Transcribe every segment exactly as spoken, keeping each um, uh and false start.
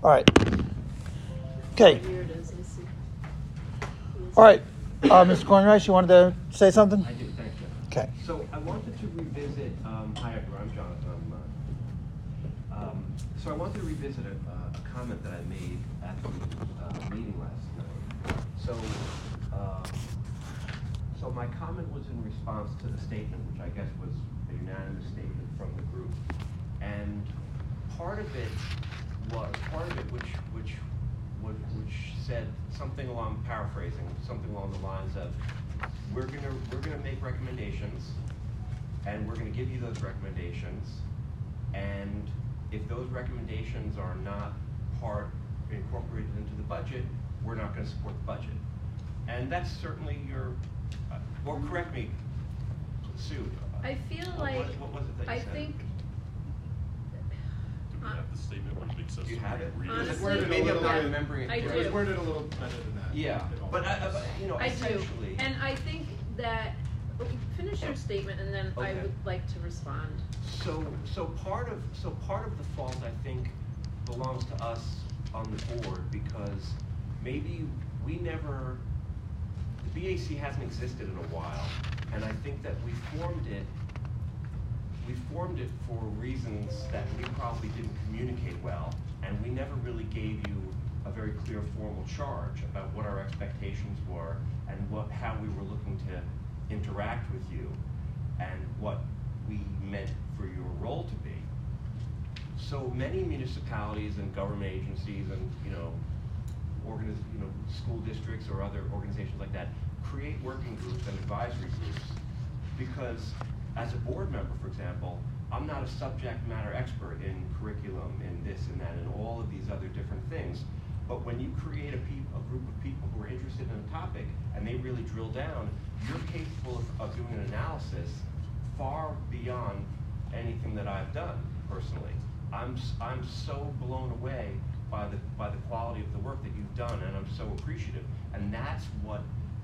All right. Okay. All right. Uh, Mister Cornrice, you wanted to say something? I do, thank you. Okay. So I wanted to revisit, um, hi everyone, I'm Jonathan. I'm, uh, um, so I wanted to revisit a, uh, a comment that I made at the uh, meeting last night. So, uh, so my comment was in response to the statement, which I guess was a unanimous statement from the group. And part of it was, part of it which, which, which, which said something along, paraphrasing, something along the lines of, we're gonna, we're gonna make recommendations, and we're gonna give you those recommendations, and if those recommendations are not part, incorporated into the budget, we're not gonna support the budget. And that's certainly your, uh, or correct me, Sue. I feel what, like, what, what was it that you I said? think, Do we have the statement which makes us Do you have it? read Honestly, It's worded, maybe I'm not yeah, remembering it. I correctly. do. It's worded a little better than that. Yeah, but, I, but you know, I do. essentially. And I think that, finish your statement and then I Okay. would like to respond. So, so part of, so part of the fault, I think, belongs to us on the board, because maybe we never, the B A C hasn't existed in a while, and I think that we formed it, we formed it for reasons that we probably didn't communicate well, and we never really gave you a very clear formal charge about what our expectations were and what, how we were looking to interact with you, and what we meant for your role to be. So many municipalities and government agencies and, you know, organiz you know, school districts or other organizations like that create working groups and advisory groups because, as a board member, for example, I'm not a subject matter expert in curriculum, in this and that, and all of these other different things. But when you create a, peop a group of people who are interested in a topic and they really drill down, you're capable of, of doing an analysis far beyond anything that I've done personally. I'm, I'm so blown away by the, by the quality of the work that you've done, and I'm so appreciative. And that's what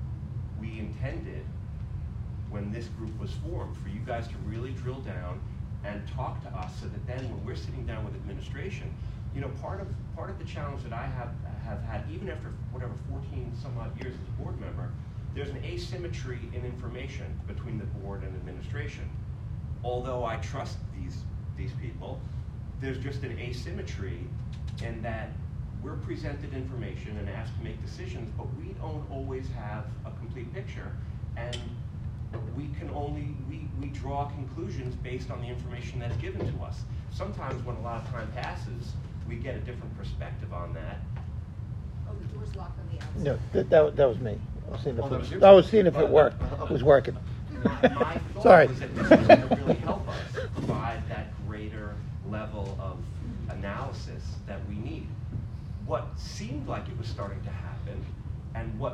we intended when this group was formed, for you guys to really drill down and talk to us, so that then when we're sitting down with administration, you know, part of part of the challenge that I have have had, even after whatever fourteen some odd years as a board member, there's an asymmetry in information between the board and administration. Although I trust these these people, there's just an asymmetry in that we're presented information and asked to make decisions, but we don't always have a complete picture, and we can only, we, we draw conclusions based on the information that's given to us. Sometimes when a lot of time passes, we get a different perspective on that. Oh, the door's locked on the outside. No, that, that, that was me. I was seeing if, Oh, that was it, you? I was seeing if it worked. It was working. My thought Sorry. was that this was going to really help us provide that greater level of analysis that we need. What seemed like it was starting to happen, and what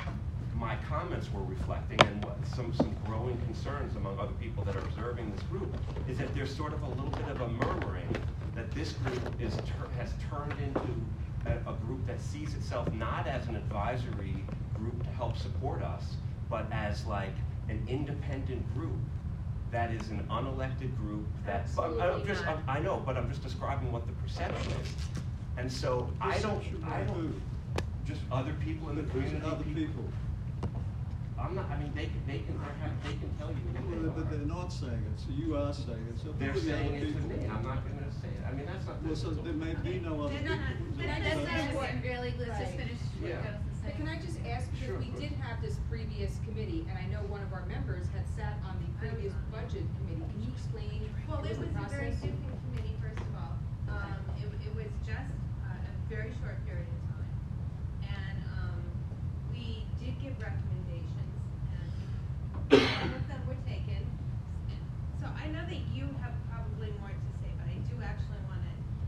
my comments were reflecting, and what some, some growing concerns among other people that are observing this group, is that there's sort of a little bit of a murmuring that this group is tur has turned into a, a group that sees itself not as an advisory group to help support us, but as like an independent group that is an unelected group that, but I'm, I'm just, I'm, I know, but I'm just describing what the perception is. And so I don't, I don't, just other people in the community. Other people. I'm not, I mean, they, they can, they can tell you who Well, they but are. they're not saying it, so you are saying it. So They're who are the saying other it to people? me, I'm not gonna say it, I mean, that's not. Well, so there may be no other They're not- people. they're not That's That's not important, really. Let's just Right. finish what Yeah. Jonathan's But saying. can I just ask, Sure, because we go did have this previous committee, and I know one of our members had sat on the previous budget committee. Can you explain Well, it the was a very process? different committee, first of all. Um, it, it was just uh, a very short period of time. And, um, we did give recommendations, and some of them were taken. So I know that you have probably more to say, but I do actually wanna,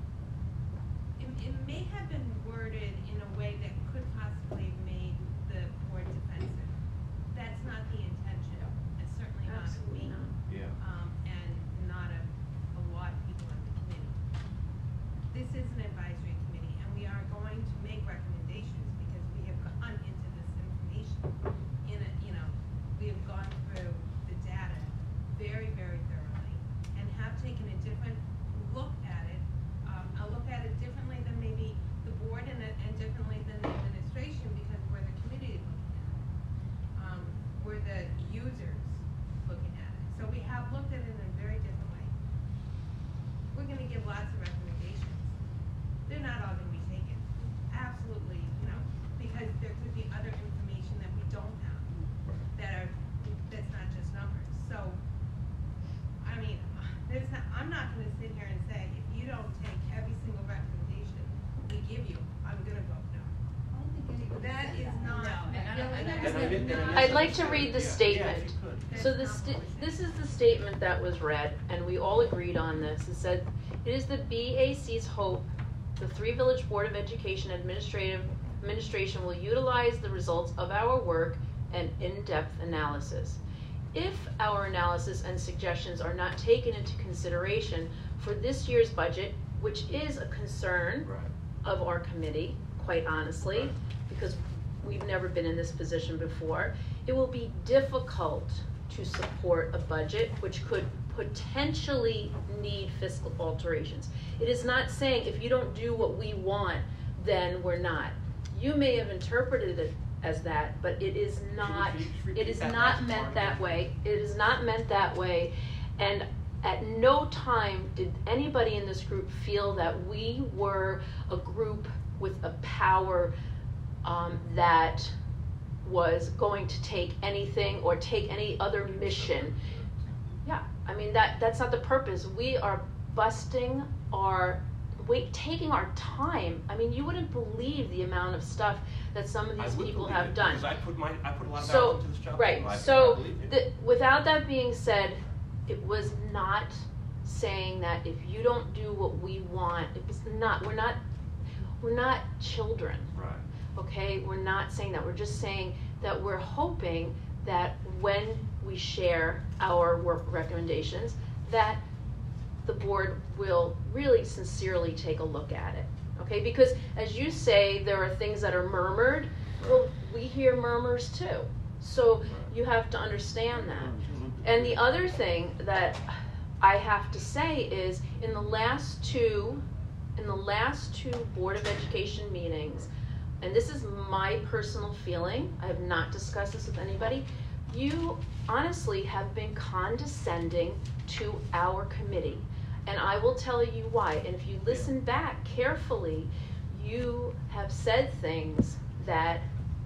it, it may have been worded in a way that could possibly have made the board defensive. That's not the intention, and certainly not of me. Yeah. Um, and not a, a lot of people on the committee. This is an advisory committee, and we are going to make recommendations because we have gone into this information in a, you know, we have gone through the data very, very thoroughly and have taken a different look at it, um, a look at it differently than maybe users looking at it. So we have looked at it in a very different way. We're gonna give lots of recommendations. They're not all gonna be taken. Absolutely, you know, because there could be other information that we don't have that are, that's not just numbers. So, I mean, there's not, I'm not gonna sit here and say, if you don't take every single recommendation we give you, I'm gonna vote no. That is not. No, and I don't- and I- And I did- and I I'd missed like to something. read the Yeah, statement. Yeah, if you could. So the sta- this is the statement that was read, and we all agreed on this. It said, "It is the B A C's hope the Three Village Board of Education Administrative Administration will utilize the results of our work and in-depth analysis. If our analysis and suggestions are not taken into consideration for this year's budget, which is a concern Right. of our committee, quite honestly, Right. because we've never been in this position before, it will be difficult to support a budget which could potentially need fiscal alterations." It is not saying if you don't do what we want, then we're not. You may have interpreted it as that, but it is not, Can you just it repeat is that not last part meant again? that way. It is not meant that way. And at no time did anybody in this group feel that we were a group with a power um, that was going to take anything or take any other mission. Yeah, I mean, that that's not the purpose. We are busting our, wait, taking our time. I mean, you wouldn't believe the amount of stuff that some of I these would people believe have it, done. Because I put my, I put a lot of So, hours into this job. right, I- I so, believe you. the, without that being said, it was not saying that if you don't do what we want, it was not, we're not, we're not children, Right. okay? We're not saying that, we're just saying that we're hoping that when we share our work recommendations, that the board will really sincerely take a look at it, okay? Because as you say, there are things that are murmured, well, we hear murmurs too. So you have to understand that. And the other thing that I have to say is, in the last two, in the last two Board of Education meetings, and this is my personal feeling, I have not discussed this with anybody, you honestly have been condescending to our committee. And I will tell you why. And if you listen back carefully, you have said things that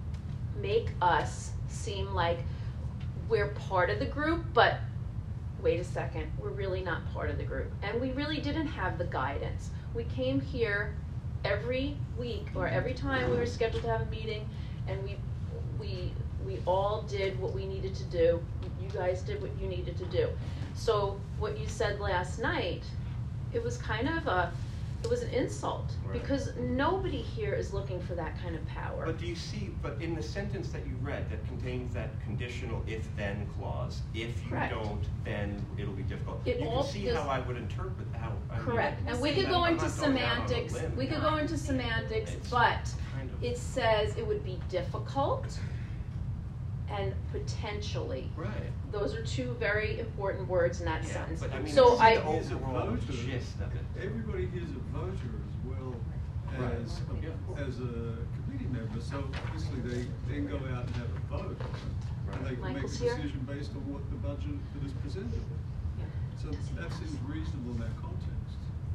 make us seem like we're part of the group, but wait a second, we're really not part of the group. And we really didn't have the guidance. We came here every week or every time we were scheduled to have a meeting, and we we we all did what we needed to do. You guys did what you needed to do. So what you said last night, it was kind of a, it was an insult, Right. because nobody here is looking for that kind of power. But do you see, but in the sentence that you read that contains that conditional if-then clause, if you Correct. don't, then it'll be difficult. It You all- can see because- how I would interpret how, I mean. Correct, and we could I'm go not into going out on a semantics, limb we could here. go into semantics, It's but kind of- it says it would be difficult and potentially. Right. Those are two very important words in that Yeah, sentence. but I mean, So it's I, the Here's a overall voter. gist of it. Everybody here's a voter as well Right. as, Yeah. as a committee member, so obviously they then go out and have a vote. And they can make a Michael's here. decision based on what the budget that is presented. So that seems reasonable in that context.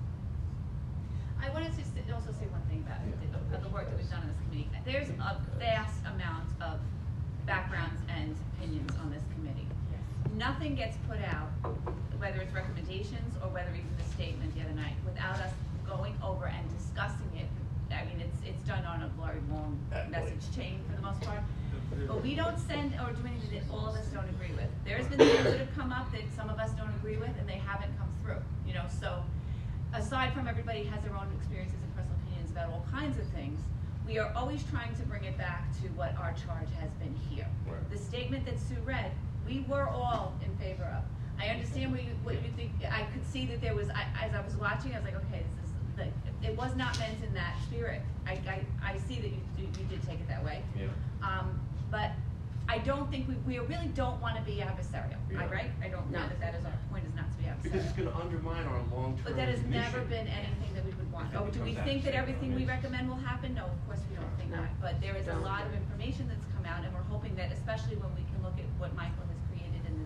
I wanted to s- also say one thing about Yeah. the, of the work that we've done on this committee. There's a vast amount of backgrounds and opinions on this committee. Nothing gets put out, whether it's recommendations or whether even the statement the other night, without us going over and discussing it. I mean, it's it's done on a very long message chain for the most part. But we don't send or do anything that all of us don't agree with. There's been things that have come up that some of us don't agree with, and they haven't come through. You know, so aside from everybody has their own experiences and personal opinions about all kinds of things, we are always trying to bring it back to what our charge has been here. Right. The statement that Sue read, we were all in favor of. I understand what you, what you think. I could see that there was, I, as I was watching, I was like, okay, this is, the, it was not meant in that spirit. I, I, I see that you, you you did take it that way. Yeah. Um, but I don't think we, we really don't want to be adversarial, Yeah. I, right? I don't know No. that that is our point, is not to be Because it's adversarial. gonna undermine our long-term But that has mission. never been anything that we would want. If it Oh, do we becomes think that adversarial, everything we it's- recommend will happen? No, of course we don't think No. that. But there is a Don't. lot of information that's come out, and we're hoping that, especially when we can look at what Michael has created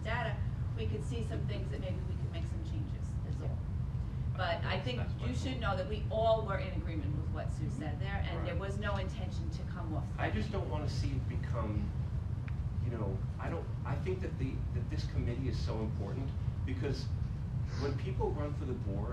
data, we could see some things that maybe we could make some changes, is all. But I think That's my you should point. know that we all were in agreement with what Sue said there, and there Right. was no intention to come off. I just don't wanna see it become, you know, I don't, I think that the, that this committee is so important, because when people run for the board,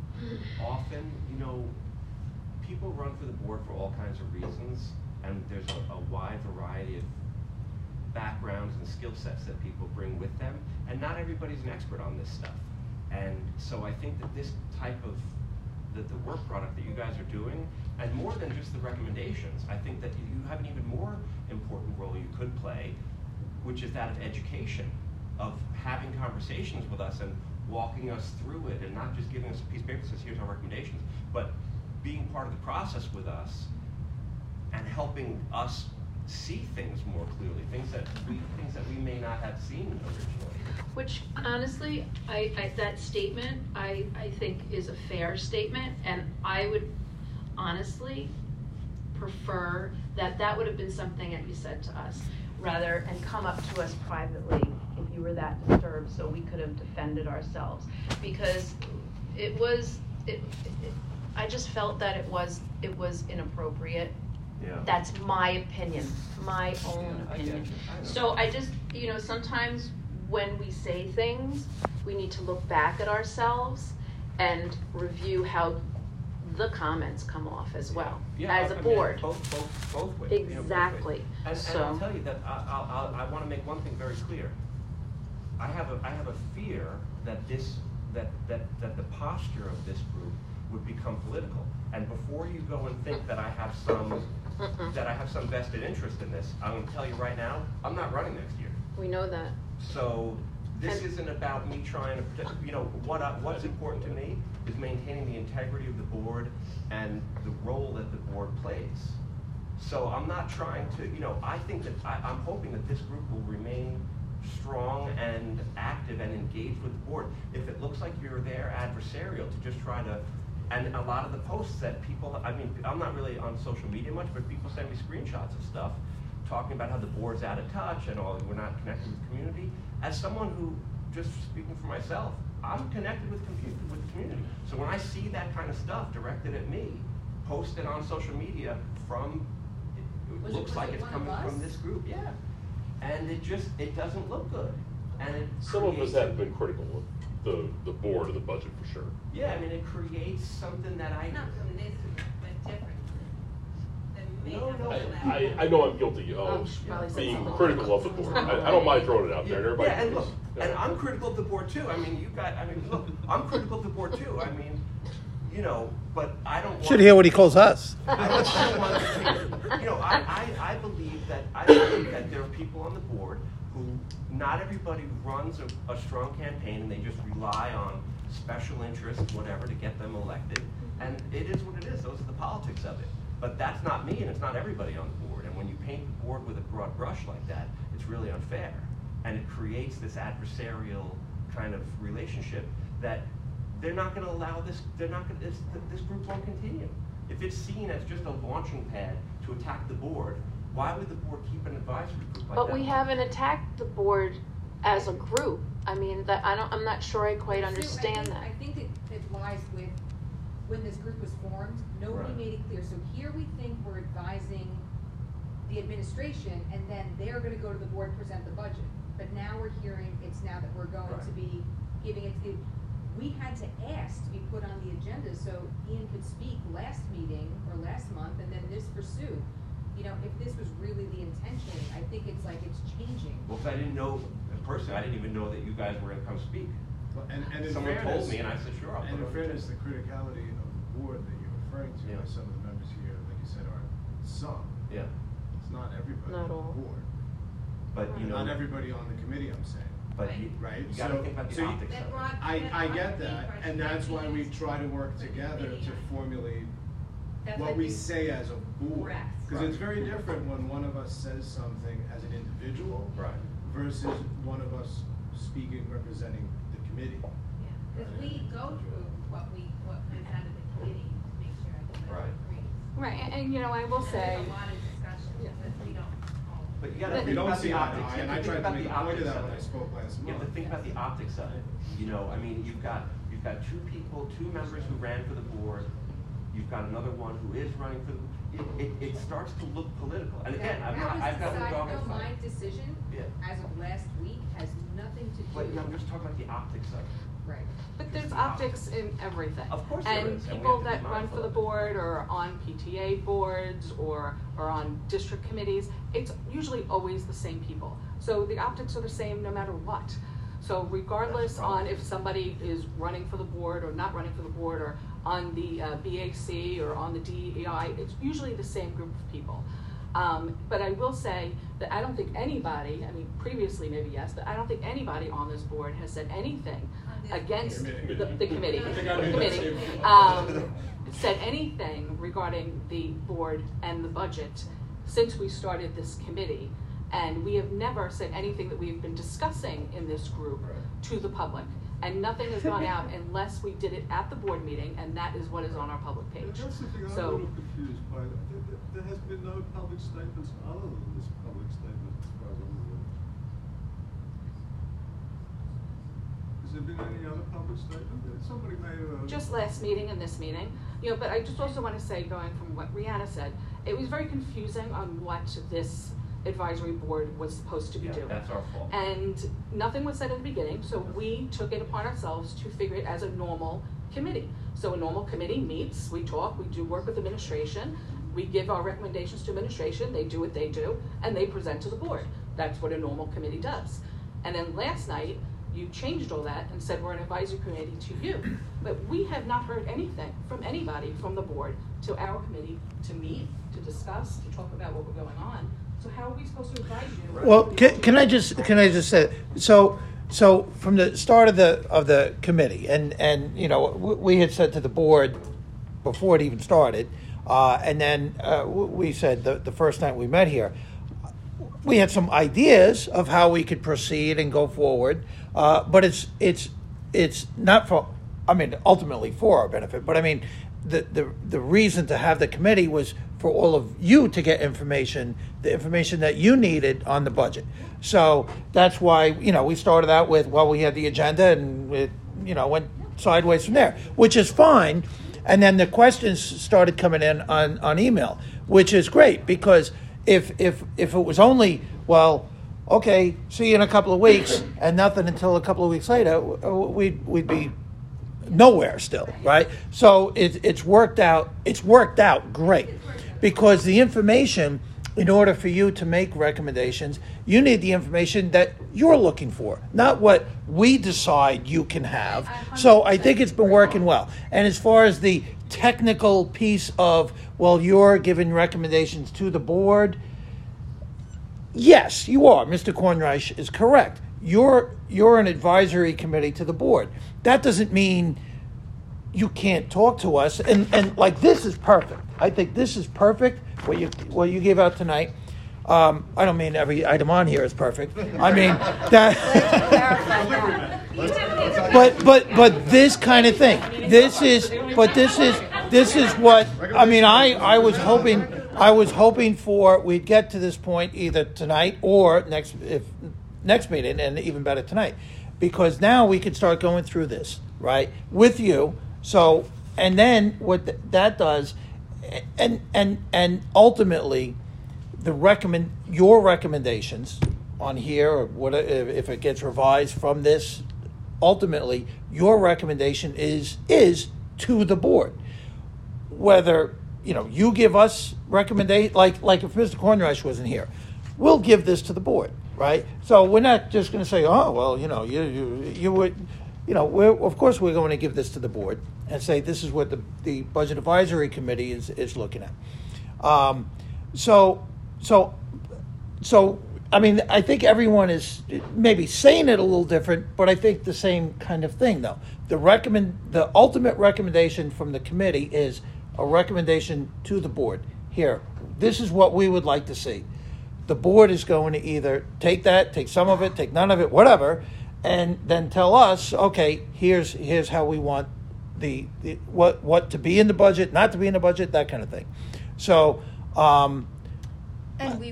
often, you know, people run for the board for all kinds of reasons, and there's a, a wide variety of backgrounds and skill sets that people bring with them, and not everybody's an expert on this stuff. And so I think that this type of, the, the work product that you guys are doing, and more than just the recommendations, I think that you have an even more important role you could play, which is that of education, of having conversations with us and walking us through it, and not just giving us a piece of paper that says, here's our recommendations, but being part of the process with us and helping us see things more clearly, things that we, things that we may not have seen originally. Which honestly, I, I, that statement, I, I think is a fair statement, and I would honestly prefer that that would have been something that you said to us, rather, and come up to us privately if you were that disturbed, so we could have defended ourselves. Because it was, it, it, I just felt that it was, it was inappropriate. Yeah. That's my opinion, my own Yeah, I get opinion. you. I know. So I just, you know, sometimes when we say things, we need to look back at ourselves and review how the comments come off as well, Yeah, as I- a I mean, board. Both, both, both ways. you know, both ways. Exactly. And, and So- I'll tell you that, I, I'll, I'll, I wanna make one thing very clear. I have a, I have a fear that this, that, that, that the posture of this group would become political. And before you go and think that I have some, Mm-mm. that I have some vested interest in this, I'm gonna tell you right now, I'm not running next year. We know that. So this And- isn't about me trying to protect, you know, what I, what's important to me is maintaining the integrity of the board and the role that the board plays. So I'm not trying to, you know, I think that, I, I'm hoping that this group will remain strong and active and engaged with the board. If it looks like you're there adversarial to just try to, and a lot of the posts that people, I mean, I'm not really on social media much, but people send me screenshots of stuff talking about how the board's out of touch and all, we're not connected with the community. As someone who, just speaking for myself, I'm connected with, compu- with the community. So when I see that kind of stuff directed at me, posted on social media from, it Was it- looks was like it it's one of coming from us? this group, yeah. And it just, it doesn't look good. And it Some of us creates- have been critical of the, the board of the budget for sure. Yeah, I mean, it creates something that I, Not from this group, but different group that may No, have no. overlap. I, I know I'm guilty Oh, of she probably said being something. critical of the board. I, I don't mind throwing it out there, and everybody. Yeah, and look, yeah. and I'm critical of the board too. I mean, you got, I mean, look, I'm critical of the board too. I mean, you know, but I don't want. Should hear what he calls us. I don't, I don't want to, you know, I, I, I believe that, I believe that there are people on the board who, not everybody runs a, a strong campaign and they just rely on special interests, whatever, to get them elected. And it is what it is. Those are the politics of it. But that's not me, and it's not everybody on the board. And when you paint the board with a broad brush like that, it's really unfair. And it creates this adversarial kind of relationship that they're not going to allow this, they're not going to, this, this group won't continue. If it's seen as just a launching pad to attack the board, why would the board keep an advisory group like that? But we haven't attacked the board as a group. I mean, that, I don't, I'm not sure I quite Sue, understand I think, that. I think it, it lies with, when this group was formed, nobody Right. made it clear. So here we think we're advising the administration, and then they're gonna go to the board, and present the budget. But now we're hearing it's now that we're going to Right. be giving it to the, we had to ask to be put on the agenda so Ian could speak last meeting or last month, and then this for Sue. You know, if this was really the intention, I think it's like it's changing. Well, 'cause I didn't know, personally, I didn't even know that you guys were going to come speak. Well, And, and in Someone fairness, told me, and I said, sure, I'll And put it in on the fairness, the criticality of the board that you're referring to, Yeah. are some of the members here, like you said, are some. Yeah, It's not everybody Not on all. the board. but you know, Not everybody on the committee, I'm saying. but you, Right, you got to so- think about the so you- optics That of it. broad- I, that I broad get that, paper and should that's be why we used try to work for the together committee to on- formulate That's what what we you- say as a board. Correct. Because it's very different when one of us says something as an individual Right. versus one of us speaking, representing the committee. Yeah, because we go through what we, what comes out of the committee to make sure everybody Right. agrees. Right, and, and, you know, I will And say, There's a lot of discussion Yeah. that we don't all But you gotta But- think We don't about see the eye to optics. eye, You and have I to think tried to about make the a point of optics that of when I it. spoke last You have to month. think about the optics of it. You know, I mean, you've got, you've got two people, two members who ran for the board. You've got another one who is running for the, it, it, it starts to look political. And again, That- I'm not, I've got no That dog was in the decided, fight. no, my decision, Yeah. as of last week, has nothing to do. But yeah, I'm just talking about the optics of it. Right. But there's optics in everything. Of course there And is, and we people have to be that run mindful for the of it. board or on P T A boards or, or on district committees, it's usually always the same people. So the optics are the same no matter what. So regardless That's the problem. on if somebody is running for the board or not running for the board or on the uh, B A C or on the D E I, it's usually the same group of people. Um, but I will say that I don't think anybody, I mean previously maybe yes, but I don't think anybody on this board has said anything On this against committee. the, the committee, I think the I made that committee, statement. um, said anything regarding the board and the budget since we started this committee. And we have never said anything that we've been discussing in this group to the public. And nothing has gone out unless we did it at the board meeting, and that is what is on our public Yeah, page. That's the thing I'm a So- little confused by. There, there- there has been no public statements other than this public statement as far as I'm aware. Has there been any other public statement? Somebody made a. Just last meeting and this meeting, you know, but I just also want to say, going from what Rihanna said, it was very confusing on what this advisory board was supposed to be Yeah, doing. that's our fault. And nothing was said at the beginning, so we took it upon ourselves to figure it as a normal committee. So a normal committee meets, we talk, we do work with administration, we give our recommendations to administration, they do what they do, and they present to the board. That's what a normal committee does. And then last night, you changed all that and said we're an advisory committee to you. But we have not heard anything from anybody from the board to our committee to meet, to discuss, to talk about what we're going on. So how are we supposed to advise you? Well, can, can I just can I just say so? So from the start of the of the committee, and and you know we, we had said to the board before it even started, uh, and then uh, we said the the first night we met here, we had some ideas of how we could proceed and go forward, uh, but it's it's it's not for. I mean, ultimately for our benefit, but I mean, the the the reason to have the committee was for all of you to get information, the information that you needed on the budget. So that's why, you know, we started out with, well, we had the agenda and it, you know, went sideways from there, which is fine. And then the questions started coming in on, on email, which is great because if, if, if it was only, well, okay, see you in a couple of weeks and nothing until a couple of weeks later, we'd, we'd be nowhere still, right? So it, it's worked out, it's worked out great. Because the information, in order for you to make recommendations, you need the information that you're looking for, not what we decide you can have. So I think it's been working well. And as far as the technical piece of, well, you're giving recommendations to the board, yes, you are. Mister Kornreich is correct. You're you're an advisory committee to the board. That doesn't mean you can't talk to us, and, and like this is perfect. I think this is perfect. What you what you gave out tonight. Um, I don't mean every item on here is perfect. I mean that. but but but this kind of thing. This is but this is this is what I mean. I, I was hoping I was hoping for we'd get to this point either tonight or next if next meeting, and even better tonight, because now we could start going through this right with you. So, and then what th- that does, and and and ultimately, the recommend your recommendations on here, or what if, if it gets revised from this, ultimately your recommendation is is to the board. Whether you know you give us recommendation, like like if Mister Kornreich wasn't here, we'll give this to the board, right? So we're not just going to say, oh well, you know, you you you would. You know, we're, of course, we're going to give this to the board and say this is what the, the Budget Advisory Committee is, is looking at. Um, so, so, so, I mean, I think everyone is maybe saying it a little different, but I think the same kind of thing, though. The recommend, the ultimate recommendation from the committee is a recommendation to the board. Here, this is what we would like to see. The board is going to either take that, take some of it, take none of it, whatever, and then tell us, okay, here's here's how we want the, the what what to be in the budget, not to be in the budget, that kind of thing. So, um, And we would be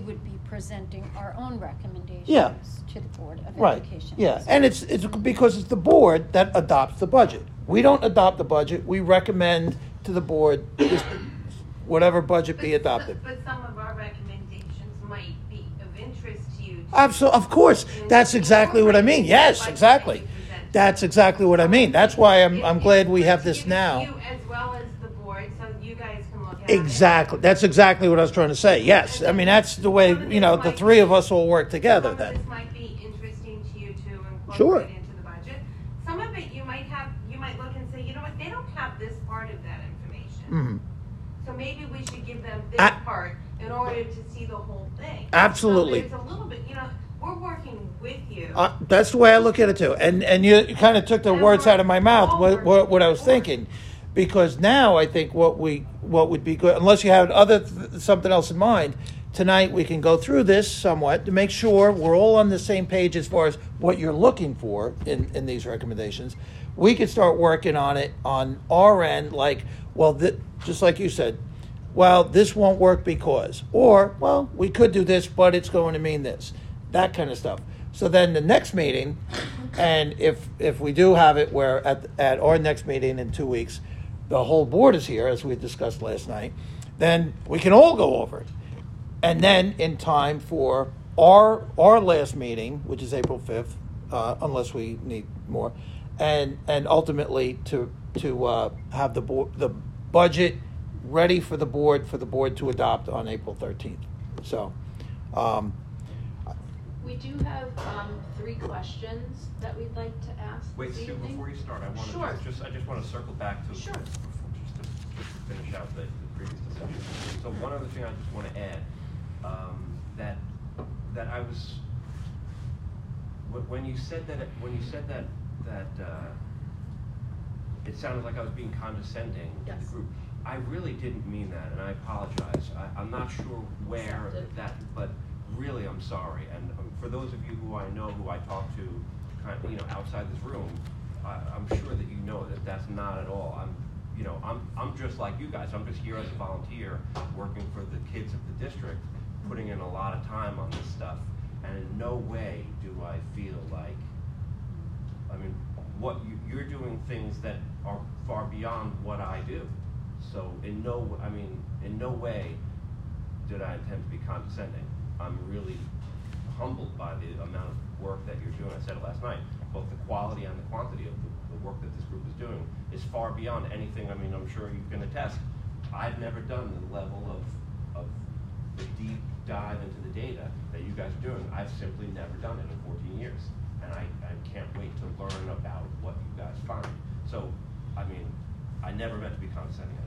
presenting our own recommendations Yeah. to the Board of Right, Education. yeah, and it's, it's because it's the board that adopts the budget. We don't adopt the budget, we recommend to the board this, whatever budget be But- adopted. But some of our recommendations might be of interest to you. to- Absolutely, of course, that's exactly what I mean, yes, exactly. That's exactly what I mean, that's why I'm, I'm glad we have this now. You as well as the board, so you guys can look at it. Exactly, that's exactly what I was trying to say, yes. I mean, that's the way, you know, the three of us will work together Some of then. this might be interesting to you to Sure. incorporate into the budget. Some of it you might have, you might look and say, you know what, they don't have this part of that information. Mhm. So maybe we should give them this A- part in order to see the whole thing. Absolutely. So there's a little bit, you know, we're working with you. Uh, that's the way I look at it too. And and you kind of took the words out of my mouth, what, what, what I was thinking. Because now I think what we what would be good, unless you have other th- something else in mind, tonight we can go through this somewhat to make sure we're all on the same page as far as what you're looking for in, in these recommendations. We could start working on it on our end, like, well, th- just like you said, well, this won't work because, or, well, we could do this, but it's going to mean this. That kind of stuff. So then the next meeting, and if if we do have it where at at our next meeting in two weeks, the whole board is here, as we discussed last night, then we can all go over it. And then in time for our our last meeting, which is April fifth, uh, unless we need more, and and ultimately to to uh, have the board the budget ready for the board for the board to adopt on April thirteenth. So. Um, We do have um, three questions that we'd like to ask Wait, this Sue, evening. before you start, I want to Sure. just, just, I just want to circle back to, Sure. just to, just to finish out the, the previous discussion. So one other thing I just want to add, um, that, that I was, wh- when you said that, when you said that, that, uh, it sounded like I was being condescending to Yes. the group. I really didn't mean that, and I apologize. I, I'm not sure where Accept it. that, but really, I'm sorry. And um, for those of you who I know, who I talk to, kind of, you know, outside this room, I, I'm sure that you know that that's not at all. I'm, you know, I'm, I'm just like you guys. I'm just here as a volunteer, working for the kids of the district, putting in a lot of time on this stuff. And in no way do I feel like, I mean, what you, you're doing things that are far beyond what I do. So in no, I mean, in no way did I intend to be condescending. I'm really humbled by the amount of work that you're doing. I said it last night. Both the quality and the quantity of the, the work that this group is doing is far beyond anything. I mean, I'm sure you can attest. I've never done the level of, of the deep dive into the data that you guys are doing. I've simply never done it in fourteen years. And I, I can't wait to learn about what you guys find. So, I mean, I never meant to be condescending.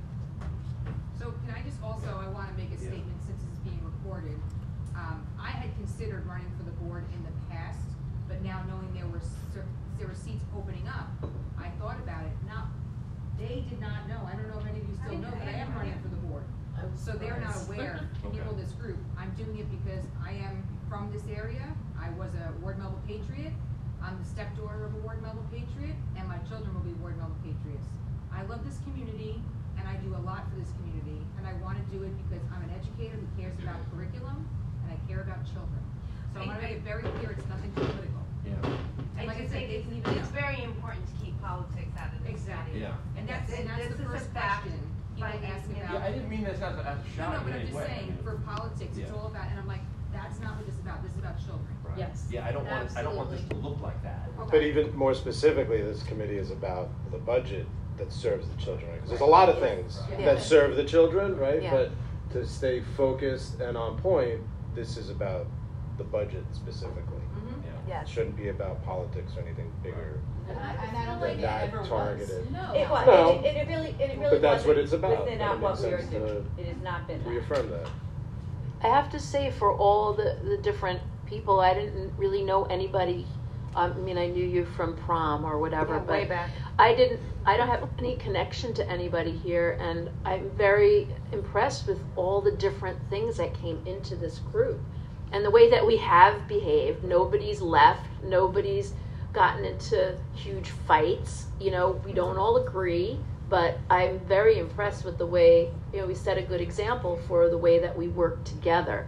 So can I just also, I want to make a Yeah. statement since it's being recorded. Um, I had considered running for the board in the past, but now knowing there were, cer- there were seats opening up, I thought about it. Now, they did not know, I don't know if any of you still know, but I am running for the board. So they're not aware, people of this group. I'm doing it because I am from this area. I was a Ward Melville Patriot. I'm the stepdaughter of a Ward Melville Patriot, and my children will be Ward Melville Patriots. I love this community, and I do a lot for this community, and I want to do it because I'm an educator who cares about curriculum, and I care about children. So I want to make it very clear, it's nothing political. Yeah. And like I said, they can even It's know. very important to keep politics out of this. Exactly. Yeah. And that's, and that's This the is a first fact question people finding, ask you know. about. Yeah, I didn't mean this as a, as a No, shot no, in but I'm any just way. I saying, mean, for politics, it's Yeah. all about, and I'm like, that's not what this is about, this is about children. right. Yes. Yeah, I don't want, I don't want this to look like that. But even more specifically, this committee is about the budget that serves the children, because there's a lot of things Yeah. that serve the children, right? Yeah. But to stay focused and on point, this is about the budget specifically. Mhm. Yeah. It shouldn't be about politics or anything bigger. And I, and I don't Than think it that ever was. targeted. No. It was, No. and it, and it really, and it really But that's what wasn't it's about. within and our- it what makes we were sense doing. to It has not been that. reaffirm that. I have to say, for all the, the different people, I didn't really know anybody. Um, I mean, I knew you from prom or whatever, Yeah, but way back. I didn't. I don't have any connection to anybody here, and I'm very impressed with all the different things that came into this group, and the way that we have behaved. Nobody's left. Nobody's gotten into huge fights. You know, we don't all agree, but I'm very impressed with the way, you know, we set a good example for the way that we work together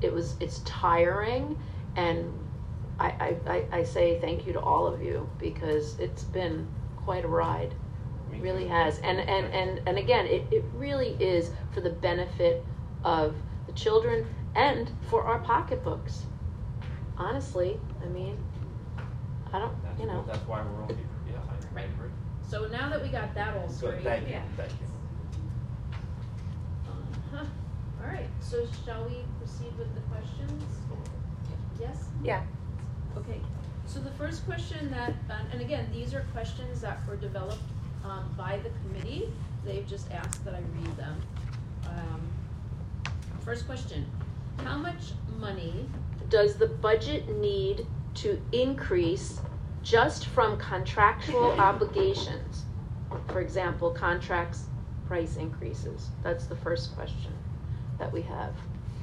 it was, it's tiring, and I, I, I, I say thank you to all of you, because it's been quite a ride. It really has. And, and, and, and again, it, it really is for the benefit of the children and for our pocketbooks. Honestly, I mean, I don't, That's, you know. that's why we're all here. Yeah, I, I agree. So now that we got that all Good, straight. thank you, yeah. thank you. Uh-huh. All right, so shall we proceed with the questions? Yes? Yeah. Okay, so the first question that, and- and again, these are questions that were developed um, by the committee. They've just asked that I read them. Um, First question, how much money Does the budget need to increase just from contractual obligations? For example, contracts, price increases. That's the first question that we have.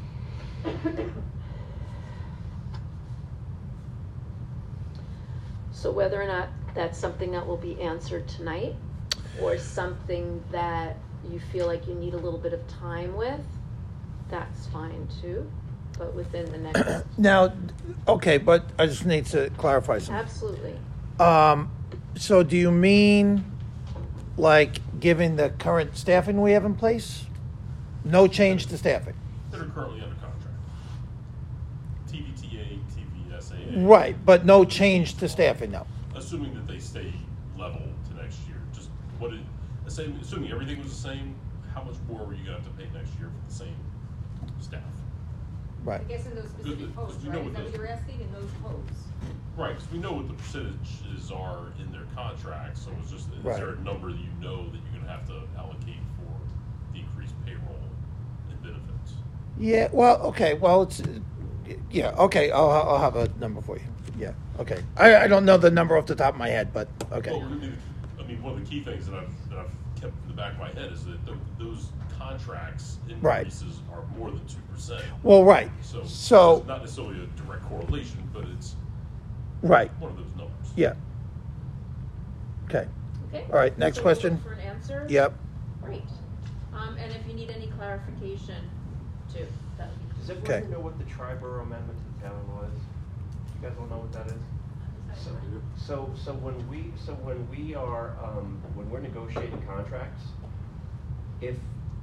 So whether or not that's something that will be answered tonight, or something that you feel like you need a little bit of time with, that's fine too, but within the next. Now, okay, but I just need to clarify something. Absolutely. Um, so do you mean like given the current staffing we have in place? No change to staffing? That are currently under contract. T V T A, T V S A A. Right, but no change to staffing, no. Assuming that they stay level to next year, just what it, the same, assuming everything was the same, how much more were you gonna have to pay next year for the same staff? Right. I guess in those specific Because posts, we know right? Is what that what those- you're asking, in those posts? Right, because we know what the percentages are in their contracts, so it's just, is Right. there a number that you know that you're gonna have to allocate for decreased payroll and benefits? Yeah, well, okay, well, it's, yeah, okay, I'll, I'll have a number for you. Yeah, okay. I, I don't know the number off the top of my head, but, okay. Well, I mean, I mean, one of the key things that I've, that I've kept in the back of my head is that th those contracts Right. increases are more than two percent. Well, right. So, So- it's not necessarily a direct correlation, but it's Right, one of those numbers. yeah. Okay, Okay. all right, next So we'll look question. For an answer? Yep. Great. Um, and if you need any clarification too, that would be. Does Okay. everyone know what the Triborough Amendment to the town law is? You guys all know what that is? So, so, so when we, so when we are, um, when we're negotiating contracts, if,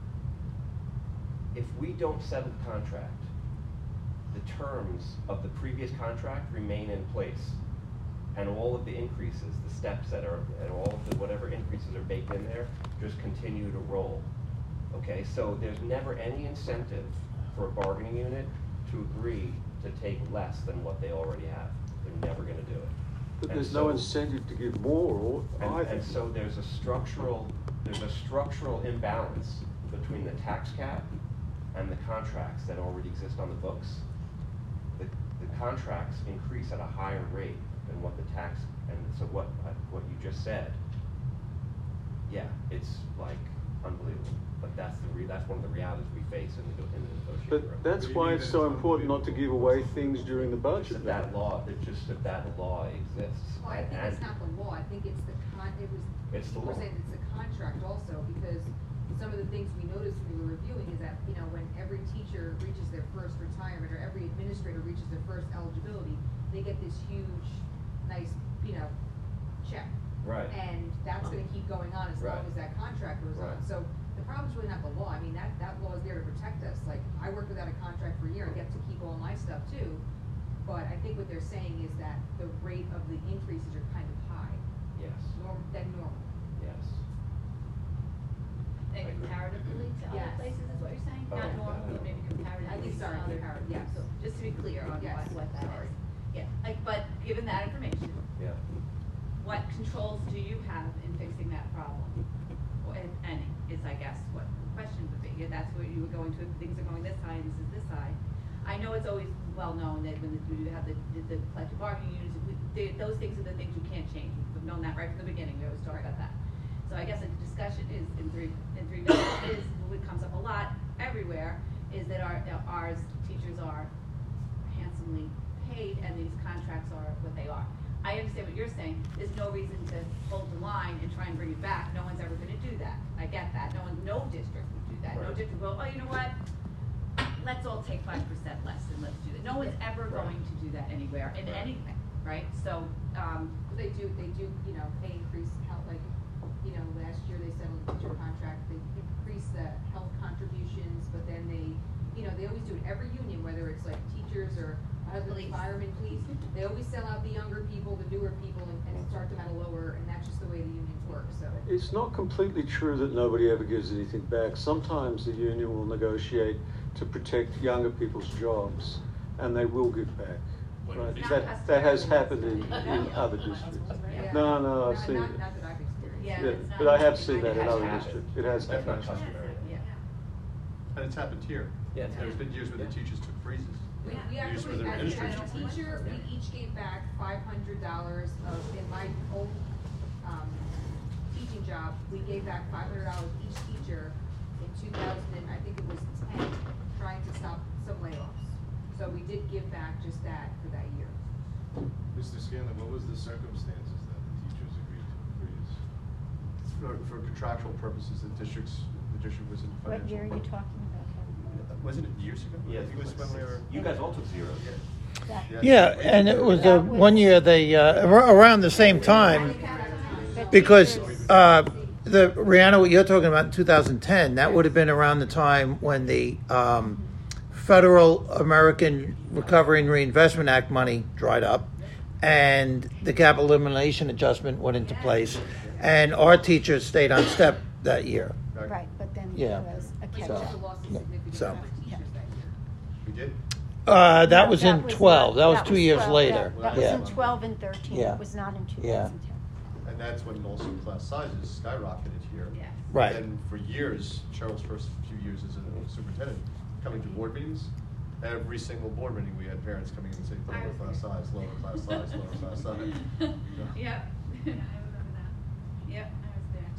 if we don't settle the contract, the terms of the previous contract remain in place. And all of the increases, the steps that are, and all of the, whatever increases are baked in there, just continue to roll. Okay, so there's never any incentive for a bargaining unit to agree to take less than what they already have. They're never gonna do it. But And there's no so- incentive to give more or and, either. and so there's a structural, there's a structural imbalance between the tax cap and the contracts that already exist on the books. The, the contracts increase at a higher rate than what the tax, and so what, uh, what you just said, yeah, it's like unbelievable. But that's the re, that's one of the realities we face in the, in the negotiating room. But that's why it's so important not to give away things during the It's budget. that that law, it's just that that law exists. Well, I think And- it's not the law, I think it's the con, it was, It's the we're law. saying it's the contract also, because some of the things we noticed when we were reviewing is that, you know, when every teacher reaches their first retirement, or every administrator reaches their first eligibility, they get this huge, nice, you know, check. Right. And that's gonna keep going on as long Right. as that contract goes on. Right. So the problem's really not the law. I mean, that, that law is there to protect us. Like, I worked without a contract for a year. I get to keep all my stuff too. But I think what they're saying is that the rate of the increases are kind of high, Yes, norm, than normal. yes. And I agree. comparatively to other Yes. places is what you're saying? Oh, Not normal, yeah. but maybe comparatively I think, to sorry, other. comparative, yes. So just to be clear on Yes, what, what that sorry. is. Yeah, like, but given that information, Yeah. what controls do you have in fixing that problem? Or, if any, is I guess what the question would be. Yeah, that's where you were going to, if things are going this high and this is this high. I know it's always well known that when the, when you have the, the, the collective bargaining units, we, they, those things are the things you can't change. We've known that right from the beginning. We always talk about that. So I guess the discussion is in three in three minutes is what comes up a lot everywhere is that our ours teachers are handsomely paid and these contracts are what they are. I understand what you're saying. There's no reason to hold the line and try and bring it back. No one's ever going to do that. I get that. No one, no district would do that. No Right. district will. Oh, you know what? let's all take five percent less and let's do that. No one's ever going to do that anywhere, in anything, right? So, um, They do, they do, you know, pay increase, health, like, you know, last year they settled the teacher contract, they increased the health contributions, but then they, you know, they always do it, every union, whether it's like teachers or husband, Police. firemen, police, they always sell out the younger people, the newer people, and, and start them at a lower, and that's just the way the unions work, so. It's not completely true that nobody ever gives anything back. Sometimes the union will negotiate to protect younger people's jobs, and they will give back. Like Right? fees. That, that has happened in, in other districts. Yeah. No, no, I've Not- seen not- it. Not that I've experienced. Yeah. Yeah, it's not but I have something seen that it in has other happened. districts. It has That's not happened. customary. Yeah. And it's happened here. Yeah. There's been years where the teachers took freezes. We, we Years where actually, their as, administration as a freezes. teacher, we each gave back five hundred dollars of, in my old, um, teaching job, we gave back five hundred dollars each teacher in two thousand and, I think it was ten, trying to stop some layoffs. So we did give back just that for that year. Mister Scanlon, what was the circumstances that the teachers agreed to freeze? For, for contractual purposes, the districts, the district was in What financial. year are you talking about? Wasn't it years ago? Yeah, I think it was when we were. You guys all took zeros. That- Yeah, and it was uh, That was- one year they uh, ar- around the same time but because teachers- uh, the Rihanna, what you're talking about in two thousand ten, that would have been around the time when the um, Federal American Recovery and Reinvestment Act money dried up, and the capital elimination adjustment went into place, and our teachers stayed on step that year. Right, but then Yeah. there was a We catch-up. also lost a significant So. amount of teachers that year. We did? Uh, that No, was in was twelve. not- That was two years twelve. later. That, that was Yeah. in twelve and thirteen. Yeah. It was not in two Yeah. thousand ten. And that's when also class sizes skyrocketed here. Yes. Right. And for years, Cheryl's first few years as a superintendent, coming to board meetings, every single board meeting, we had parents coming in and saying, I lower was class size, lower class size, lower class size. Yep, I remember that. Yep, I was there.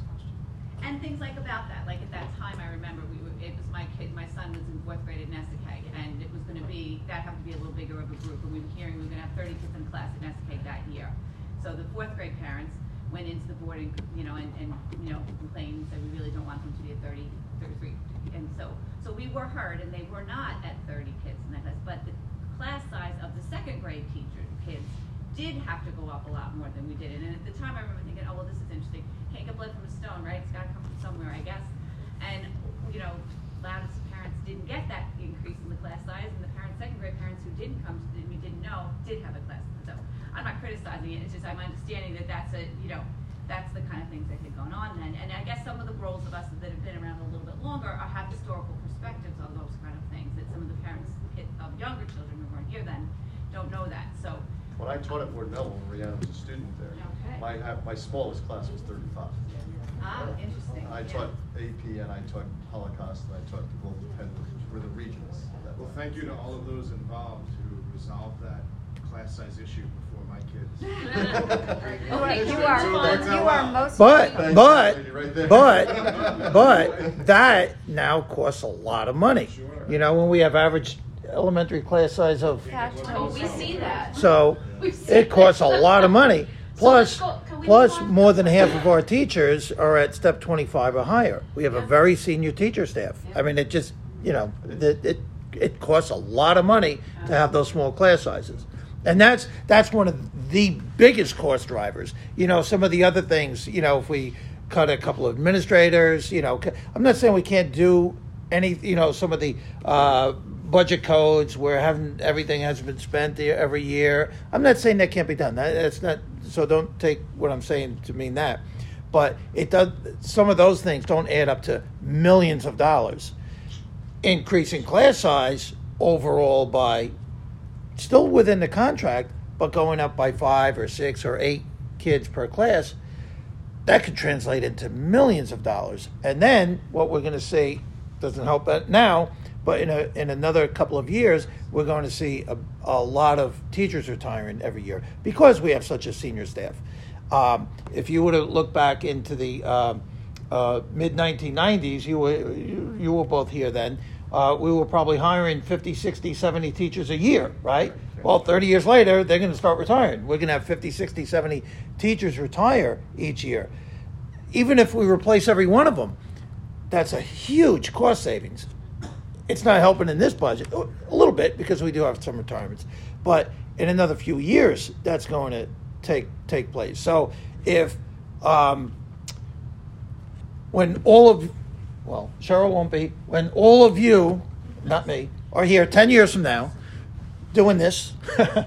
And things like about that, like at that time, I remember we were, it was my kid, my son was in fourth grade at Nessakag, and it was gonna be, that happened to be a little bigger of a group, and we were hearing we were gonna have thirty kids in class at Nessakag that year. So the fourth grade parents went into the board and, you know, and, and, you know, complained, said we really don't want them to be at thirty, thirty-three. And so, so we were heard, and they were not at thirty kids in that class, but the class size of the second grade teacher, kids, did have to go up a lot more than we did. And at the time, I remember thinking, oh, well, this is interesting. Can't get blood from a stone, right? It's gotta come from somewhere, I guess. And, you know, loudest parents didn't get that increase in the class size, and the parents, second grade parents who didn't come, to we didn't know, did have a class. So I'm not criticizing it, it's just I'm understanding that that's a, you know, that's the kind of things that had gone on then. And I guess some of the roles of us that have been around a little bit longer are, have historical perspectives on those kind of things, that some of the parents of younger children who weren't here then don't know that, so. When I taught at Ward Melville, when Rihanna was a student there, Okay. my, ha- my smallest class was thirty-five. Ah, interesting. I yeah. taught A P and I taught Holocaust and I taught the Global Pen, which were the regions. at that Well, time. thank you to all of those involved who resolved that class size issue before my kids. You are, you are, you are most. But, Thank you, but, lady, right there. but, but that now costs a lot of money. You know, when we have average elementary class size of, Cash Oh, we see that. so We've seen it costs a that. lot of money. Plus, So let's go- can we plus move on? more than half of our teachers are at step twenty-five or higher. We have a very senior teacher staff. I mean, it just, you know, it, it, it costs a lot of money to have those small class sizes. And that's, that's one of the biggest cost drivers. You know, some of the other things, you know, if we cut a couple of administrators, you know, I'm not saying we can't do any, you know, some of the uh, budget codes where having everything has been spent every year. I'm not saying that can't be done. That, that's not, so don't take what I'm saying to mean that. But it does, some of those things don't add up to millions of dollars. Increasing class size overall by, still within the contract, but going up by five or six or eight kids per class, that could translate into millions of dollars. And then what we're going to see doesn't help that now, but in a in another couple of years, we're going to see a, a lot of teachers retiring every year because we have such a senior staff. Um, if you were to look back into the um, uh, mid nineteen nineties, you were you, you were both here then. Uh, we were probably hiring fifty, sixty, seventy teachers a year, right? Well, thirty years later, they're going to start retiring. We're going to have fifty, sixty, seventy teachers retire each year. Even if we replace every one of them, that's a huge cost savings. it's not helping in this budget, a little bit, because we do have some retirements. But in another few years, that's going to take take place. So if, um, when all of, well, Cheryl won't be, when all of you, not me, are here ten years from now, doing this, no,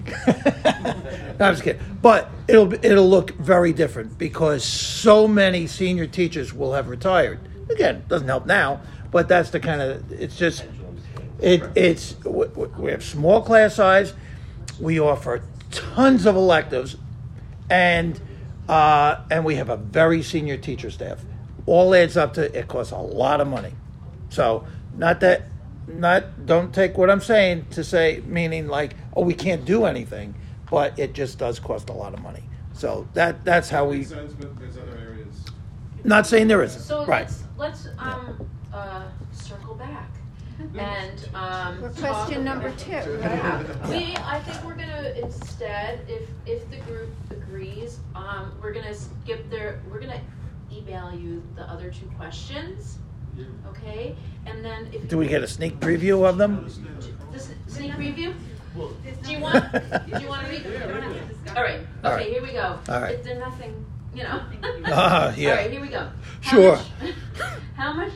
I'm just kidding. But it'll it'll look very different because so many senior teachers will have retired. Again, doesn't help now, but that's the kind of, it's just, it it's we have small class size, we offer tons of electives, and uh, and we have a very senior teacher staff. All adds up to, it costs a lot of money. So not that, not don't take what I'm saying to say, meaning like, oh, we can't do anything, but it just does cost a lot of money. So that that's how we. Makes sense, but there's other areas. Not saying there isn't. So Right. let's, let's um, uh, circle back and um, We're talk question about- number two. Yeah. We, I think we're gonna instead, if if the group agrees, um, we're gonna skip their, we're gonna email you the other two questions, okay? And then if Do we get a sneak preview of them? This sneak preview? Do you want? Do you want to read? All right. All Okay. right. Here we go. All right. If they're nothing, you know. Ah, yeah. All right. Here we go. How Sure. much- How much?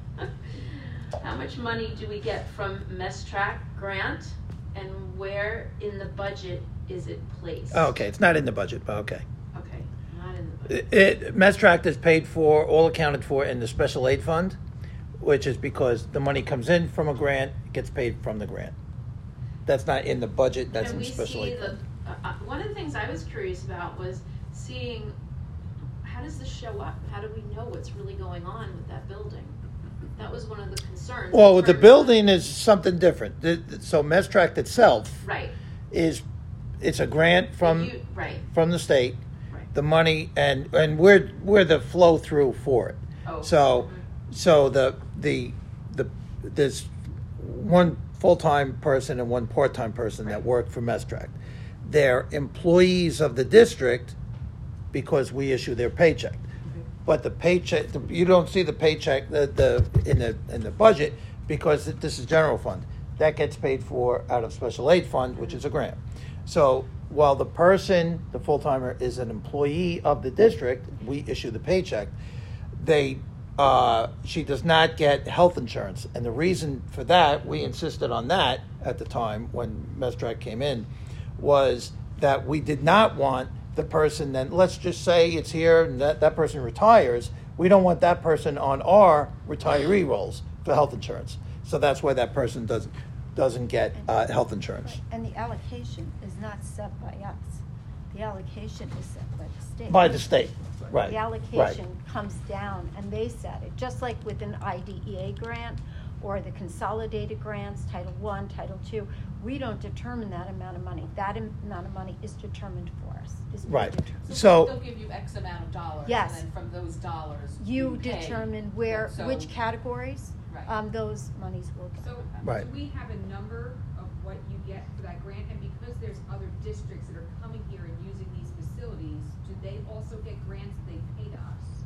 How much money do we get from MESTRAC grant, and where in the budget is it placed? Oh, okay, it's not in the budget, but okay. Okay. Not in the budget. It, it, MESTRACT is paid for, all accounted for in the special aid fund, which is because the money comes in from a grant, gets paid from the grant. That's not in the budget, that's Can in we the special see aid the? fund. Uh, uh, one of the things I was curious about was seeing how does this show up? How do we know what's really going on with that building? That was one of the concerns. Well, in with the terms of- building is something different. The- the- So MESTRACT itself Right. is, it's a grant from, You- right. from the state, Right. the money, and, and we're, we're the flow through for it. Oh. So, so the, the, the, there's one full-time person and one part-time person that work for MESTRACT. They're employees of the district because we issue their paycheck. But the paycheck, you don't see the paycheck, the, the, in the, in the budget, because this is general fund. That gets paid for out of special aid fund, which is a grant. So while the person, the full-timer, is an employee of the district, we issue the paycheck, they, uh, she does not get health insurance. And the reason for that, we insisted on that at the time when MESTRACT came in, was that we did not want the person, then let's just say it's here and that, that person retires, we don't want that person on our retiree rolls for health insurance. So that's why that person doesn't doesn't get uh, health insurance. And the allocation is not set by us. The allocation is set by the state. By the state, right. The allocation comes down and they set it, just like with an I D E A grant or the consolidated grants, Title One, Title Two. We don't determine that amount of money. That am- amount of money is determined for us. is Right. predetermined. So- they'll give you X amount of dollars, Yes. and then from those dollars, You pay. determine where, So- which categories, Right. um, those monies will go. So, Right. do we have a number of what you get for that grant? And because there's other districts that are coming here and using these facilities, do they also get grants that they pay to us?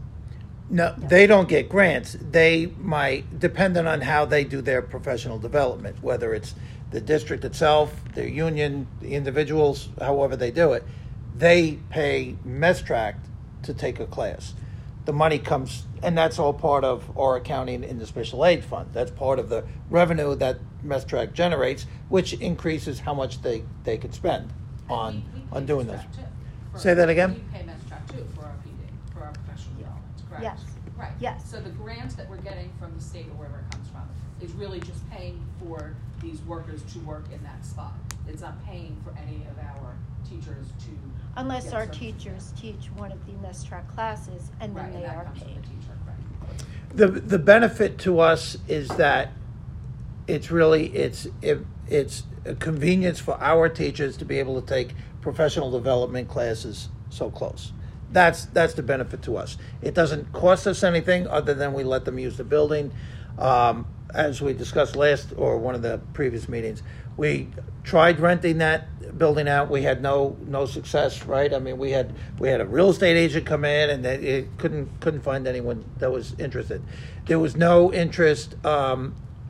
No, they don't get grants. They might, depending on how they do their professional development, whether it's the district itself, their union, the individuals, however they do it, they pay MESTRACT to take a class. The money comes, and that's all part of our accounting in the special aid fund. That's part of the revenue that MESTRACT generates, which increases how much they, they could spend on, And we- we pay on doing this. MESTRAC too, for- Say that again? We pay MESTRAC too for our P D, for our professional development, correct? Yes. Right. Yes. So the grant that we're getting from the state or wherever it comes from is really just paying for these workers to work in that spot. It's not paying for any of our teachers to. Unless get our certificates. teachers teach one of the MESTRAC classes and Right, then and they that are comes from paid. the teacher, correct. The the benefit to us is that it's really it's it, it's a convenience for our teachers to be able to take professional development classes so close. That's that's the benefit to us. It doesn't cost us anything other than we let them use the building. Um, as we discussed last or one of the previous meetings, we tried renting that building out. We had no no success, right? I mean, we had we had a real estate agent come in and they it couldn't couldn't find anyone that was interested. There was no interest um,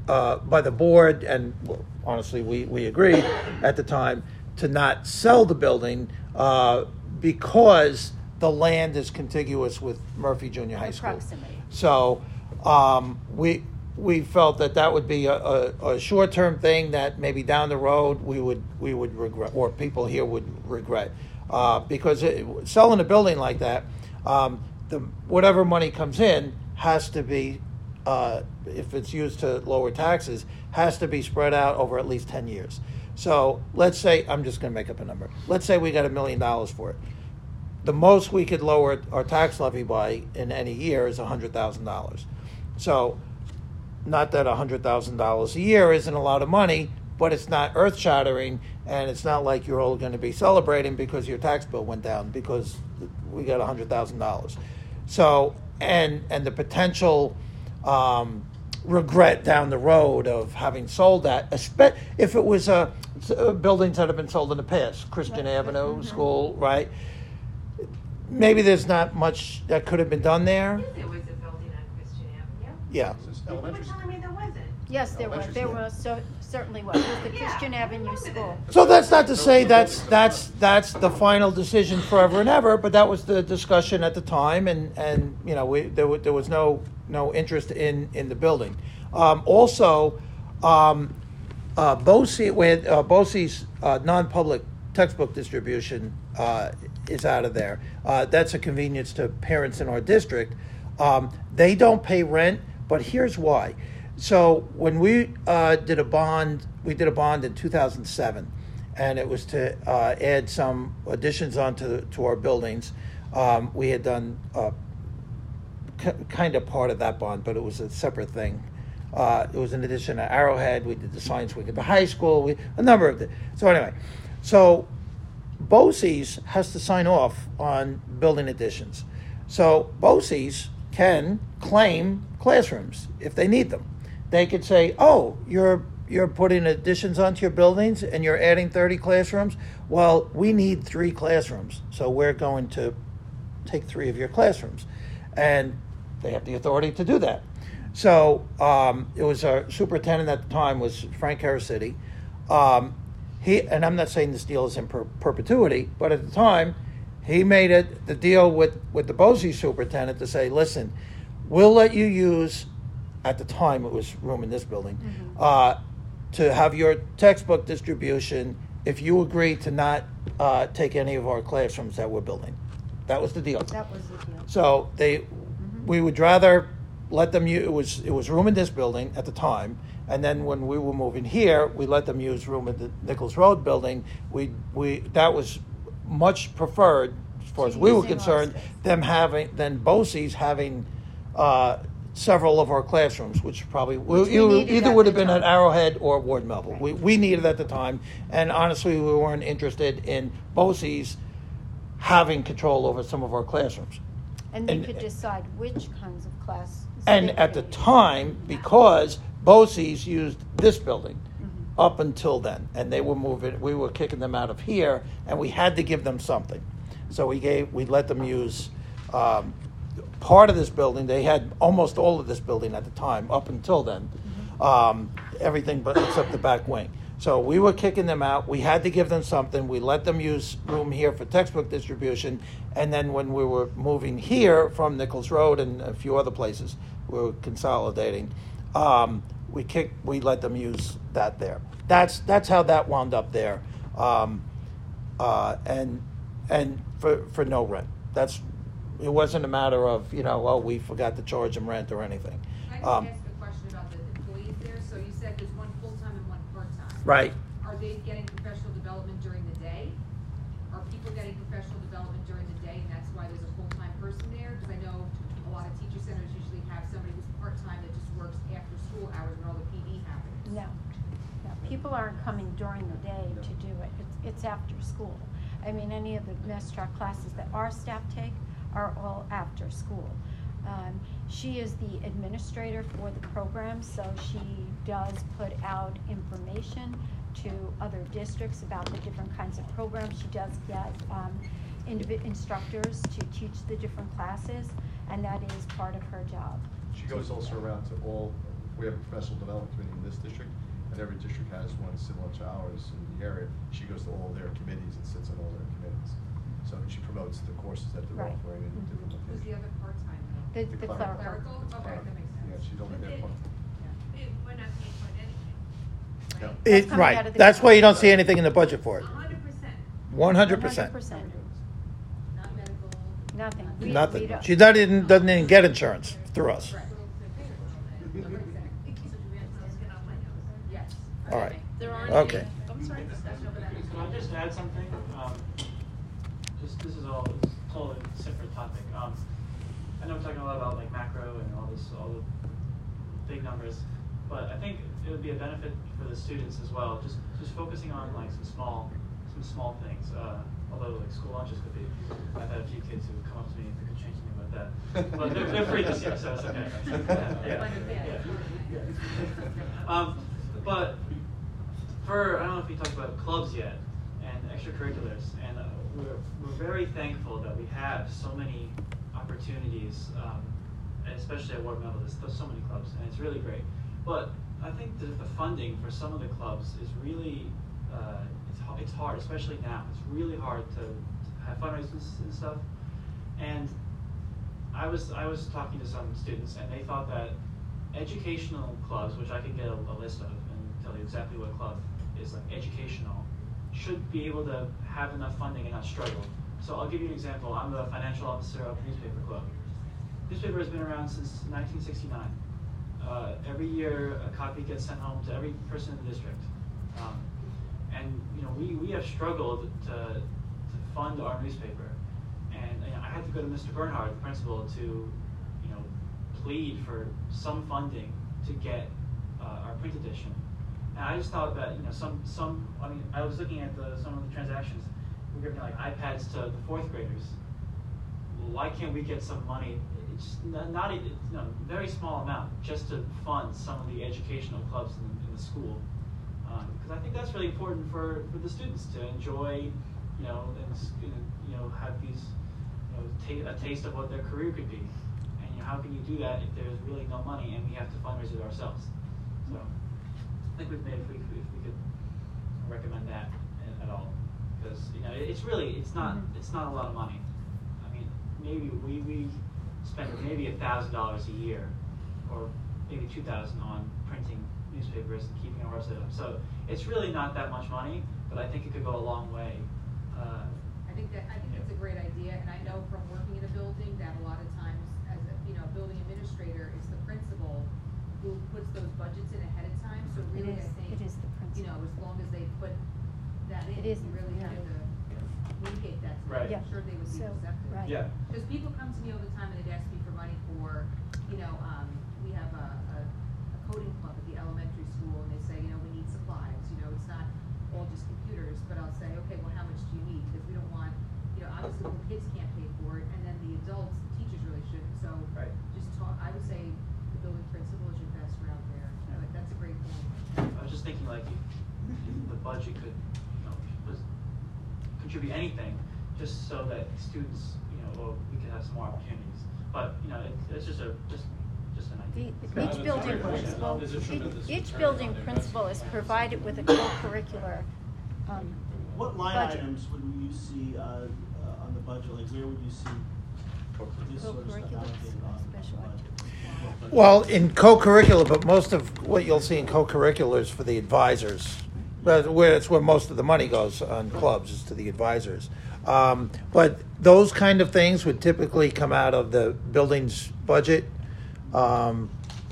uh, by the board, and well, honestly, we, we agreed at the time to not sell the building uh, because the land is contiguous with Murphy Junior High The School. proximity. So um, we we felt that that would be a, a, a short-term thing that maybe down the road we would we would regret, or people here would regret, uh, because it, selling a building like that, um, the whatever money comes in has to be, uh, if it's used to lower taxes, has to be spread out over at least ten years. So let's say, I'm just going to make up a number. Let's say we got a million dollars for it. The most we could lower our tax levy by in any year is one hundred thousand dollars. So, not that one hundred thousand dollars a year isn't a lot of money, but it's not earth-shattering, and it's not like you're all going to be celebrating because your tax bill went down because we got one hundred thousand dollars. So, and and the potential um, regret down the road of having sold that, espe- if it was uh, uh, buildings that have been sold in the past, Christian Avenue Mm-hmm. School, right? Maybe there's not much that could have been done there. There was a building on Christian Avenue. Yeah. You were telling me there wasn't. Yes, there was, there was, so, certainly was, it was the Yeah, Christian I Avenue remember School. that. So that's not to say that's that's that's the final decision forever and ever, but that was the discussion at the time, and, and you know we, there was, there was no no interest in, in the building. Um, also, um, uh, BOCES, with uh, BOCES uh, non-public textbook distribution uh, is out of there. Uh, that's a convenience to parents in our district. Um, they don't pay rent, but here's why. So when we uh, did a bond, we did a bond in two thousand seven, and it was to uh, add some additions onto the, to our buildings. Um, we had done uh, c- kind of part of that bond, but it was a separate thing. Uh, it was in addition to Arrowhead. We did the science week at the high school. We a number of the, so anyway, so BOCES has to sign off on building additions. So BOCES can claim classrooms if they need them. They could say, oh, you're you're putting additions onto your buildings and you're adding thirty classrooms. Well, we need three classrooms, so we're going to take three of your classrooms. And they have the authority to do that. So um, it was our superintendent at the time was Frank Harricity. Um, he, and I'm not saying this deal is in per- perpetuity, but at the time, he made it the deal with, with the BOCES superintendent to say, listen, we'll let you use, at the time it was room in this building, mm-hmm. uh, to have your textbook distribution if you agree to not uh, take any of our classrooms that we're building. That was the deal. That was the deal. So they, Mm-hmm. we would rather let them use, it was, it was room in this building at the time, and then when we were moving here, we let them use room in the Nichols Road building. We, we, that was much preferred, as far as we were Using our concerned, space. them having, than BOCES having uh, several of our classrooms, which probably Which we you- needed either at would the have been time. at Arrowhead or Ward Melville. Right. We, we needed at the time, and honestly, we weren't interested in BOCES having control over some of our classrooms. And they and- could decide which kinds of classes. And they at the could- time, because BOCES used this building Mhm. up until then, and they were moving, we were kicking them out of here, and we had to give them something. So we gave, we let them use um, part of this building. They had almost all of this building at the time, up until then, um, everything but except the back wing. So we were kicking them out. We had to give them something. We let them use room here for textbook distribution. And then when we were moving here from Nichols Road and a few other places, we were consolidating. Um, we kicked, we let them use that there. That's that's how that wound up there, um, uh, and and for for no rent. That's it wasn't a matter of you know oh we forgot to charge them rent or anything. I just Um, ask a question about the employees there. So you said there's one full-time and one part-time. right. Are they getting professional development during the day? Are people getting professional development during the day, and that's why there's a full-time person there? Because I know a lot of teacher centers usually have somebody who's part-time that just works after school hours when all the P D happens. No, no, people aren't coming during the day to do it. It's, it's after school. I mean, any of the Mass Start classes that our staff take are all after school. Um, she is the administrator for the program, so she does put out information to other districts about the different kinds of programs. She does get um, indiv- instructors to teach the different classes, and that is part of her job. She goes also around to all we have a professional development committee in this district, and every district has one similar to ours in the area. She goes to all their committees and sits on all their committees. So she promotes the courses that they're Right. offering in Mhm. different Who's the locations. other part-time though? The, The the clerical. clerical. Clerical? Okay, that makes sense. Yeah, she's only there part. It, we're not paying for it anything, No. right? It, coming out right, of the- that's why you don't see anything in the budget for it. A hundred percent. One hundred percent. Not medical. Nothing. We- we Nothing. don't- She doesn't even, doesn't even get insurance through us. Right. Yes. All right. There aren't Okay. any, I'm sorry. Can I just add something? Um, just, this is all, it's a totally separate topic. Um, I know we're talking a lot about like macro and all this, all the big numbers, but I think it would be a benefit for the students as well, just, just focusing on like some small, some small things. Uh, although like school lunches could be, I've had a few kids who come up to me if they could change something about that. But they're, they're free this year, so it's okay. Yeah, yeah, yeah. Um, but for, I don't know if we talked about clubs yet and extracurriculars, and uh, we're, we're very thankful that we have so many opportunities, um, especially at Ward Meadow. There's, there's so many clubs, and it's really great. But I think that the funding for some of the clubs is really, uh, it's, ha- it's hard, especially now. It's really hard to, to have fundraisers and stuff. And I was, I was talking to some students, and they thought that educational clubs, which I can get a, a list of and tell you exactly what club is like educational, should be able to have enough funding and not struggle. So I'll give you an example. I'm the financial officer of Newspaper Club. Newspaper has been around since nineteen sixty-nine. Uh, every year a copy gets sent home to every person in the district. Um, and you know, we, we have struggled to, to fund our newspaper. And you know, I had to go to Mister Bernhard, the principal, to you know, plead for some funding to get uh, our print edition. And I just thought that you know some some I mean I was looking at the, some of the transactions. We're giving like iPads to the fourth graders. Why can't we get some money? It's not, not a, you know, very small amount just to fund some of the educational clubs in, in the school, because um, I think that's really important for, for the students to enjoy, you know, and you know have these you know ta- a taste of what their career could be. And you know, how can you do that if there's really no money and we have to fundraise it ourselves? So I think we've made if we, if we could recommend that at all, because you know it's really it's not mm-hmm. it's not a lot of money. I mean, maybe we we spend maybe a thousand dollars a year, or maybe two thousand on printing newspapers and keeping our website up. So it's really not that much money, but I think it could go a long way. Uh, I think that I think yeah. that's a great idea, and I know from working in a building that a lot of times, as a you know building administrator, it's the principal who puts those budgets in ahead of time. So really, it is, I think it is the principal. you know as long as they put that in, It is, you really yeah. have to communicate that to Right. them. Yeah. I'm sure they would be So, receptive. right. Yeah. Because people come to me all the time and they'd ask me for money for, you know, um, we have a, a, a coding club at the elementary school, and they say, you know, we need supplies. You know, it's not all just computers, but I'll say, okay, well, how much do you need? Because we don't want, you know, obviously the kids can't pay for it, and then the adults, the teachers really shouldn't. So Right. just talk. I would say the building principal is your best route there. Yeah. Like that's a great point. I was just thinking like if, if the budget could, you know, was, contribute anything, just so that students, you know, well, we could have some more opportunities. But you know, it, it's just a just just an The, idea. the- each building principal, each, each building principal is provided with a co-curricular um, What line budget. items would you see uh, uh, on the budget? Like, where would you see this sort of stuff Co-curriculars, allocated on special the budget? Well, in co-curricular, but most of what you'll see in co-curriculars for the advisors, that's where it's where most of the money goes on clubs, is to the advisors. Um, but those kind of things would typically come out of the building's budget. Um,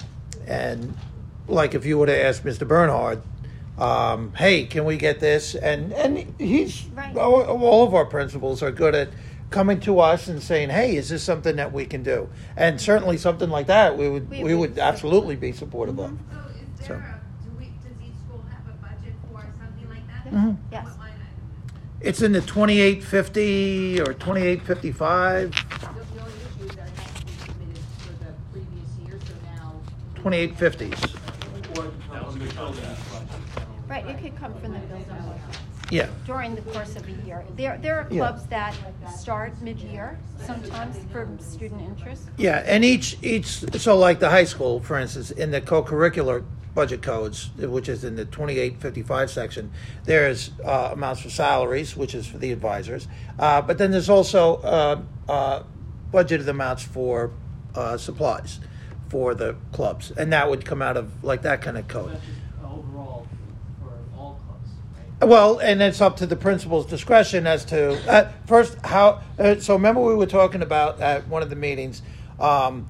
and like if you were to ask Mister Bernhard, um, hey, can we get this? And and he's Right. all, all of our principals are good at coming to us and saying, hey, is this something that we can do? And certainly something like that, we would We we, would would absolutely be supportive of. So is So. there a, do we, does each school have a budget for something like that? Mhm. Yes. What line item? It's in the twenty-eight fifty or twenty-eight fifty-five, The, the only issue is that it has to be submitted for the previous year, so now. twenty-eight fifties. That was a good concept. Right, it could come from the building. Yeah. during the course of a year. There, there are Yeah. clubs that start mid-year, sometimes for student interest. Yeah, and each, each, so like the high school, for instance, in the co-curricular budget codes, which is in the twenty-eight fifty-five section, there's uh, amounts for salaries, which is for the advisors, uh, but then there's also uh, uh, budgeted amounts for uh, supplies for the clubs, and that would come out of like that kind of So code. that's just overall for all clubs, right? Well, and it's up to the principal's discretion as to uh, first how. Uh, so remember, we were talking about at one of the meetings um,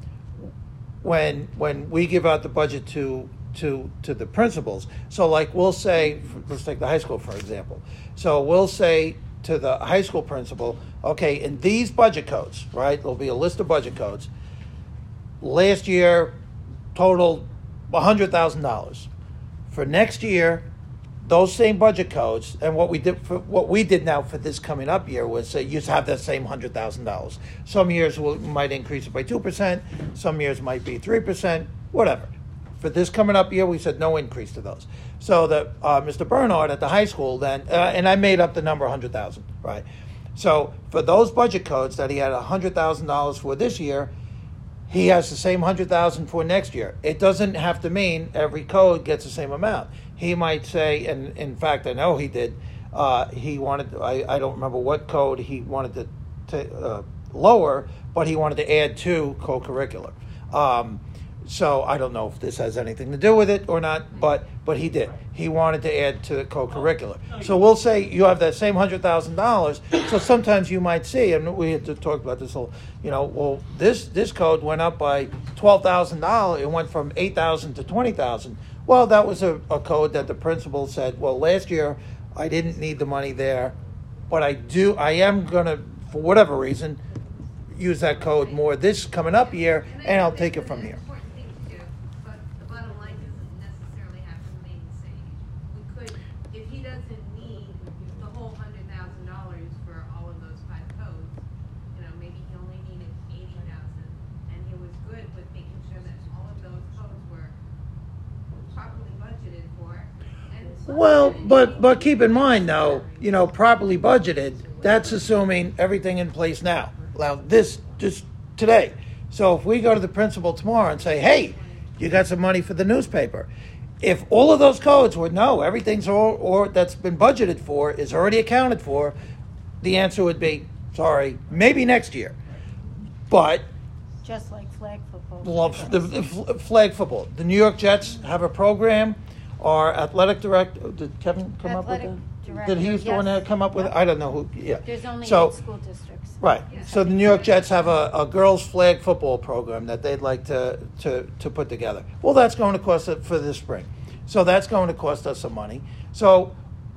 when when we give out the budget to to to the principals. So, like, we'll say, let's take the high school for example. So we'll say to the high school principal, okay, in these budget codes, right? There'll be a list of budget codes. Last year totaled one hundred thousand dollars. For next year, those same budget codes, and what we did for what we did now for this coming up year was say you have that same hundred thousand dollars. Some years will might increase it by two percent, some years might be three percent, whatever. For this coming up year, we said no increase to those. So that uh, Mister Bernard at the high school then, uh, and I made up the number hundred thousand, right? So for those budget codes that he had a hundred thousand dollars for this year, he has the same hundred thousand for next year. It doesn't have to mean every code gets the same amount. He might say, and in fact, I know he did. Uh, he wanted. I, I don't remember what code he wanted to, to uh, lower, but he wanted to add two co-curricular. Um, so I don't know if this has anything to do with it or not, but but he did. He wanted to add to the co-curricular. So we'll say you have that same hundred thousand dollars. So sometimes you might see, and we had to talk about this whole, you know, well this this code went up by twelve thousand dollars. It went from eight thousand to twenty thousand. Well, that was a, a code that the principal said, well, last year I didn't need the money there, but I do. I am gonna, for whatever reason, use that code more this coming up year, and I'll take it from here. Well, but but keep in mind though, you know, properly budgeted, that's assuming everything in place now. Now this just today. So if we go to the principal tomorrow and say, hey, you got some money for the newspaper. If all of those codes were no, everything's all or that's been budgeted for is already accounted for, the answer would be, sorry, maybe next year. But Just like flag football. love the, the f- flag football. The New York Jets have a program. Our athletic director, did Kevin come Athletic up with that? director, Did he used to yes. one that come up with it? I don't know who, yeah. There's only So- eight school districts. Right. So the New York Jets have a, a girls flag football program that they'd like to, to, to put together. Well, that's going to cost it for this spring. So that's going to cost us some money. So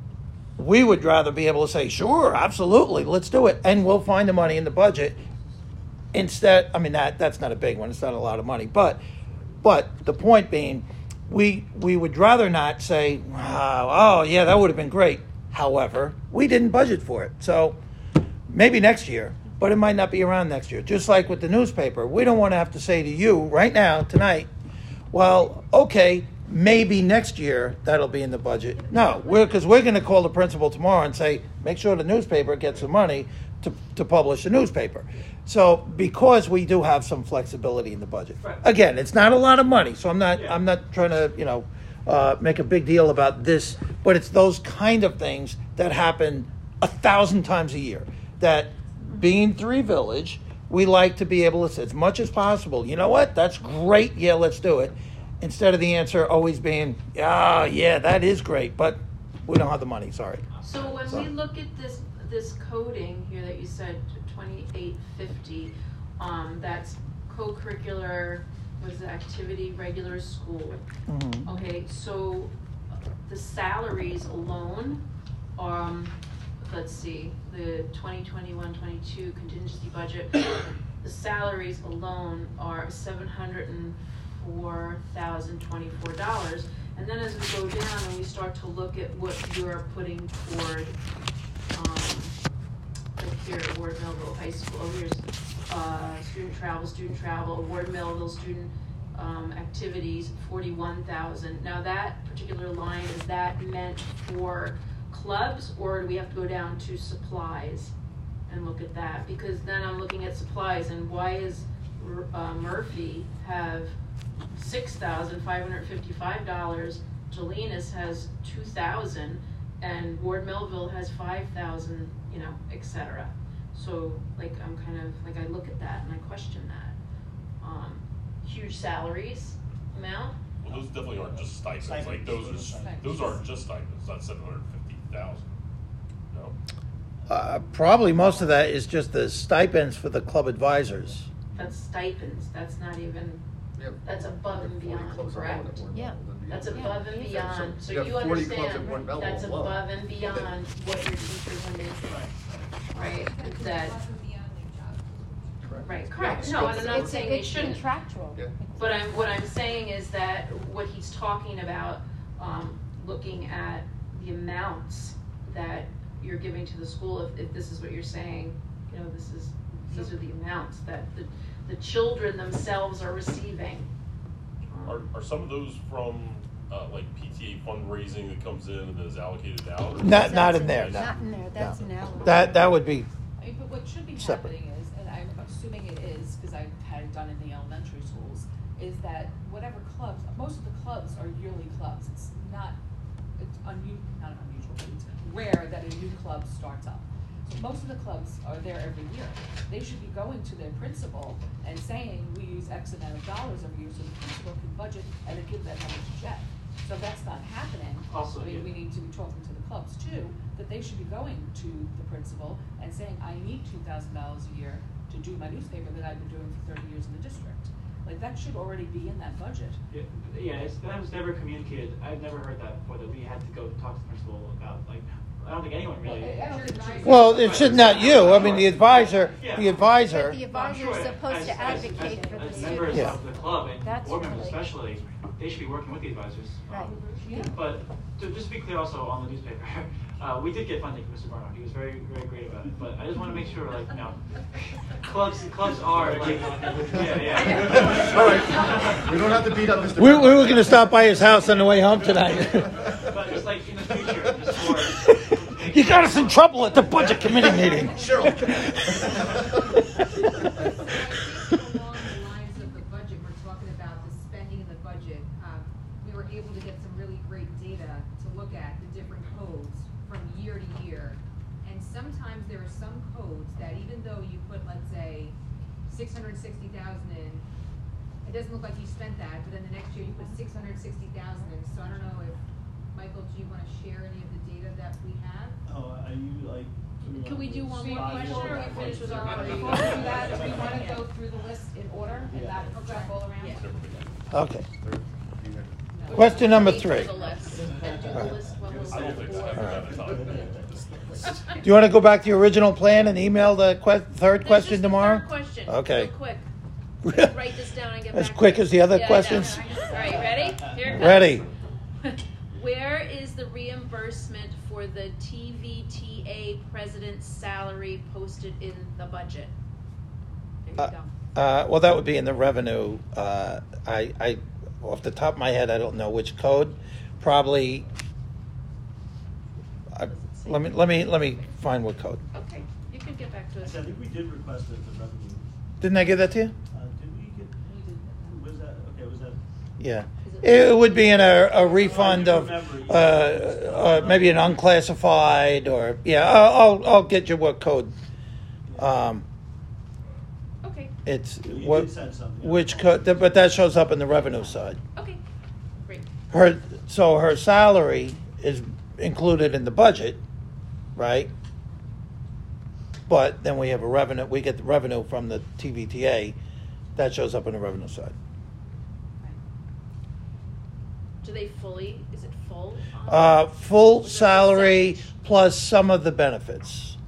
we would rather be able to say, sure, absolutely, let's do it. And we'll find the money in the budget. Instead, I mean, that that's not a big one. It's not a lot of money. But but the point being, we we would rather not say, wow, oh, yeah, that would have been great. However, we didn't budget for it. So maybe next year, but it might not be around next year. Just like with the newspaper, we don't want to have to say to you right now, tonight, well, okay, maybe next year that'll be in the budget. No, we're because we're going to call the principal tomorrow and say, make sure the newspaper gets the money to, to publish the newspaper. So because we do have some flexibility in the budget. Right. Again, it's not a lot of money, so I'm not Yeah. I'm not trying to, you know, uh, make a big deal about this, but it's those kind of things that happen a thousand times a year. That being Three Village, we like to be able to say as much as possible, you know what, that's great, yeah, let's do it. Instead of the answer always being, ah, yeah, that is great, but we don't have the money, sorry. So when So- we look at this, this coding here that you said, twenty-eight fifty, um, that's co-curricular, what is it, activity, regular school. Mhm. Okay, so the salaries alone, um, let's see, the twenty twenty-one twenty-two contingency budget, the salaries alone are seven hundred four thousand twenty-four dollars. And then as we go down and we start to look at what you're putting toward, um, like here at Ward Melville High School, oh, here's, uh, student travel, student travel, Ward Melville student, um, activities, forty-one thousand. Now that particular line, is that meant for clubs, or do we have to go down to supplies and look at that? Because then I'm looking at supplies, and why is uh, Murphy have six thousand five hundred fifty-five dollars, Jelenas has two thousand, and Ward Millville has five thousand, you know, et cetera. So, like, I'm kind of, like, I look at that and I question that. Um, huge salaries amount. Well, those definitely aren't just stipends, like, Stipends. those are, Stipends. those aren't just stipends, that's seven hundred fifty thousand. No? Uh, probably most of that is just the stipends for the club advisors. That's stipends, that's not even, Yeah. that's above and forty beyond, clubs at correct? Warren Mellon, Yeah. then That's you- above and Yeah. beyond, so You have you forty clubs at understand, Warren Mellon that's alone. above and beyond what your teachers are making, right? That, Above and beyond their job. Correct. right, correct, It's- no, and it's- I'm not it's- saying they it's shouldn't. contractual. Yeah. But I'm, what I'm saying is that what he's talking about, um, looking at the amounts that you're giving to the school, if, if this is what you're saying, you know, this is, these are the amounts that the, the children themselves are receiving. Um, Are, are some of those from, uh, like P T A fundraising that comes in and is allocated out? or- Not, not That's in there, no. Not in there, that's No. an hour. That, that would be, I mean, but what should be Separate. happening is, and I'm assuming it is, because I've had it done in the elementary schools, is that whatever clubs, most of the clubs are yearly clubs. It's not, it's unu, not unusual, but it's rare that a new club starts up. So most of the clubs are there every year. They should be going to their principal and saying, we use X amount of dollars every year, so the principal can budget and then give that number to Jeff. So if that's not happening, Also, I mean, yeah. we need to be talking to the clubs too, that they should be going to the principal and saying, I need two thousand dollars a year to do my newspaper that I've been doing for thirty years in the district. Like, that should already be in that budget. Yeah, yeah, it's, that was never communicated, I've never heard that before, that we had to go talk to the principal about, like, I don't think anyone really. Well, I- I don't think it should- well, it should not you, I mean, the advisor, the advisor. But the Well, I'm advisor sure is supposed as- to as- advocate as- for the As students. members Yeah. of the club and That's board members really- especially, they should be working with the advisors. Right. Um, Yeah. But to just be clear also on the newspaper, uh, we did get funding from Mister Barnard, he was very, very great about it, but I just wanna make sure, like, you know, clubs, clubs are like, yeah, yeah. All right, we don't have to beat up Mister We, we Brown. were gonna stop by his house on the way home tonight. But just like in the future, just for. You got us in trouble at the budget committee meeting. Sure. Along the lines of the budget, we're talking about the spending in the budget. Um, we were able to get some really great data to look at the different codes from year to year. And sometimes there are some codes that even though you put, let's say, six hundred sixty thousand in, it doesn't look like you spent that, but then the next year you put six hundred sixty thousand in. So I don't know if, Michael, do you wanna share any of the data that we have? Oh, are you like? Can we do one So you more wanna- question, or we before finish with we our? do Before we do that, do we wanna go through the list in order and Yeah. not jump all around? Yeah. Okay. Question number three. Do the list, and do the list when we're I don't think so, I board. haven't had time. Do you wanna go back to your original plan and email the que- third There's question just the tomorrow? third question, Okay. real quick. Write this down and get back. As to quick me. as the other Yeah, I know. questions? All right, ready? Here it comes. Ready. Where is the reimbursement for the T V T A president's salary posted in the budget? There you Uh, go. Uh, well, that would be in the revenue. Uh, I, I, off the top of my head, I don't know which code. Probably. Uh, let me let me let me find what code. Okay, you can get back to us. Actually, I think we did request it the revenue. Didn't I give that to you? Uh, did we get, was that, okay, was that? Yeah. It would be in a, a refund of uh, uh, maybe an unclassified or yeah. I'll I'll, I'll get you what code. Um, Okay, it's You did what send something. which code, but that shows up in the revenue side. okay, great. Her so her salary is included in the budget, right? But then we have a revenue. We get the revenue from the T V T A, that shows up in the revenue side. Do they fully, is it full? um, Uh, full was it salary percentage? plus some of the benefits,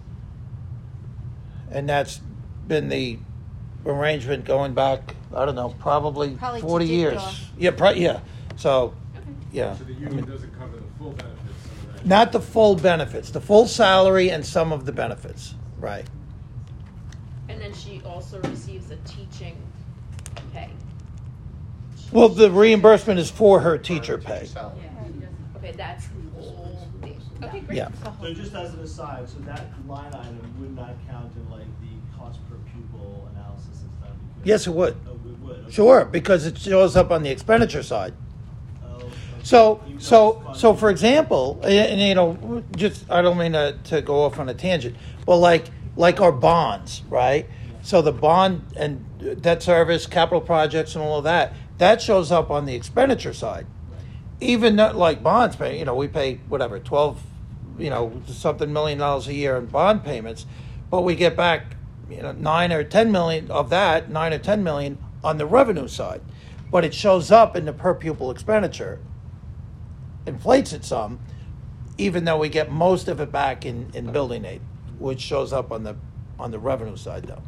and that's been the arrangement going back. I don't know, probably, Probably to forty Dick years. Dog. Yeah, pro- yeah. So, Okay. yeah. So the I union mean, doesn't cover the full benefits, some of that. not the full benefits, the full salary and some of the benefits, right? And then she also receives a teaching pay. Well, the reimbursement is for her teacher pay. salary. Okay, that's the whole thing. Okay, great. Yeah. So just as an aside, so that line item would not count in like the cost per pupil analysis and stuff? because- Yes, it would. Oh, it would, okay. Sure, because it shows up on the expenditure side. Oh, okay. So, Even though so, it's so funded- for example, and, and, you know, just, I don't mean to, to go off on a tangent, but like, like our bonds, right? So the bond and debt service, capital projects and all of that, that shows up on the expenditure side. Even though, like bonds pay, you know, we pay whatever, twelve, you know, something million dollars a year in bond payments, but we get back, you know, nine or ten million of that, nine or ten million on the revenue side. But it shows up in the per pupil expenditure, inflates it some, even though we get most of it back in, in building aid, which shows up on the on the revenue side though.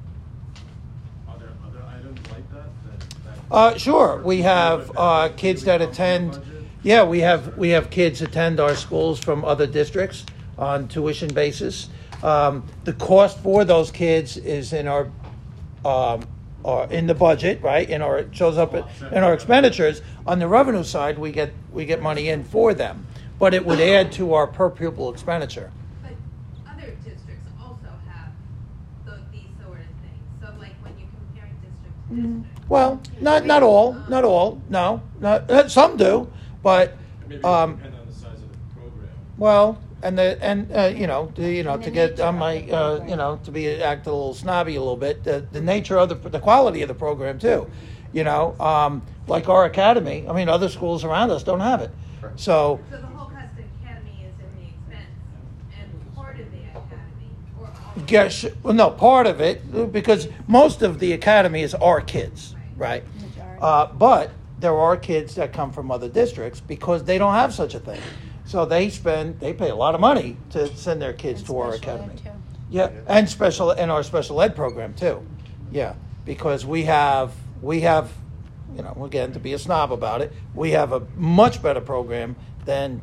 Are there other items like that? that, that Uh, sure, we have uh, kids that attend. Yeah, we have we have kids attend our schools from other districts on tuition basis. Um, the cost for those kids is in our um, uh, in the budget, right? In our it shows up in our expenditures. On the revenue side, we get we get money in for them, but it would add to our per pupil expenditure. But other districts also have tho- these sort of things, so like when you're comparing district to district. Well, not not all, not all. No, not, uh, some do, but maybe um, depend on the size of the program. well, and the and uh, you know, the, you know, to get on my uh, you know, to be act a little snobby a little bit, the, the nature of the the quality of the program too, you know, um, like our academy. I mean, other schools around us don't have it, so. So the whole cost of the academy is in the expense, and part of the academy, or all of it? Yes, well, no, part of it, because most of the academy is our kids, right? Uh, but there are kids that come from other districts because they don't have such a thing. So they spend, they pay a lot of money to send their kids And to our special ed, academy. too. Yeah, and special, and our special ed program too. Yeah, because we have, we have, you know, again, to be a snob about it, we have a much better program than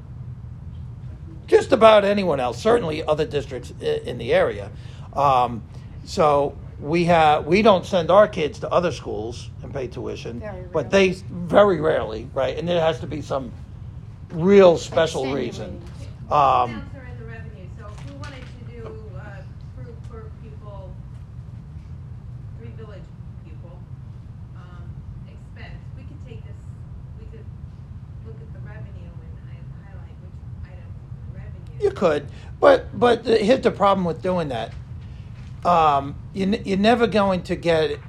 just about anyone else, certainly other districts i- in the area. Um, so we have we don't send our kids to other schools and pay tuition, Very but they very rarely, right? And there has to be some real special reason. Um, Amounts are in the revenue, so if we wanted to do, uh, per, per pupil, three village pupil, um, expense, we could take this, we could look at the revenue and hi- highlight which items in the revenue. You could, but but the- here's the problem with doing that. Um, you, n- you're never going to get.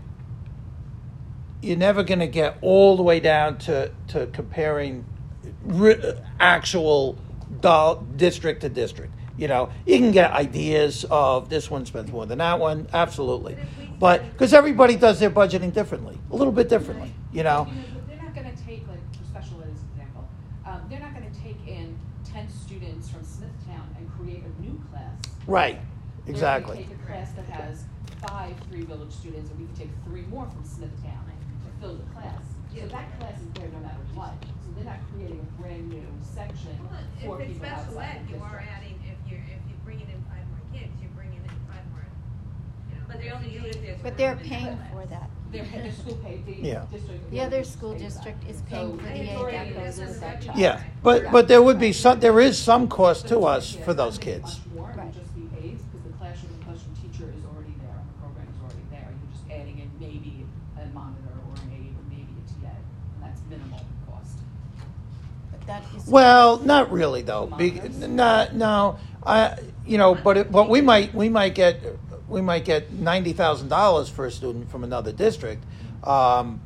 You're never going to get all the way down to to comparing re- actual do- district to district. You know, you can get ideas of this one spends more than that one, absolutely, but because everybody does their budgeting differently, a little bit differently. You know. You know, but they're not gonna take, like, for special ed as an example, um, they're not gonna take in ten students from Smithtown and create a new class. Right. Exactly. They're gonna take a class that has five three village students, and we can take three more from Smithtown to fill the class. So that class is there no matter what, so they're not creating a brand new section Well, for if it's people special outside ed, the you are district. adding, if you're, if you're bringing in five more kids, you're bringing in five more, you know. But they only do it if there's But they're room in the paying class. for that. Their, their school paid, the Yeah. district. The other school district is paying for the it's aid already that goes invested with that in child. Yeah, but but there would be some. There is some cost to us for those kids. Much more, it would just be aides, because the classroom, the classroom teacher is already there, and the program is already there. You're just adding in maybe a monitor or an aide or maybe a T A, and that's minimal cost. But that is. Well, not really though. Be, not no. I you know, but it, but we might we might get we might get ninety thousand dollars for a student from another district. Um,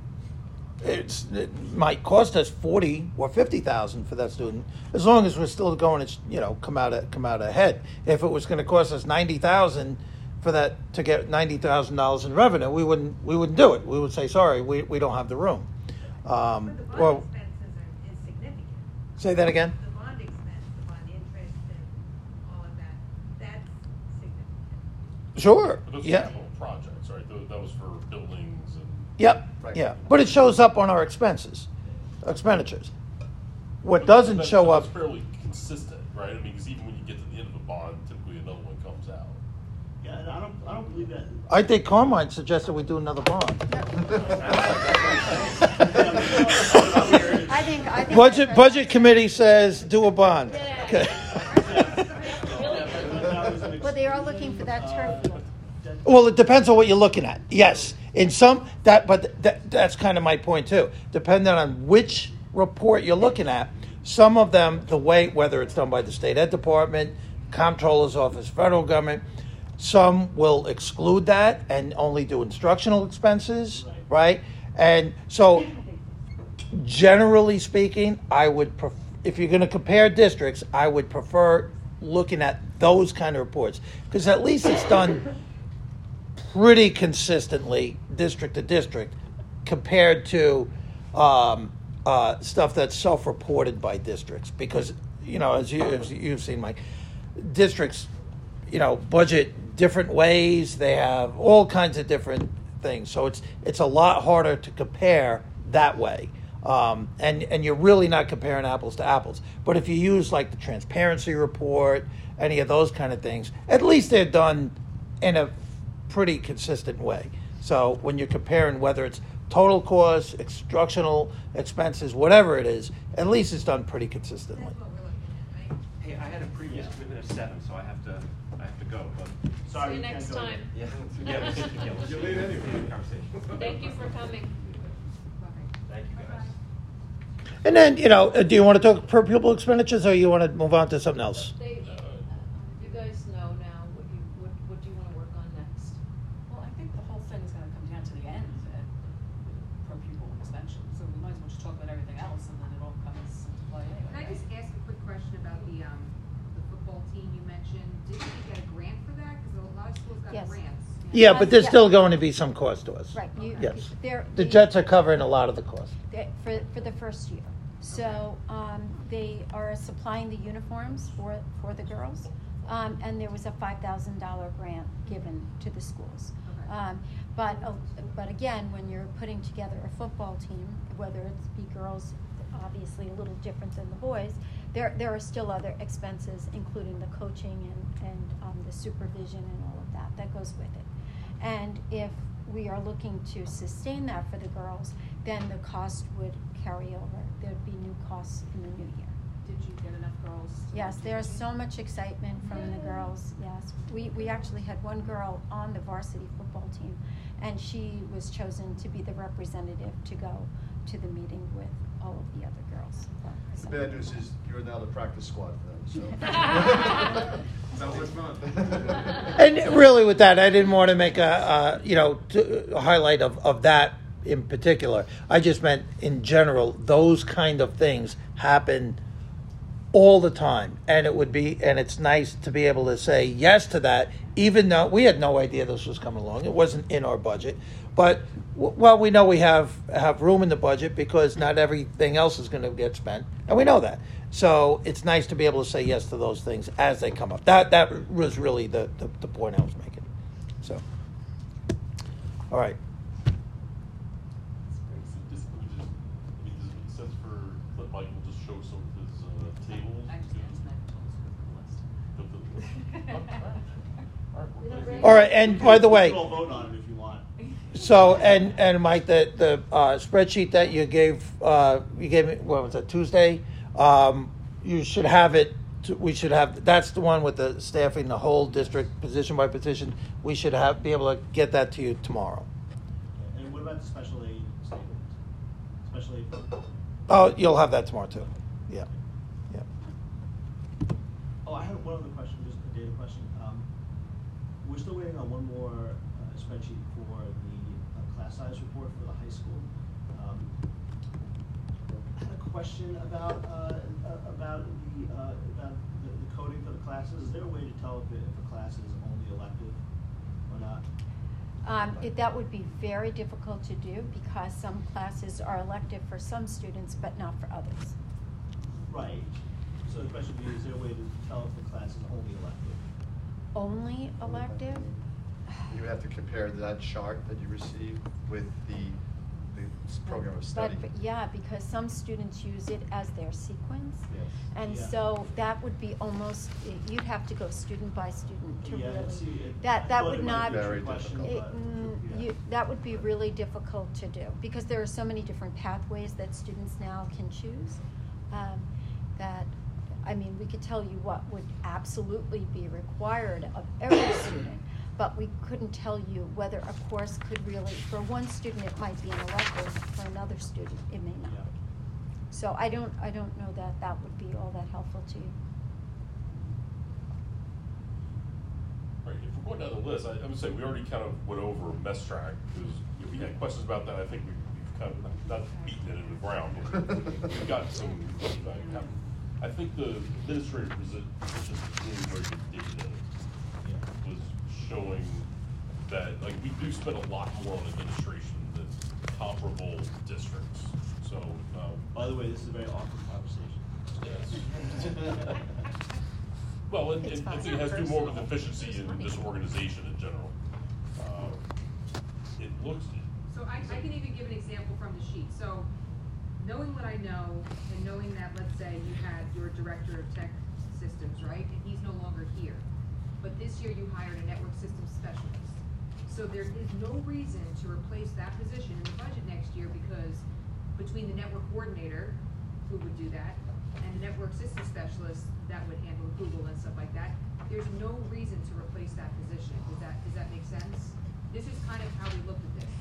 it's it might cost us forty or fifty thousand for that student, as long as we're still going to you know come out of, come out ahead. If it was going to cost us ninety thousand for that to get ninety thousand dollars in revenue, we wouldn't we wouldn't do it. We would say sorry, we we don't have the room. Um, But the bond well, expenses are, is significant. say that again. The bond expense, the bond interest and all of that, that's significant. Sure. But those are Yeah. capital projects, right? Tho- That was for buildings and. Yep. Right. Yeah. But it shows up on our expenses, expenditures. What doesn't That's- show up. That's fairly consistent, right? I mean, because even when you get to the end of a bond, typically another one comes out. Yeah, and I don't, I don't believe that. I think Carmine suggested we do another bond. I think, I think. Budget, budget committee says do a bond. Okay. Well, they are looking for that turf field. Well, it depends on what you're looking at. Yes, in some that, but that, that's kind of my point too. Depending on which report you're looking at, some of them, the way whether it's done by the state ed department, comptroller's office, federal government, some will exclude that and only do instructional expenses, right? And so, generally speaking, I would pref- if you're going to compare districts, I would prefer looking at those kind of reports because at least it's done pretty consistently district to district compared to um, uh, stuff that's self-reported by districts because you know as, you, as you've seen Mike, districts you know budget different ways, they have all kinds of different things, so it's it's a lot harder to compare that way. Um, and, and you're really not comparing apples to apples. But if you use like the transparency report, any of those kind of things, at least they're done in a pretty consistent way. So when you're comparing whether it's total costs, instructional expenses, whatever it is, at least it's done pretty consistently. Hey, I had a previous commitment of seven, so I have to I have to go. But Sorry, See you you can't next go time. yeah, yeah, let's, yeah, let's You're late anyway. Conversation. Thank you for coming. Thank you, guys. And then, you know, uh, do you want to talk per pupil expenditures or you want to move on to something else? They, uh, you guys know now what you, what, what do you want to work on next? Well, I think the whole thing is gonna come down to the end at per pupil expansion, so we might as well just talk about everything else and then it all comes into play anyway. Can I just ask a quick question about the, um, the football team you mentioned? Didn't we get a grant for that? Because a lot of schools got Yes. grants. Yeah, but there's Yeah. still going to be some cost to us. Right. You, Yes. they're- The they- Jets are covering a lot of the cost. they- for, for the first year. So um, they are supplying the uniforms for, for the girls. Um, and there was a five thousand dollars grant given to the schools. Okay. Um, but, uh, but again, when you're putting together a football team, whether it's be girls, obviously a little different than the boys, there, there are still other expenses, including the coaching and, and um, the supervision and all of that, that goes with it. And if we are looking to sustain that for the girls, then the cost would carry over. There'd be new costs in the new year. Did you get enough girls? to Yes, do there's it? so much excitement from the girls, yes. We, we actually had one girl on the varsity football team, and she was chosen to be the representative to go to the meeting with all of the other girls. The bad news is you're now the practice squad for them, so. Sounds like fun. And really with that, I didn't want to make a, a you know, to, a highlight of, of that in particular. I just meant in general, those kind of things happen all the time. And it would be, and it's nice to be able to say yes to that, even though we had no idea this was coming along. It wasn't in our budget. But, w- well, we know we have, have room in the budget because not everything else is going to get spent. And we know that. So it's nice to be able to say yes to those things as they come up. That that was really the, the, the point I was making. So, all right. Just, let me just, I mean, does it make sense for, let Michael just show some of his, uh, tables? I just asked Matt to tell us The- the- the list. All right, and by the way, You can all vote on it if you want. so and and Mike, the the uh, spreadsheet that you gave uh, you gave me, what was that, Tuesday? Um, you should have it. To, we should have. That's the one with the staffing, the whole district, position by position. We should have be able to get that to you tomorrow. And what about the special aid statement? Special aid fund? Oh, you'll have that tomorrow too. Yeah, yeah. Oh, I had one other question, just a data question. Um, we're still waiting on one more uh, spreadsheet for the uh, class size report for the high school. Um, I had a question about uh, uh, about the uh, about the, the coding for the classes. Is there a way to tell if, it, if a class is only elective or not? Um, it, that would be very difficult to do because some classes are elective for some students, but not for others. Right. So the question would be, is there a way to tell if the class is only elective? Only elective? You have to compare that chart that you received with the, the s- program of But, study. but yeah, because some students use it as their sequence. Yes. And Yeah. so that would be almost, you'd have to go student by student to Yeah, really, see, it- I that, that thought would it might not. be a Very trick question, difficult. It, but- mm, you, that would be really difficult to do, because there are so many different pathways that students now can choose, um, that, I mean, we could tell you what would absolutely be required of every student, but we couldn't tell you whether a course could really, for one student it might be an elective, for another student it may not be. So I don't, I don't know that that would be all that helpful to you. Right, if we're going down the list, I, I would say we already kind of went over mess track, because if we had questions about that, I think we, we've kind of, not beaten it into the ground, but we've got some feedback. I think the administrative position doing where you did it was showing that, like, we do spend a lot more on administration than comparable districts, so. Um, By the way, this is a very awkward conversation. Yes. Well, and, and I think it has to do more with efficiency in this organization in general. Uh, it looks. So I, I can even give an example from the sheet. So knowing what I know and knowing that, let's say you had your director of tech systems, right? And he's no longer here. But this year you hired a network systems specialist. So there is no reason to replace that position in the budget next year, because between the network coordinator, who would do that, and the network system specialist that would handle Google and stuff like that, there's no reason to replace that position. Does that, does that make sense? This is kind of how we looked at this.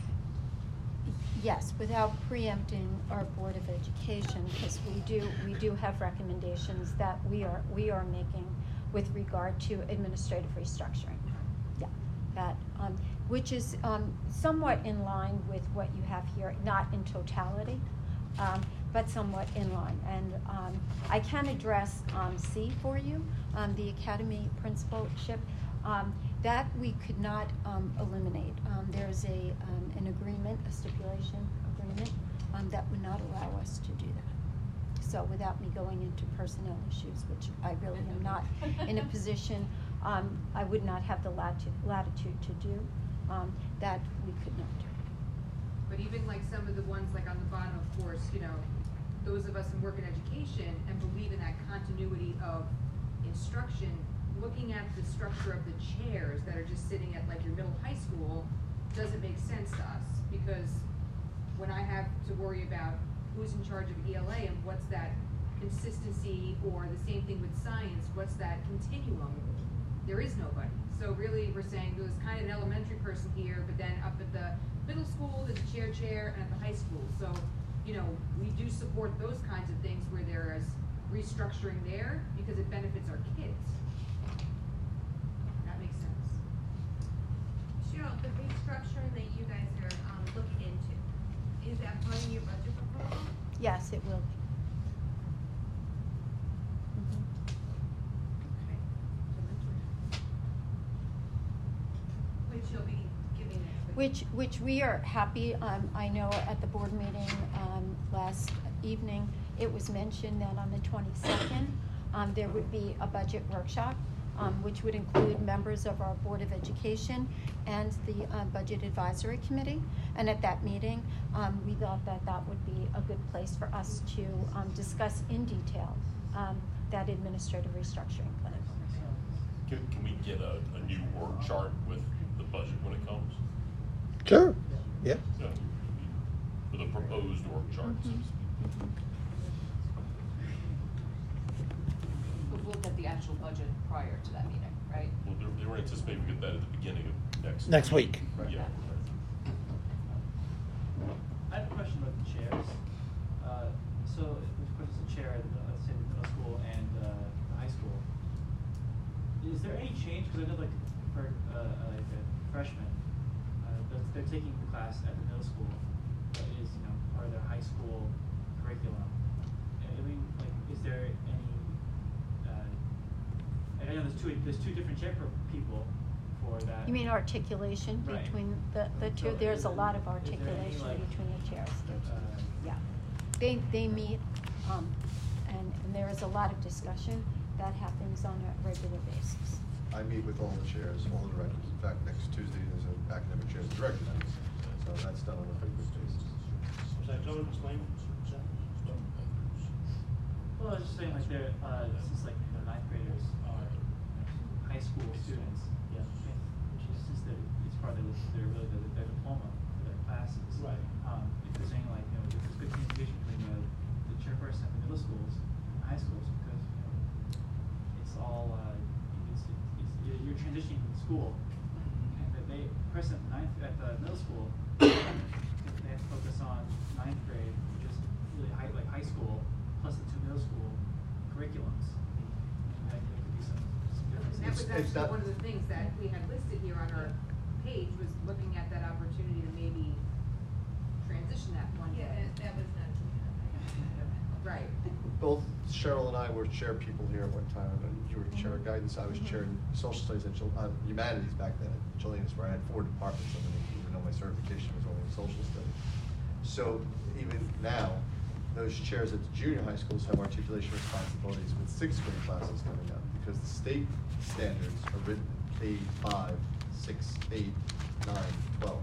Yes, without preempting our Board of Education, because we do, we do have recommendations that we are, we are making with regard to administrative restructuring. Yeah, that, um, which is um, somewhat in line with what you have here, not in totality, um, but somewhat in line. And um, I can address um, C for you, um, the academy principalship. Um, that we could not um, eliminate. Um, there's a um, an agreement, a stipulation agreement, um, that would not allow us to do that. So without me going into personnel issues, which I really am not in a position, um, I would not have the lati latitude to do, um, that we could not do. But even like some of the ones like on the bottom, of course, you know, those of us who work in education and believe in that continuity of instruction, looking at the structure of the chairs that are just sitting at like your middle high school doesn't make sense to us, because when I have to worry about who's in charge of E L A and what's that consistency, or the same thing with science, what's that continuum, there is nobody. So really we're saying there's kind of an elementary person here, but then up at the middle school there's a chair chair, and at the high school. So, you know, we do support those kinds of things where there is restructuring there because it benefits our kids. That makes sense. Cheryl, the restructuring that you guys are um, looking into, is that part of your budget proposal? Yes, it will be. Which you'll be giving next week? Which, which we are happy, um, I know at the board meeting, um, last evening, it was mentioned that on the twenty-second, um, there would be a budget workshop, um, which would include members of our Board of Education and the, uh, Budget Advisory Committee. And at that meeting, um, we thought that that would be a good place for us to, um, discuss in detail, um, that administrative restructuring plan. Can, can we get a, a new org chart with the budget when it comes? Sure, yeah. Yeah, with a proposed org chart, so to speak. But we'll get the actual budget prior to that meeting, right? Well, they, they were anticipating we get that at the beginning of next. Next week. Right. Yeah. I have a question about the chairs. Uh, so if there's a chair at, uh, let's say, the middle school and uh, the high school, is there any change? Because I know, like, for uh, uh, like a freshman, uh, that's, they're taking the class at the middle school that is, you know, part of their high school curriculum. I mean, like, is there any? Uh, I know there's two. There's two different chair per people for that. You mean articulation Right. between the, the two? So There's is a there- lot of is there any, articulation like, between the chairs. There's- uh, Yeah, they, they meet, um, and, and there is a lot of discussion that happens on a regular basis. I meet with all the chairs, all the directors. In fact, next Tuesday there's an academic chairs director night, so that's done on a frequent basis. Was that Joe explain? Well, I was just saying, like, they're, uh, since, like, you know, ninth graders are you know, high school students, yeah, which is just that it's part of their, their, really, their, their diploma school. And that they, person at ninth, at the middle school, they have to focus on ninth grade, which is really high, like high school, plus the two middle school curriculums. And I think there could be some, some differences. And that was It's- it's actually not- one of the things that we had listed here on our page, was looking at that opportunity to maybe transition that one Yeah, day. that, that was not. Right. Both Cheryl and I were chair people here at one time, and you were chair of guidance, I was Mhm. chairing social studies and chil- uh, humanities back then at Jillian's, where I had four departments under me, even though my certification was only in social studies. So even now, those chairs at the junior high schools have articulation responsibilities with sixth grade classes coming up, because the state standards are written in K five, six, eight, nine, twelve.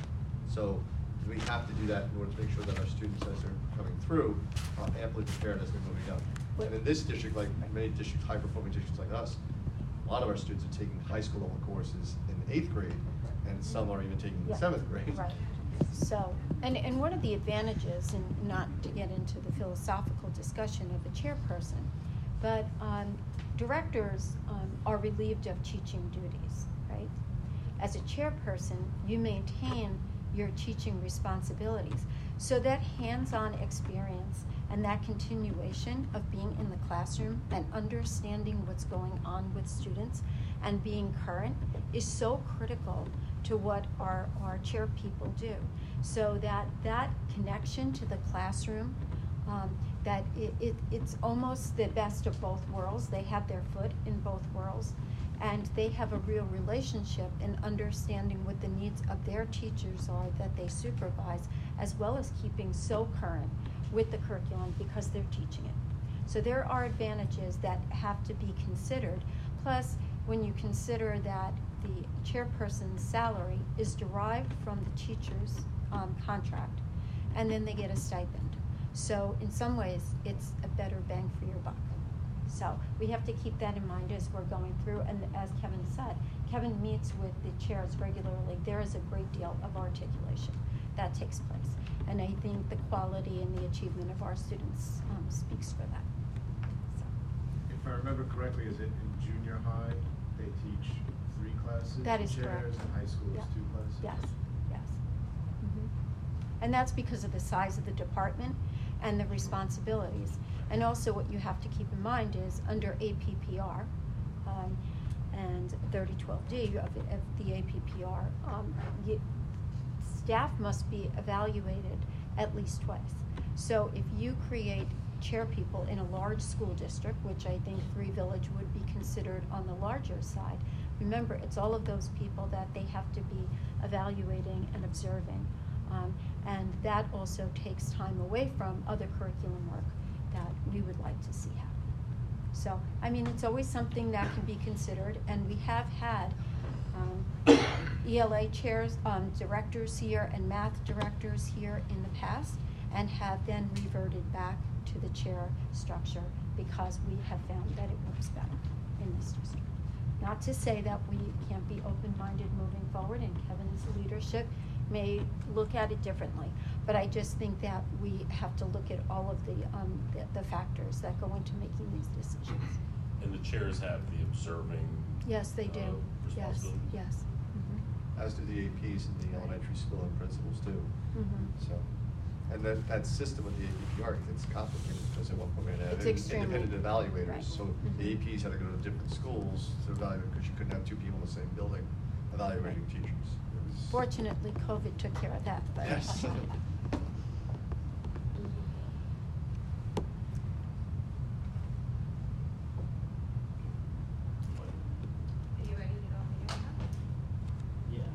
So we have to do that in order to make sure that our students, as they're coming through, are amply prepared as they're moving up. And in this district, like many districts, high-performing districts like us, a lot of our students are taking high school level courses in eighth grade, and some are even taking Yeah, in seventh grade. Right. So, and, and one of the advantages, and not to get into the philosophical discussion of a chairperson, but um, directors um, are relieved of teaching duties, right? As a chairperson, you maintain your teaching responsibilities. So that hands-on experience and that continuation of being in the classroom and understanding what's going on with students and being current is so critical to what our, our chair people do. So that that connection to the classroom, um, that it, it, it's almost the best of both worlds. They have their foot in both worlds, and they have a real relationship in understanding what the needs of their teachers are that they supervise, as well as keeping so current with the curriculum because they're teaching it. So there are advantages that have to be considered. Plus, when you consider that the chairperson's salary is derived from the teacher's um, contract, and then they get a stipend. So in some ways, it's a better bang for your buck. So we have to keep that in mind as we're going through, and as Kevin said, Kevin meets with the chairs regularly. There is a great deal of articulation that takes place, and I think the quality and the achievement of our students um, speaks for that. So. If I remember correctly, is it in junior high, they teach three classes? That is chairs, correct. and high school Yeah. is two classes? Yes, yes. Mhm. And that's because of the size of the department and the responsibilities. And also what you have to keep in mind is under A P P R um, and thirty twelve D of, of the A P P R, um, you, staff must be evaluated at least twice. So if you create chair people in a large school district, which I think Three Village would be considered on the larger side, remember, it's all of those people that they have to be evaluating and observing. Um, and that also takes time away from other curriculum work that we would like to see happen. So, I mean, it's always something that can be considered, and we have had um, E L A chairs, um, directors here and math directors here in the past, and have then reverted back to the chair structure because we have found that it works better in this district. Not to say that we can't be open-minded moving forward, and Kevin's leadership may look at it differently, but I just think that we have to look at all of the, um, the, the factors that go into making these decisions. And the chairs have the observing. Yes, they do. uh, Yes, responsibility. yes. Mhm. As do the A Ps in the elementary school and principals too. Mhm. So, and that, that system with the A P P R gets complicated because at one point we had to have It's in- extremely- independent evaluators. right. So the A Ps had to go to different schools to evaluate because you couldn't have two people in the same building evaluating teachers. It was- Fortunately, COVID took care of that, but. Yes. Are you ready to go for your Yeah.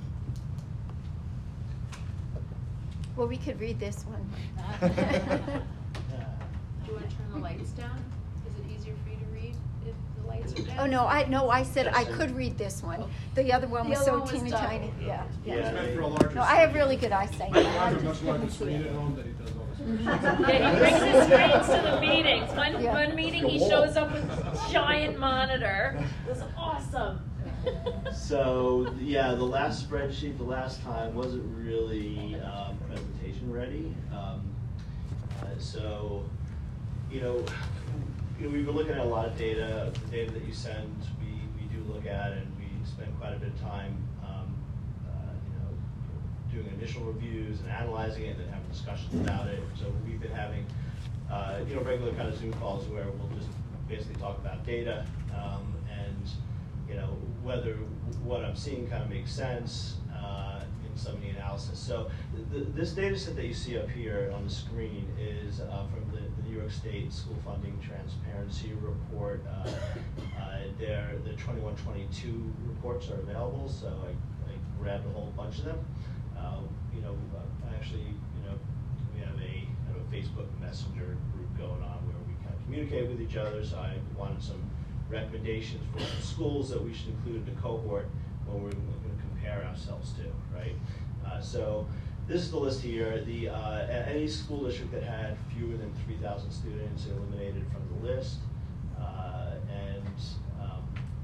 Well, we could read this one. Do you want to turn the lights down? Is it easier for you to read if the lights are down? Oh, no, I, no, I said I could read this one. The other one The was other so one was teeny double. tiny, yeah. Yeah, It's meant for a larger No, I have screen. really good eyesight. I I have a just much larger couldn't see screen it. at home that he does all this. Yeah, he brings his screens to the meetings. One, Yeah. one meeting he shows up with a giant monitor. It was awesome. So, yeah, the last spreadsheet, the last time, wasn't really um, presentation ready. Um, uh, so, you know, you know, we've been looking at a lot of data. The data that you send, we, we do look at, and we spend quite a bit of time, um, uh, you know, doing initial reviews and analyzing it, and then having discussions about it. So we've been having, uh, you know, regular kind of Zoom calls where we'll just basically talk about data um, and, you know, whether what I'm seeing kind of makes sense uh, in some of the analysis. So th this data set that you see up here on the screen is uh, from the, the New York State School Funding Transparency Report. Uh, uh, their the twenty-one twenty-two reports are available, so I, I grabbed a whole bunch of them. Uh, you know, uh, actually, you know, we have a, kind of a Facebook Messenger group going on where we kind of communicate with each other. So I wanted some recommendations for some schools that we should include in the cohort when we're going to compare ourselves to, right? Uh, so this is the list here. The uh, any school district that had fewer than three thousand students eliminated from the list, uh, and um,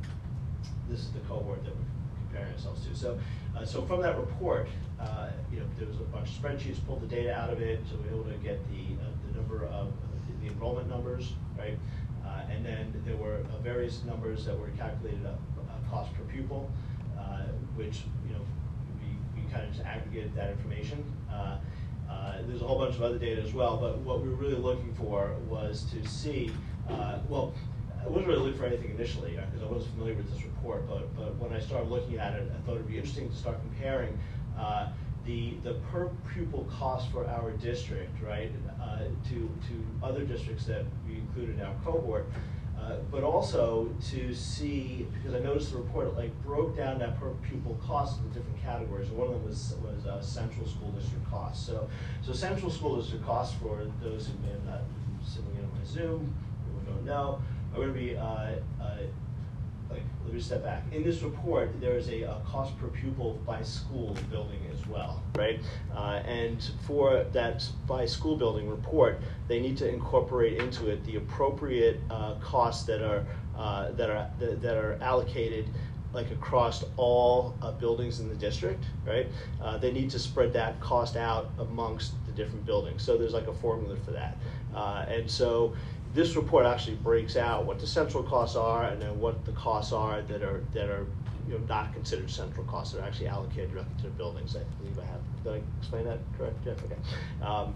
this is the cohort that we're comparing ourselves to. So, uh, so from that report, uh, you know, there was a bunch of spreadsheets, pulled the data out of it, so we were able to get the uh, the number of uh, the enrollment numbers, right? Uh, and then there were uh, various numbers that were calculated up, uh, cost per pupil, uh, which, you know, we, we kind of just aggregated that information. Uh, uh, there's a whole bunch of other data as well, but what we were really looking for was to see, uh, well, I wasn't really looking for anything initially because uh, I wasn't familiar with this report, but, but when I started looking at it, I thought it would be interesting to start comparing uh, the, the per pupil cost for our district, right, uh, to, to other districts that we included in our cohort, uh, but also to see, because I noticed the report like broke down that per pupil cost into different categories, and one of them was, was uh, central school district costs. So, so central school district costs, for those who may have not been sitting in on my Zoom, who don't know, are going to be, uh, uh, like, let me step back. In this report, there is a, a cost per pupil by school building as well, right? Uh, and for that by school building report, they need to incorporate into it the appropriate uh, costs that are uh, that are that, that are allocated like across all uh, buildings in the district, right? Uh, they need to spread that cost out amongst the different buildings. So there's like a formula for that, uh, and so. This report actually breaks out what the central costs are and then what the costs are that are that are you know, not considered central costs that are actually allocated directly to the buildings. I believe I have. Did I explain that correct, Jeff? Okay. Um,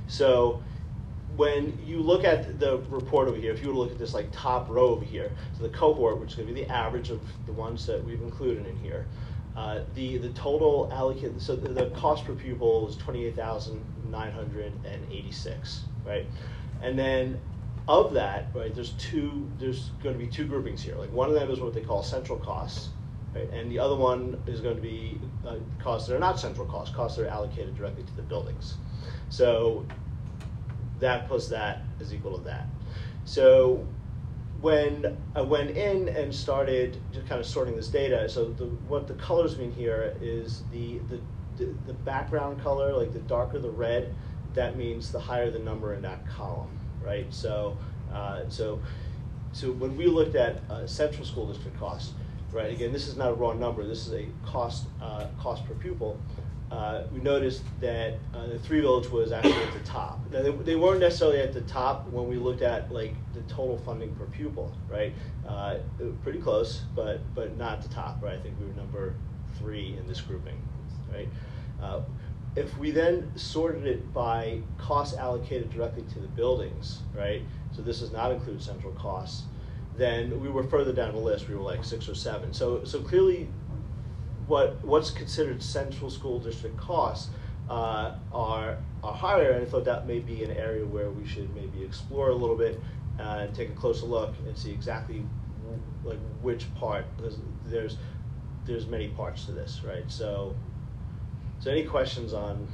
so when you look at the report over here, if you were to look at this like top row over here, so the cohort, which is going to be the average of the ones that we've included in here, uh, the the total allocated. So the, the cost per pupil is twenty-eight thousand nine hundred eighty-six, right? And then of that, right, there's two, there's going to be two groupings here. Like one of them is what they call central costs, right? And the other one is going to be uh, costs that are not central costs, costs that are allocated directly to the buildings. So that plus that is equal to that. So when I went in and started just kind of sorting this data, so the, what the colors mean here is the, the, the, the background color, like the darker the red, that means the higher the number in that column. Right, so, uh, so, so when we looked at uh, central school district costs, right? Again, this is not a raw number. This is a cost uh, cost per pupil. Uh, we noticed that uh, the Three Village was actually at the top. Now, they, they weren't necessarily at the top when we looked at like the total funding per pupil, right? Uh, pretty close, but but not at the top, right? I think we were number three in this grouping, right? Uh, If we then sorted it by costs allocated directly to the buildings, right? So this does not include central costs. Then we were further down the list. We were like six or seven. So, so clearly, what what's considered central school district costs uh, are are higher. And I thought that may be an area where we should maybe explore a little bit uh, and take a closer look and see exactly like which part. Because there's there's many parts to this, right? So. So any questions on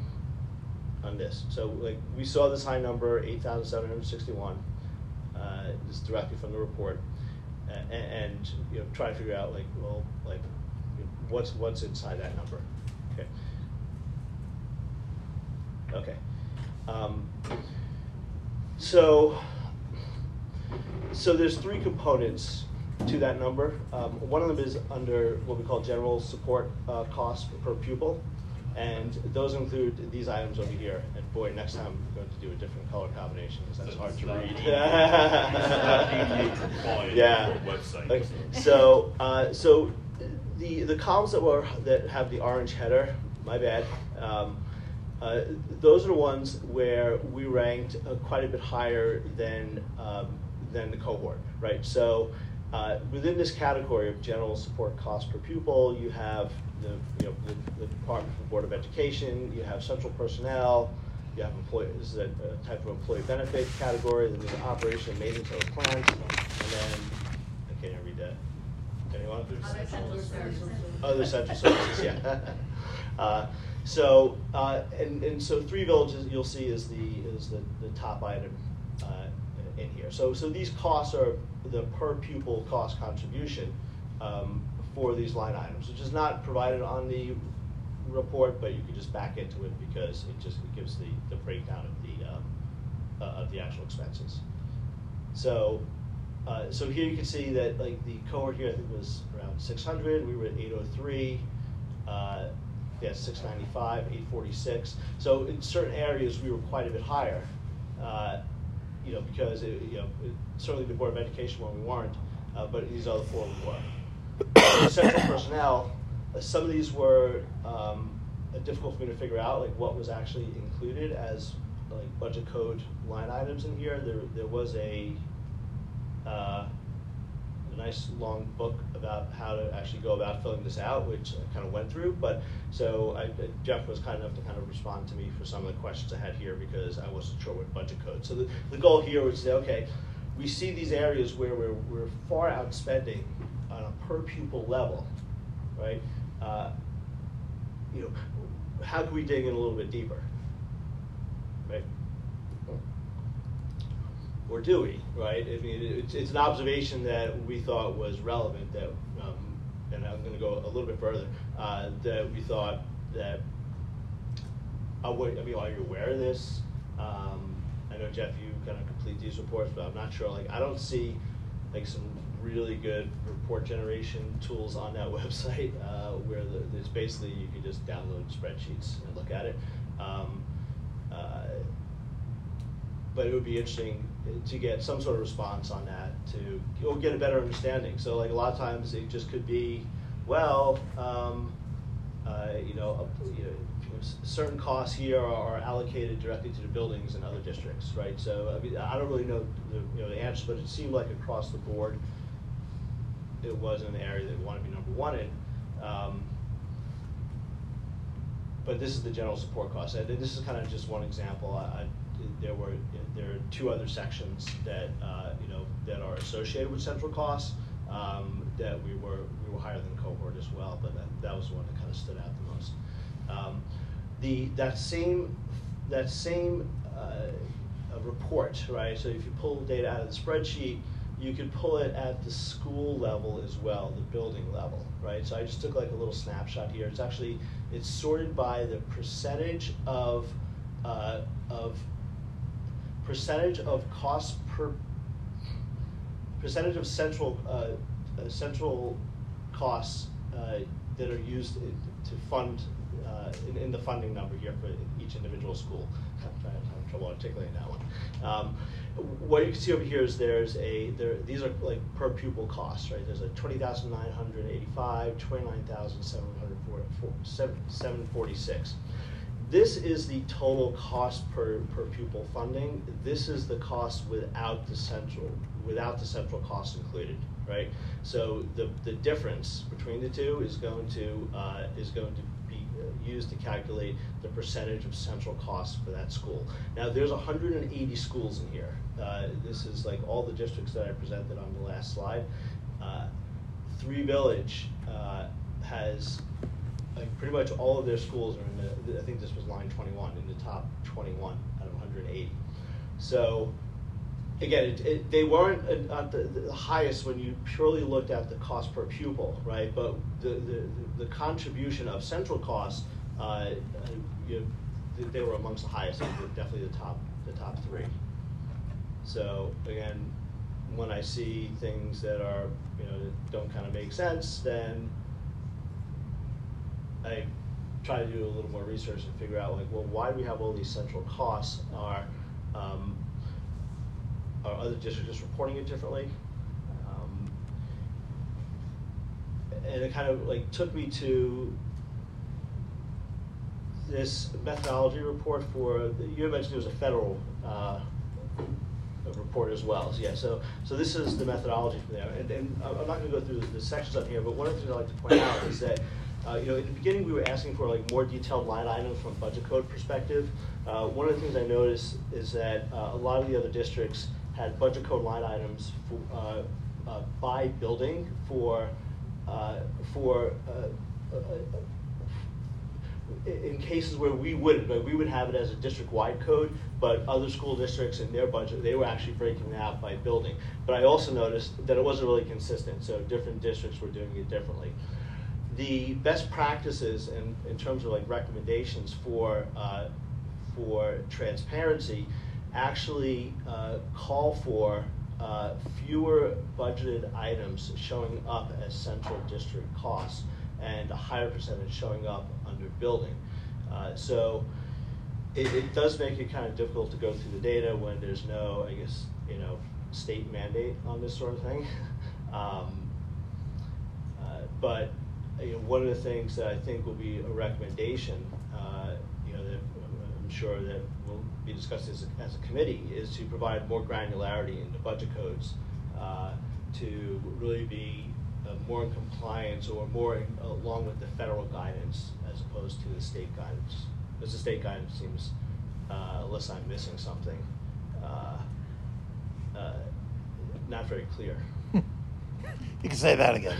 on this? So like we saw this high number, eight thousand seven hundred sixty-one. Uh, this is directly from the report, uh, and, and you know try to figure out like well like what's what's inside that number. Okay. Okay. Um, so so there's three components to that number. Um, one of them is under what we call general support uh, costs per pupil. And those include these items over here. And boy, next time I'm going to do a different color combination because that's so hard to read. It's not yeah. website. Like, so, uh, so the, the columns that were that have the orange header, my bad, um, uh, those are the ones where we ranked uh, quite a bit higher than um, than the cohort, right? So uh, within this category of general support cost per pupil, you have the you know the, the Department of Board of Education, you have central personnel, you have employee. This is a, a type of employee benefit category. Then there's operation and maintenance of plants, and then I can't even read that. Anyone? Other central services. Other central services, yeah. uh, so uh, and and so Three Villages you'll see is the is the, the top item uh, in here. So so these costs are the per pupil cost contribution um, for these line items, which is not provided on the report, but you can just back into it because it just it gives the, the breakdown of the um, uh, of the actual expenses. So uh, so here you can see that like the cohort here I think was around six hundred. We were at eight oh three. Uh, yeah, six ninety-five, eight forty-six. So in certain areas we were quite a bit higher. Uh, you know because it, you know it, certainly the Board of Education when we weren't, uh, but these other four we were. Central personnel. Uh, some of these were um, uh, difficult for me to figure out, like what was actually included as like budget code line items in here. There, there was a, uh, a nice long book about how to actually go about filling this out, which I kind of went through. But so I, Jeff was kind enough to kind of respond to me for some of the questions I had here because I wasn't sure what budget code. So the, the goal here was to say, okay, we see these areas where we're, we're far outspending on a per pupil level, right? Uh, you know, how can we dig in a little bit deeper, right? Or do we, right? I mean, it's, it's an observation that we thought was relevant. That, um, and I'm going to go a little bit further. Uh, that we thought that. Uh, what, I mean, are you aware of this? Um, I know Jeff, you kind of complete these reports, but I'm not sure. Like, I don't see like some really good report generation tools on that website uh, where the, there's basically you can just download spreadsheets and look at it. Um, uh, but it would be interesting to get some sort of response on that to or get a better understanding. So like a lot of times it just could be, well, um, uh, you know, uh, you know, certain costs here are allocated directly to the buildings in other districts, right? So I mean, I don't really know the you know the answer, but it seemed like across the board it was an area that we want to be number one in. Um, but this is the general support cost. And this is kind of just one example. I, I, there were there are two other sections that uh, you know that are associated with central costs um, that we were we were higher than cohort as well. But that, that was the one that kind of stood out the most. Um, the that same that same uh, report, right? So if you pull data out of the spreadsheet, you could pull it at the school level as well, the building level, right? So I just took like a little snapshot here. It's actually, it's sorted by the percentage of, uh, of percentage of cost per, percentage of central, uh, uh, central costs uh, that are used to fund, uh, in, in the funding number here for each individual school. I'm trying to have trouble articulating that one. Um, What you can see over here is there's a there. These are like per pupil costs, right? There's a twenty thousand nine hundred eighty-five, twenty-nine thousand seven hundred forty-six. This is the total cost per per pupil funding. This is the cost without the central without the central cost included, right? So the the difference between the two is going to uh, is going to be used to calculate the percentage of central costs for that school. Now there's one hundred eighty schools in here. Uh, this is like all the districts that I presented on the last slide. Uh, Three Village uh, has like pretty much all of their schools are in the, I think this was line twenty-one, in the top twenty-one out of one hundred eighty. So again, it, it, they weren't at the, the highest when you purely looked at the cost per pupil, right? But the, the, the contribution of central costs, uh, you know, they were amongst the highest, definitely the top, the top three. So again, when I see things that are, you know, that don't kind of make sense, then I try to do a little more research and figure out like, well, why do we have all these central costs? Are um, are other districts just reporting it differently? Um, and it kind of like took me to this methodology report for, you mentioned it was a federal uh, report as well. So yeah, so so this is the methodology from there. And, and I'm not going to go through the, the sections on here, but one of the things I'd like to point out is that uh, you know, in the beginning we were asking for like more detailed line items from a budget code perspective. Uh, one of the things I noticed is that uh, a lot of the other districts had budget code line items for, uh, uh, by building for uh, for uh, uh, in cases where we wouldn't, but we would have it as a district-wide code, but other school districts in their budget, they were actually breaking it out by building. But I also noticed that it wasn't really consistent, so different districts were doing it differently. The best practices in, in terms of like recommendations for, uh, for transparency actually uh, call for uh, fewer budgeted items showing up as central district costs and a higher percentage showing up under building. Uh, so it, it does make it kind of difficult to go through the data when there's no, I guess, you know, state mandate on this sort of thing. um, uh, but you know, one of the things that I think will be a recommendation, uh, you know, that I'm sure that will be discussed as a, as a committee, is to provide more granularity in the budget codes uh, to really be Uh, more in compliance or more in, along with the federal guidance as opposed to the state guidance. Because the state guidance seems, uh, unless I'm missing something, uh, uh, not very clear. You can say that again.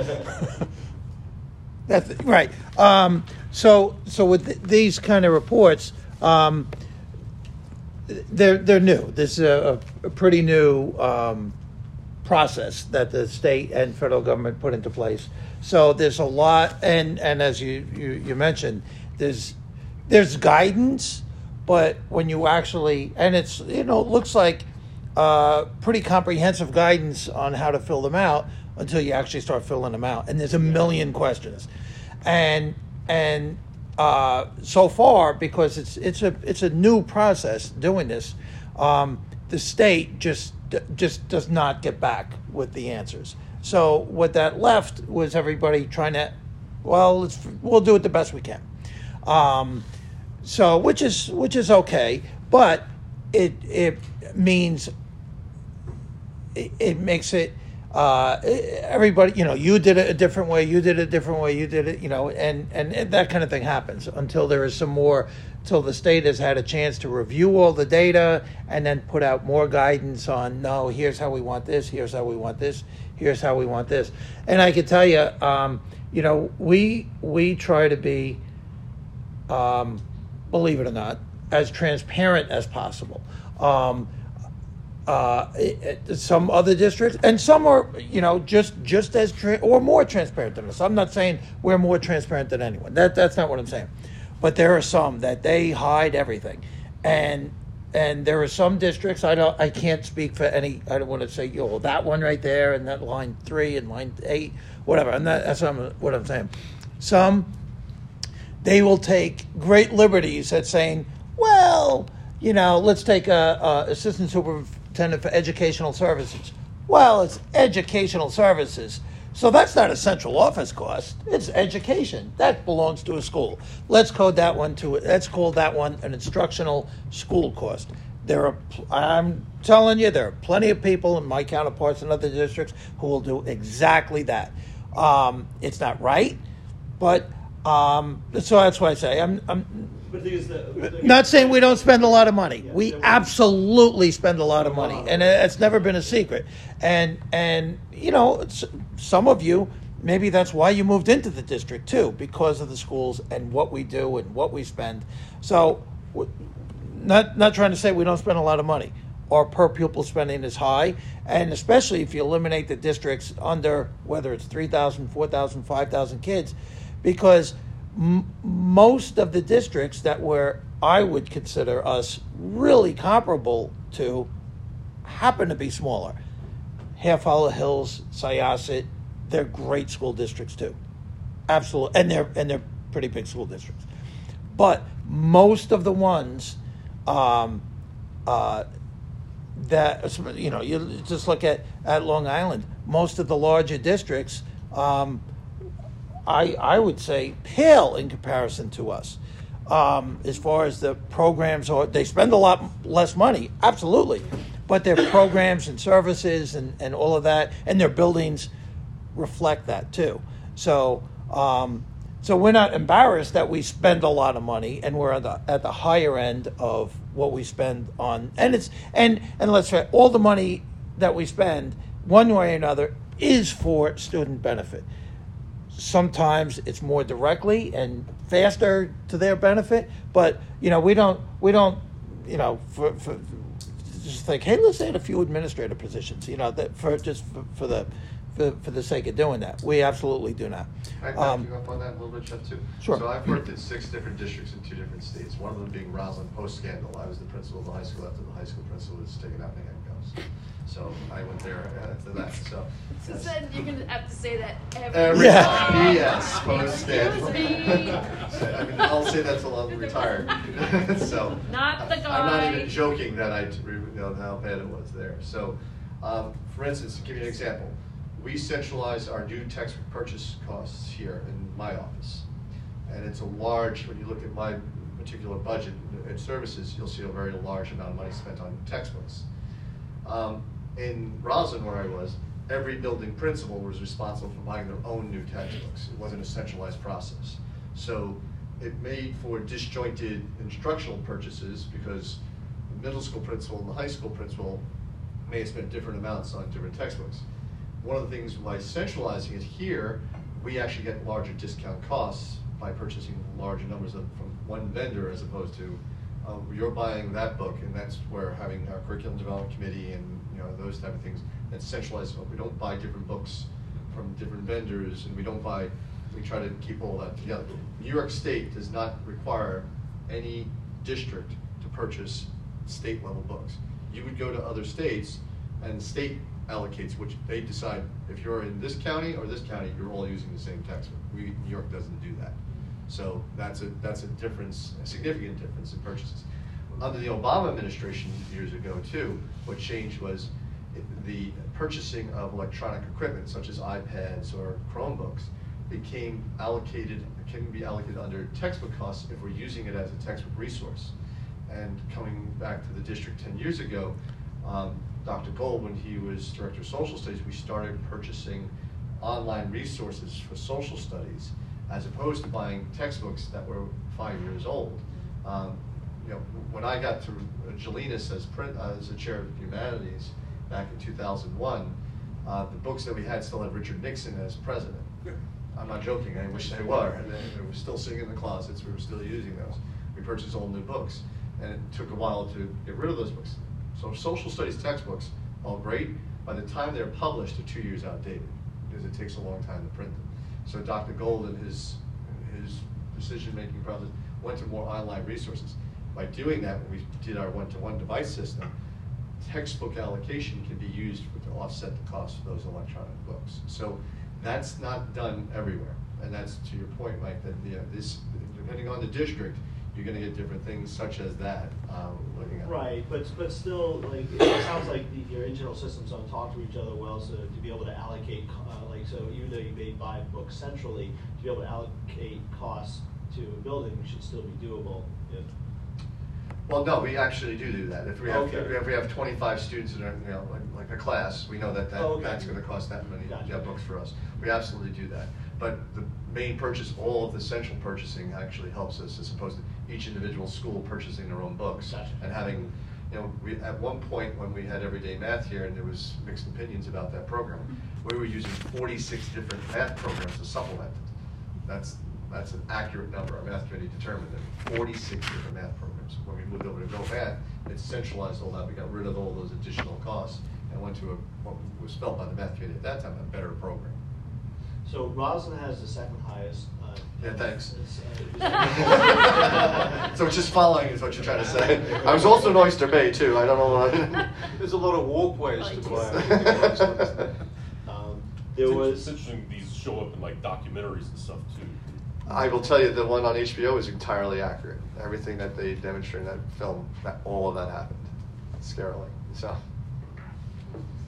That's right. Um, so, so with th- these kind of reports, um, they're they're new. This is a, a pretty new Um, process that the state and federal government put into place. So there's a lot, and, and as you, you, you mentioned, there's there's guidance, but when you actually, and it's, you know, it looks like uh, pretty comprehensive guidance on how to fill them out until you actually start filling them out. And there's a million questions. And and uh, so far, because it's it's a it's a new process doing this, um, the state just just does not get back with the answers. So what that left was everybody trying to, well, let's we'll do it the best we can. Um, so which is which is okay, but it it means it, it makes it uh, everybody, you know, you did it a different way, you did it a different way, you did it, you know, and and that kind of thing happens until there is some more. Till the state has had a chance to review all the data and then put out more guidance on, no, here's how we want this, here's how we want this, here's how we want this. And I can tell you, um, you know, we we try to be, um, believe it or not, as transparent as possible. Um, uh, it, it, some other districts, and some are, you know, just just as tra- or more transparent than us. I'm not saying we're more transparent than anyone. That that's not what I'm saying. But there are some that they hide everything, and and there are some districts, I don't I can't speak for any. I don't want to say, yo, that one right there and that line three and line eight, whatever. And that, that's what I'm saying. Some, they will take great liberties at saying, well, you know, let's take a, a assistant superintendent for educational services. Well, it's educational services. So that's not a central office cost. It's education. That belongs to a school. Let's code that one to it. Let's call that one an instructional school cost. There are, I'm telling you, there are plenty of people and my counterparts in other districts who will do exactly that. Um, it's not right, but um, so that's why I say I'm. I'm But the, the, not saying we don't spend a lot of money. We absolutely spend a lot of money, and it's never been a secret. And and you know, some of you, maybe that's why you moved into the district too, because of the schools and what we do and what we spend. So, not not trying to say we don't spend a lot of money. Our per pupil spending is high, and especially if you eliminate the districts under, whether it's three thousand, four thousand, five thousand kids, because M- most of the districts that were, I would consider us really comparable to, happen to be smaller. Half Hollow Hills, Syosset, they're great school districts too. Absolutely. And they're and they're pretty big school districts. But most of the ones um, uh, that, you know, you just look at, at Long Island, most of the larger districts, um, I, I would say, pale in comparison to us. Um, as far as the programs, or they spend a lot less money, absolutely, but their programs and services and, and all of that, and their buildings reflect that too. So, um, so we're not embarrassed that we spend a lot of money, and we're at the at the higher end of what we spend on, and it's and and let's say all the money that we spend, one way or another, is for student benefit. Sometimes it's more directly and faster to their benefit, but you know we don't we don't you know for, for just think, hey, let's add a few administrative positions, you know, that for just for, for the for, for the sake of doing that. We absolutely do not. I can Um, back you up on that a little bit, Jeff, too. Sure. So I've worked in six different districts in two different states, one of them being Roslyn post-scandal. I was the principal of the high school after the high school principal was taken out in the handcuffs. So I went there after that, so. So then you're gonna have to say that every, Every time. time, yes, post-scandal. Excuse me. I mean, I'll say that till I'm retired. So. Not the I'm not guy. even joking that I, you know, how bad it was there. So, um, for instance, to give you an example, we centralize our new textbook purchase costs here in my office. And it's a large, when you look at my particular budget and services, you'll see a very large amount of money spent on textbooks. Um, in Roslyn, where I was, every building principal was responsible for buying their own new textbooks. It wasn't a centralized process. So it made for disjointed instructional purchases because the middle school principal and the high school principal may have spent different amounts on different textbooks. One of the things by centralizing it here, we actually get larger discount costs by purchasing larger numbers of, from one vendor as opposed to um, you're buying that book, and that's where having our curriculum development committee and you know those type of things. That's centralized. We don't buy different books from different vendors, and we don't buy. We try to keep all that together. New York State does not require any district to purchase state level books. You would go to other states, and the state allocates which they decide if you're in this county or this county, you're all using the same textbook. We, New York doesn't do that. So that's a that's a difference, a significant difference in purchases. Under the Obama administration years ago too, what changed was the purchasing of electronic equipment such as iPads or Chromebooks became allocated, can be allocated under textbook costs if we're using it as a textbook resource. And coming back to the district ten years ago, um, Doctor Gold, when he was Director of Social Studies, we started purchasing online resources for social studies as opposed to buying textbooks that were five years old. Um, you know, when I got to Jolinas as, print, uh, as a chair of humanities back in two thousand one, uh, the books that we had still had Richard Nixon as president. I'm not joking, I wish they were. And they, they were still sitting in the closets, we were still using those. We purchased all new books, and it took a while to get rid of those books. So social studies textbooks, all great, by the time they're published, they're two years outdated, because it takes a long time to print them. So Doctor Gold and his, his decision-making process went to more online resources. By doing that, when we did our one-to-one device system, textbook allocation can be used to offset the cost of those electronic books. So that's not done everywhere. And that's to your point, Mike, that you know, this, depending on the district, you're gonna get different things such as that, um, looking at. Right, but, but still, like, it sounds like the, your internal systems don't talk to each other well, so to be able to allocate, uh, like, so even though you may buy books centrally, to be able to allocate costs to a building should still be doable if. Well, no, we actually do do that. If we have, Okay. if we have twenty-five students in a, you know, like, like a class, we know that, that Oh, okay. that's gonna cost that many Gotcha. yeah, books for us. We absolutely do that. But the main purchase, all of the central purchasing actually helps us as opposed to each individual school purchasing their own books. Gotcha. And having, you know, we, at one point when we had everyday math here and there was mixed opinions about that program, we were using forty-six different math programs to supplement it. That's, that's an accurate number. Our math committee determined that forty-six different math programs. When we moved over to Go Math, it centralized all that. We got rid of all those additional costs and went to a, what was felt by the math committee at that time, a better program. So Roslyn has the second highest. Uh, Yeah, thanks. it's, uh, So just following is what you're trying to say. I was also in Oyster Bay too. I don't know why. There's a lot of walkways to climb. um, there It's, was. it's interesting these show up in like documentaries and stuff too. I will tell you the one on H B O is entirely accurate. Everything that they demonstrate in that film, that all of that happened, scarily. So.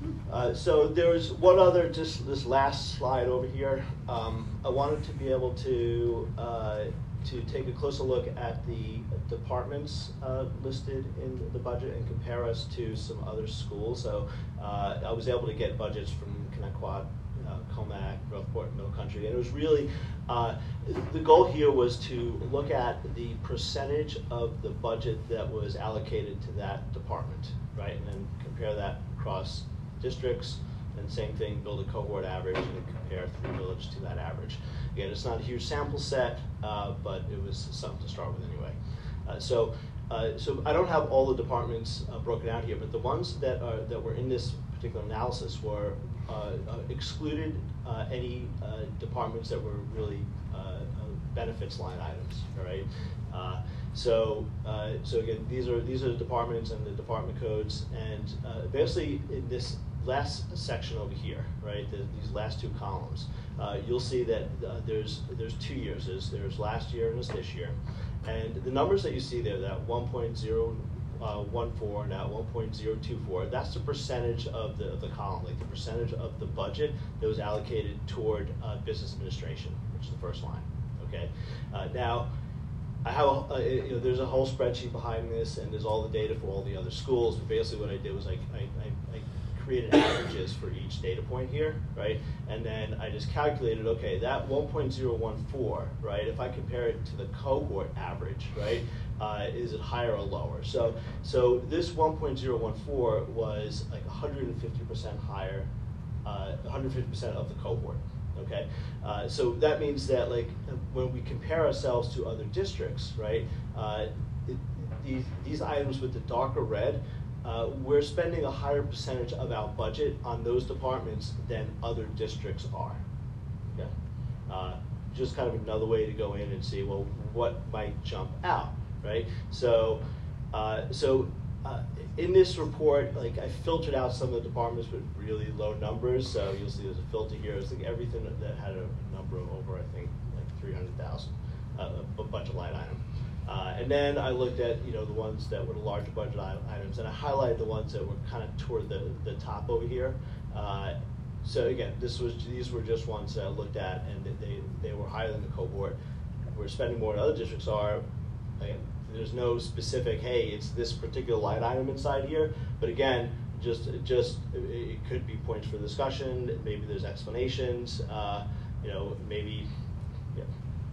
Uh, so there was one other, just this last slide over here. Um, I wanted to be able to uh, to take a closer look at the departments uh, listed in the budget and compare us to some other schools. So uh, I was able to get budgets from Connecticut, uh, Comac, Gulfport, Middle Country, and it was really, uh, the goal here was to look at the percentage of the budget that was allocated to that department, right? And then compare that across districts, and same thing, build a cohort average and compare three village to that average. Again, it's not a huge sample set, uh, but it was something to start with anyway. Uh, so, uh, so I don't have all the departments uh, broken out here, but the ones that are that were in this particular analysis were uh, uh, excluded uh, any uh, departments that were really uh, uh, benefits line items. All right. Uh, so, uh, so again, these are these are the departments and the department codes, and uh, basically in this last section over here, right, the, these last two columns, uh, you'll see that uh, there's there's two years. There's there's last year and there's this year, and the numbers that you see there, that one point zero one four and that one point zero two four, that's the percentage of the of the column, like the percentage of the budget that was allocated toward uh, business administration, which is the first line. Okay, uh, now. I have, a, uh, you know, there's a whole spreadsheet behind this, and there's all the data for all the other schools. But basically, what I did was I, I, I, I created averages for each data point here, right? And then I just calculated, okay, that one point zero one four, right? If I compare it to the cohort average, right, uh, is it higher or lower? So, so this one point zero one four was like one hundred fifty percent higher, uh, one hundred fifty percent of the cohort. Okay, uh, so that means that like when we compare ourselves to other districts, right, uh, it, these, these items with the darker red, uh, we're spending a higher percentage of our budget on those departments than other districts are. Okay, uh, just kind of another way to go in and see, well, what might jump out, right? So, uh, so. Uh, in this report, like I filtered out some of the departments with really low numbers. So you'll see there's a filter here. It's like everything that, that had a number of over, I think, like three hundred thousand, uh, a bunch of line items. Uh, and then I looked at, you know, the ones that were the larger budget items, and I highlighted the ones that were kind of toward the, the top over here. Uh, so again, this was these were just ones that I looked at, and they they were higher than the cohort. We're spending more than other districts are. Again, there's no specific, hey, it's this particular line item inside here. But again, just just it could be points for discussion. Maybe there's explanations. Uh, you know, maybe yeah.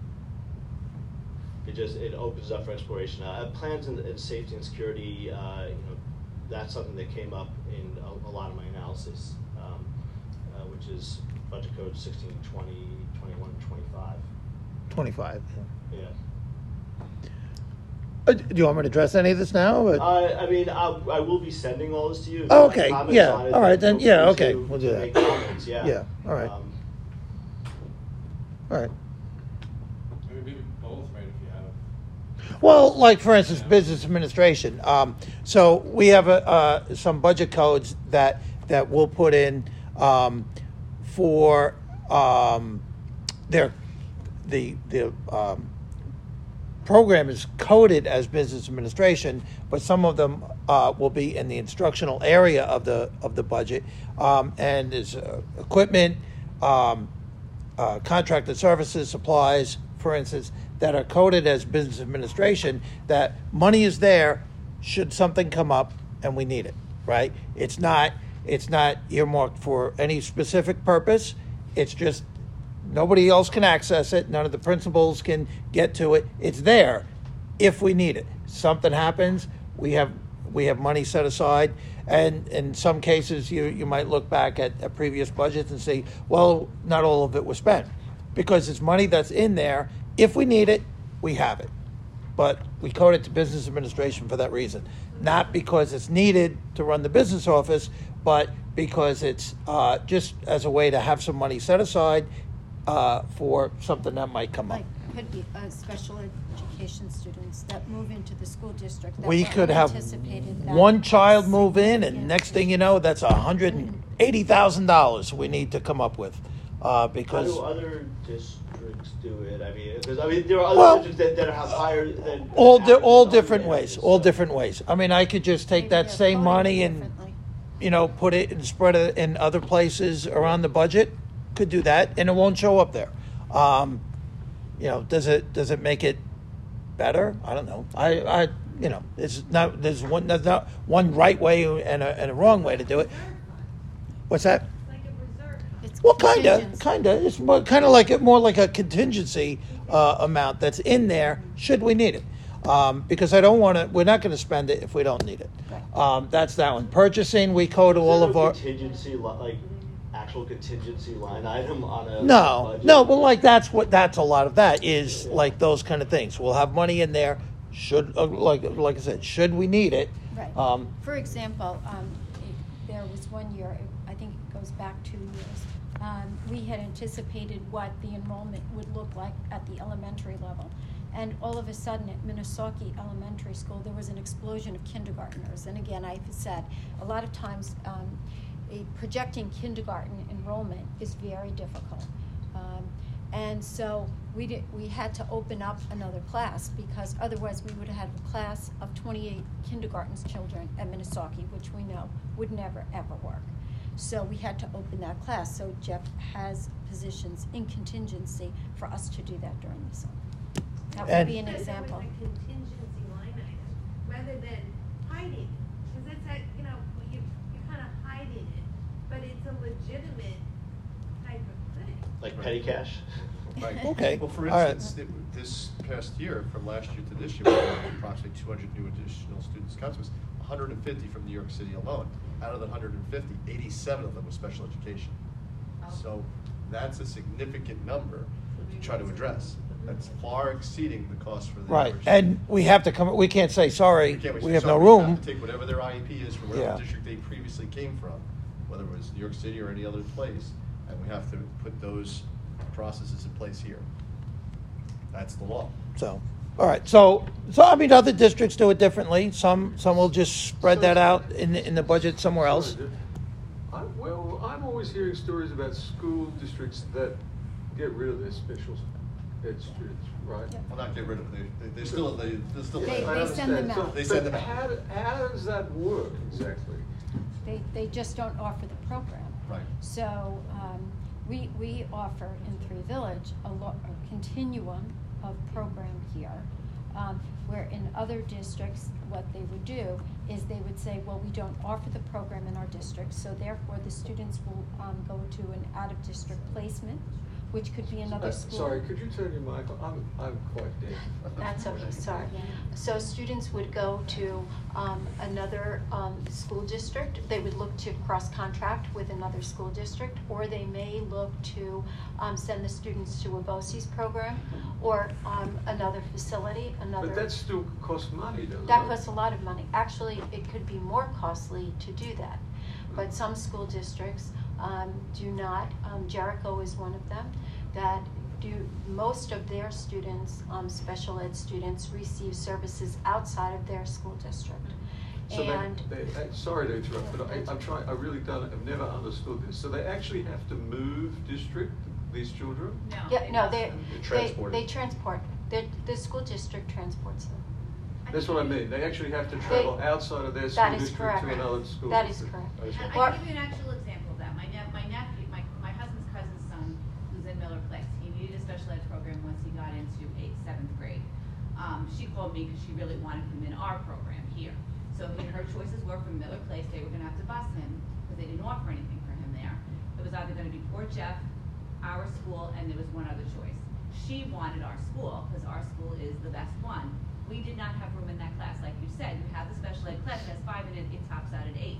It just it opens up for exploration. Uh, plans and, and safety and security. Uh, you know, that's something that came up in a, a lot of my analysis, um, uh, which is budget code sixteen, twenty, twenty-one, twenty-five. twenty-five. Yeah. Uh, do you want me to address any of this now? Or? Uh, I mean, I'll, I will be sending all this to you. Oh, okay. Comments Yeah. on it, All right. Then. feel Yeah. free Okay. to- We'll to do that. make comments, yeah. Yeah. All right. Um, all right. Maybe both, right? If you have. Well, like for instance, business administration. Um, so we have a, uh, some budget codes that that we'll put in um, for um, their the the um, program is coded as business administration, but some of them uh, will be in the instructional area of the of the budget, um, and there's uh, equipment, um, uh, contracted services, supplies, for instance, that are coded as business administration. That money is there should something come up and we need it. Right? It's not it's not earmarked for any specific purpose. It's just nobody else can access it. None of the principals can get to it. It's there if we need it. Something happens, we have we have money set aside. And in some cases, you, you might look back at, at previous budgets and say, well, not all of it was spent. Because it's money that's in there. If we need it, we have it. But we code it to business administration for that reason. Not because it's needed to run the business office, but because it's uh, just as a way to have some money set aside Uh, for something that might come up. Like could be uh, special education students that move into the school district. That We were could have unanticipated that one child move in, and significant next thing you know, that's one hundred eighty thousand dollars we need to come up with. Uh, because How do other districts do it? I mean, because I mean, there are other Well, districts that, that have higher than all di- average all on different the ways, averages, all so. different ways. I mean, I could just take Maybe that they're same coding money and differently. you know, put it and spread it in other places around the budget, could do that, and it won't show up there. Um, you know, does it does it make it better? I don't know. I, I you know, it's not there's one there's not one right way and a and a wrong way to do it. What's that? It's Well, kind of, contingent. kind of. It's more kind of like it, more like a contingency uh, amount that's in there should we need it. Um, because I don't want to. We're not going to spend it if we don't need it. Um, that's that one. Purchasing, we go to all of our. Contingency, li- like actual contingency line item on a No, budget? no, but like that's what that's a lot of that is like those kind of things. We'll have money in there. Should uh, like like I said, should we need it? Right. Um, For example, um, it, there was one year, I think it goes back two years, um, we had anticipated what the enrollment would look like at the elementary level. And all of a sudden at Minnesota Elementary School, there was an explosion of kindergartners. And again, I've said, a lot of times um, a projecting kindergarten enrollment is very difficult. Um, and so we did, we had to open up another class because otherwise we would have had a class of twenty-eight kindergarten children at Minnesota, which we know would never ever work. So we had to open that class. So Jeff has positions in contingency for us to do that during the summer. That would And- be an Because it was example. a contingency line item, rather than hiding it, because it's a, you know, you, you're kind of hiding it, but it's a legitimate type of thing. Like petty cash? Right. Okay. Well, for All right. instance, it- this past year, from last year to this year, we had approximately two hundred new additional students. Counts was one hundred fifty from New York City alone. Out of the one hundred fifty, eighty-seven of them was special education. So that's a significant number to try to address. That's far exceeding the cost for the right, average. and we have to come. We can't say sorry. We can't We say have no sorry. room. We have to take whatever their I E P is from whatever Yeah. district they previously came from, whether it was New York City or any other place, and we have to put those processes in place here. That's the law. So, all right. So, so I mean, other districts do it differently. Some, some will just spread that out in the, in the budget somewhere else. I, well, I'm always hearing stories about school districts that get rid of their special ed students, right? Well, not get rid of them. They, they, they still, they, they still. They- I they send them understand. So- out. They but send them out. How, do- how does that work exactly? They, they just don't offer the program. Right. So um, we, we offer in Three Village a, lo- a continuum of program here, um, where in other districts, what they would do is they would say, well, we don't offer the program in our district, so therefore the students will um, go to an out-of-district placement, which could be another Uh, school. Sorry, could you turn your mic on? I'm, I'm quite deaf. That's okay, sorry. So students would go to um, another um, school district. They would look to cross-contract with another school district, or they may look to um, send the students to a BOCES program or um, another facility, another. But that still costs money, doesn't it? That costs a lot of money. Actually, it could be more costly to do that. But some school districts um, do not. Um, Jericho is one of them that do most of their students, um, special ed students, receive services outside of their school district. So and they, they, I- sorry to interrupt, but I, I'm trying, I really don't, I've never understood this. So they actually have to move district, these children? No. yeah, no, they They're they, transported. they transport. The the school district transports them. That's what I mean. They actually have to travel They- outside of their school That is district correct. to another school That is district. correct. That is I- correct. I can give you an actual example of that. My nep- my nephew, my, my husband's cousin's son, who's in Miller Place, he needed a special ed program once he got into eighth, seventh grade. Um, she called me because she really wanted him in our program here. So you know, her choices were from Miller Place, they were gonna have to bus him, because they didn't offer anything for him there. It was either gonna be Port Jeff, our school, and there was one other choice. She wanted our school, because our school is the best one. We did not have room in that class, like you said, you have the special ed class, it has five in it, it tops out at eight.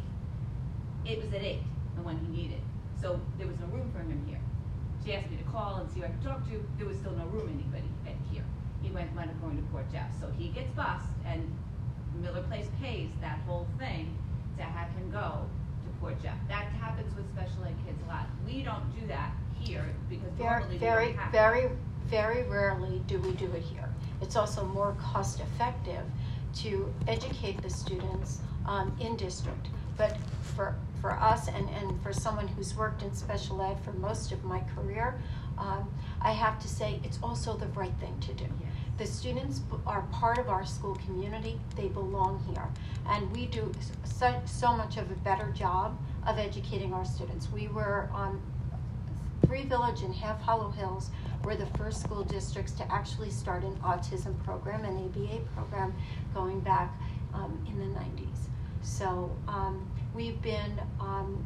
It was at eight, the one he needed, so there was no room for him here. She asked me to call and see who I could talk to, there was still no room anybody at here. He went, wound up going to Port Jeff, so he gets bused, and Miller Place pays that whole thing to have him go to Port Jeff. That happens with special ed kids a lot. We don't do that here, because Very, normally we very, don't have. very, very rarely do we do it here. It's also more cost effective to educate the students um, in district. But for, for us and, and for someone who's worked in special ed for most of my career, um, I have to say it's also the right thing to do. The students b- are part of our school community. They belong here. And we do so, so much of a better job of educating our students. We were on Three Village and Half Hollow Hills were the first school districts to actually start an autism program, an A B A program, going back um, in the nineties. So um, we've been um,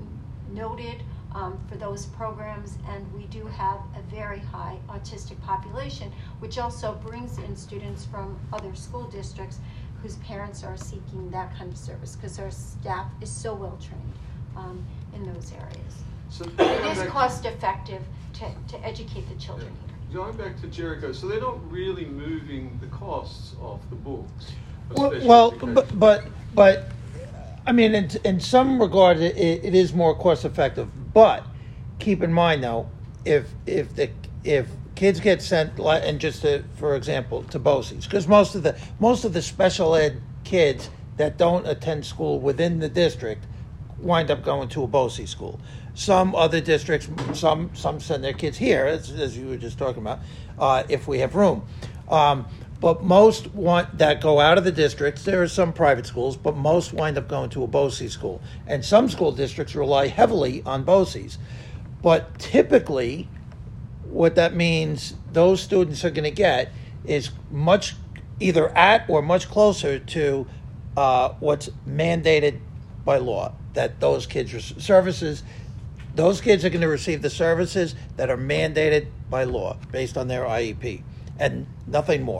noted um, for those programs, and we do have a very high autistic population, which also brings in students from other school districts whose parents are seeking that kind of service because our staff is so well trained um, in those areas. So It is cost effective to, to educate the children here. Going back to Jericho, so they're not really moving the costs off the books. of Well, special well education. but, but, but, I mean, in, in some regard, it, it is more cost effective. But keep in mind, though, if if the if kids get sent, li- and just to, for example, to BOCES, because most of the most of the special ed kids that don't attend school within the district wind up going to a BOCES school. Some other districts, some some send their kids here, as, as you were just talking about, uh, if we have room. Um, but most want that go out of the districts. There are some private schools, but most wind up going to a BOCES school. And some school districts rely heavily on BOCES. But typically, what that means those students are going to get is much either at or much closer to uh, what's mandated by law, that those kids receive services. Those kids are going to receive the services that are mandated by law based on their I E P and nothing more.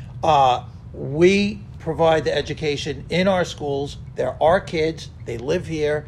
Uh, we provide the education in our schools. They're our kids. They live here.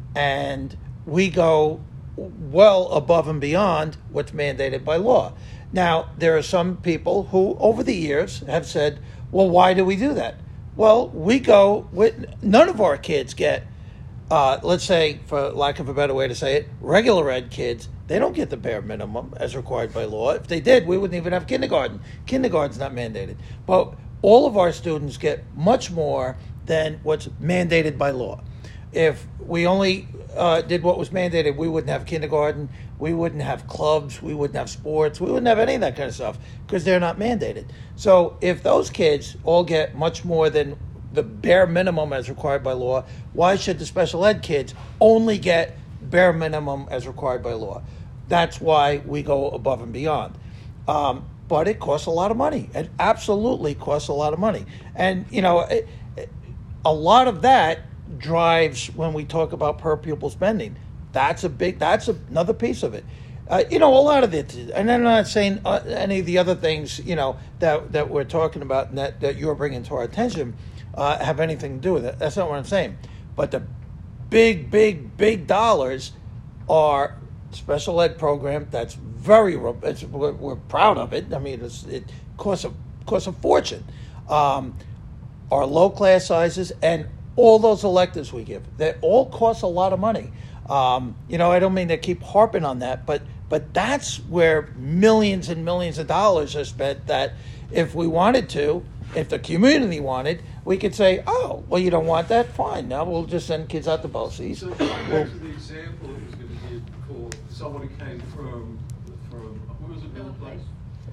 And we go well above and beyond what's mandated by law. Now, there are some people who, over the years, have said, well, why do we do that? Well, we go with, none of our kids get, uh, let's say, for lack of a better way to say it, regular ed kids, they don't get the bare minimum as required by law. If they did, we wouldn't even have kindergarten. Kindergarten's not mandated. But all of our students get much more than what's mandated by law. If we only uh, did what was mandated, we wouldn't have kindergarten, we wouldn't have clubs, we wouldn't have sports, we wouldn't have any of that kind of stuff because they're not mandated. So if those kids all get much more than the bare minimum as required by law, why should the special ed kids only get bare minimum as required by law? That's why we go above and beyond. Um, but it costs a lot of money. It absolutely costs a lot of money. And, you know, it, it, a lot of that drives when we talk about per pupil spending. That's a big, that's a, another piece of it. Uh, you know, a lot of it, and I'm not saying uh, any of the other things, you know, that, that we're talking about and that, that you're bringing to our attention uh, have anything to do with it. That's not what I'm saying. But the big, big, big dollars are special ed program that's very, it's, we're, we're proud of it. I mean, it's, it costs a, costs a fortune. Um, our low class sizes and all those electives we give, they all cost a lot of money. Um, you know, I don't mean to keep harping on that, but but that's where millions and millions of dollars are spent that if we wanted to, if the community wanted, we could say, oh, well, you don't want that? Fine. Now we'll just send kids out to BOCES. So going back to the example that was going to give for someone who came from, from where was it, Miller Place?